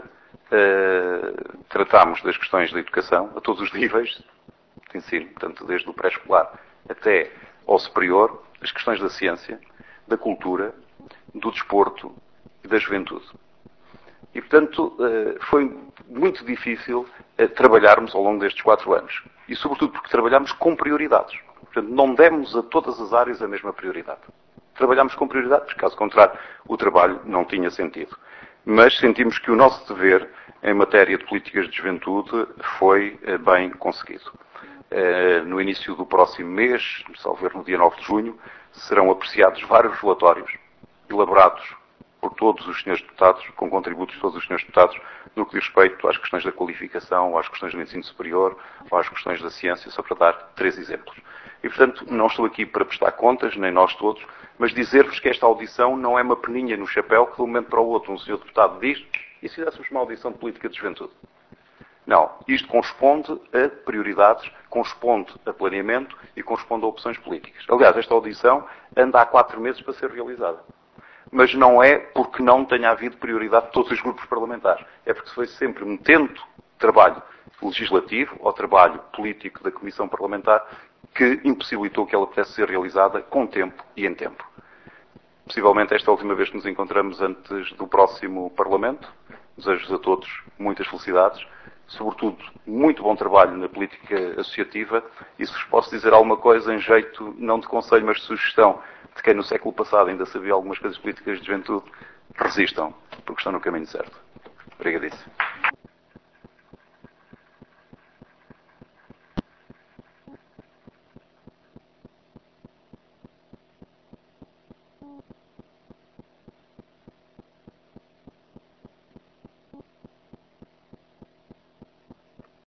uh, tratámos das questões da educação a todos os níveis de ensino, portanto, desde o pré-escolar até ao superior, as questões da ciência, da cultura, do desporto e da juventude. E, portanto, uh, foi muito difícil uh, trabalharmos ao longo destes quatro anos. E, sobretudo, porque trabalhámos com prioridades. Portanto, não demos a todas as áreas a mesma prioridade. Trabalhámos com prioridade, porque, caso contrário, o trabalho não tinha sentido. Mas sentimos que o nosso dever em matéria de políticas de juventude foi eh, bem conseguido. Eh, no início do próximo mês, salvo ver no dia nove de junho, serão apreciados vários relatórios elaborados por todos os senhores deputados, com contributos de todos os senhores deputados, no que diz respeito às questões da qualificação, às questões do ensino superior, ou às questões da ciência, só para dar três exemplos. E, portanto, não estou aqui para prestar contas, nem nós todos, mas dizer-vos que esta audição não é uma peninha no chapéu que, de um momento para o outro, um senhor deputado diz, e se fizéssemos uma audição de política de juventude? Não. Isto corresponde a prioridades, corresponde a planeamento e corresponde a opções políticas. Aliás, esta audição anda há quatro meses para ser realizada. Mas não é porque não tenha havido prioridade de todos os grupos parlamentares. É porque se foi sempre metendo trabalho legislativo ou trabalho político da Comissão Parlamentar que impossibilitou que ela pudesse ser realizada com tempo e em tempo. Possivelmente esta é a última vez que nos encontramos antes do próximo Parlamento. Desejo-vos a todos muitas felicidades, sobretudo muito bom trabalho na política associativa, e se vos posso dizer alguma coisa em jeito, não de conselho, mas de sugestão, de quem no século passado ainda sabia algumas coisas políticas de juventude, resistam, porque estão no caminho certo. Obrigadíssimo.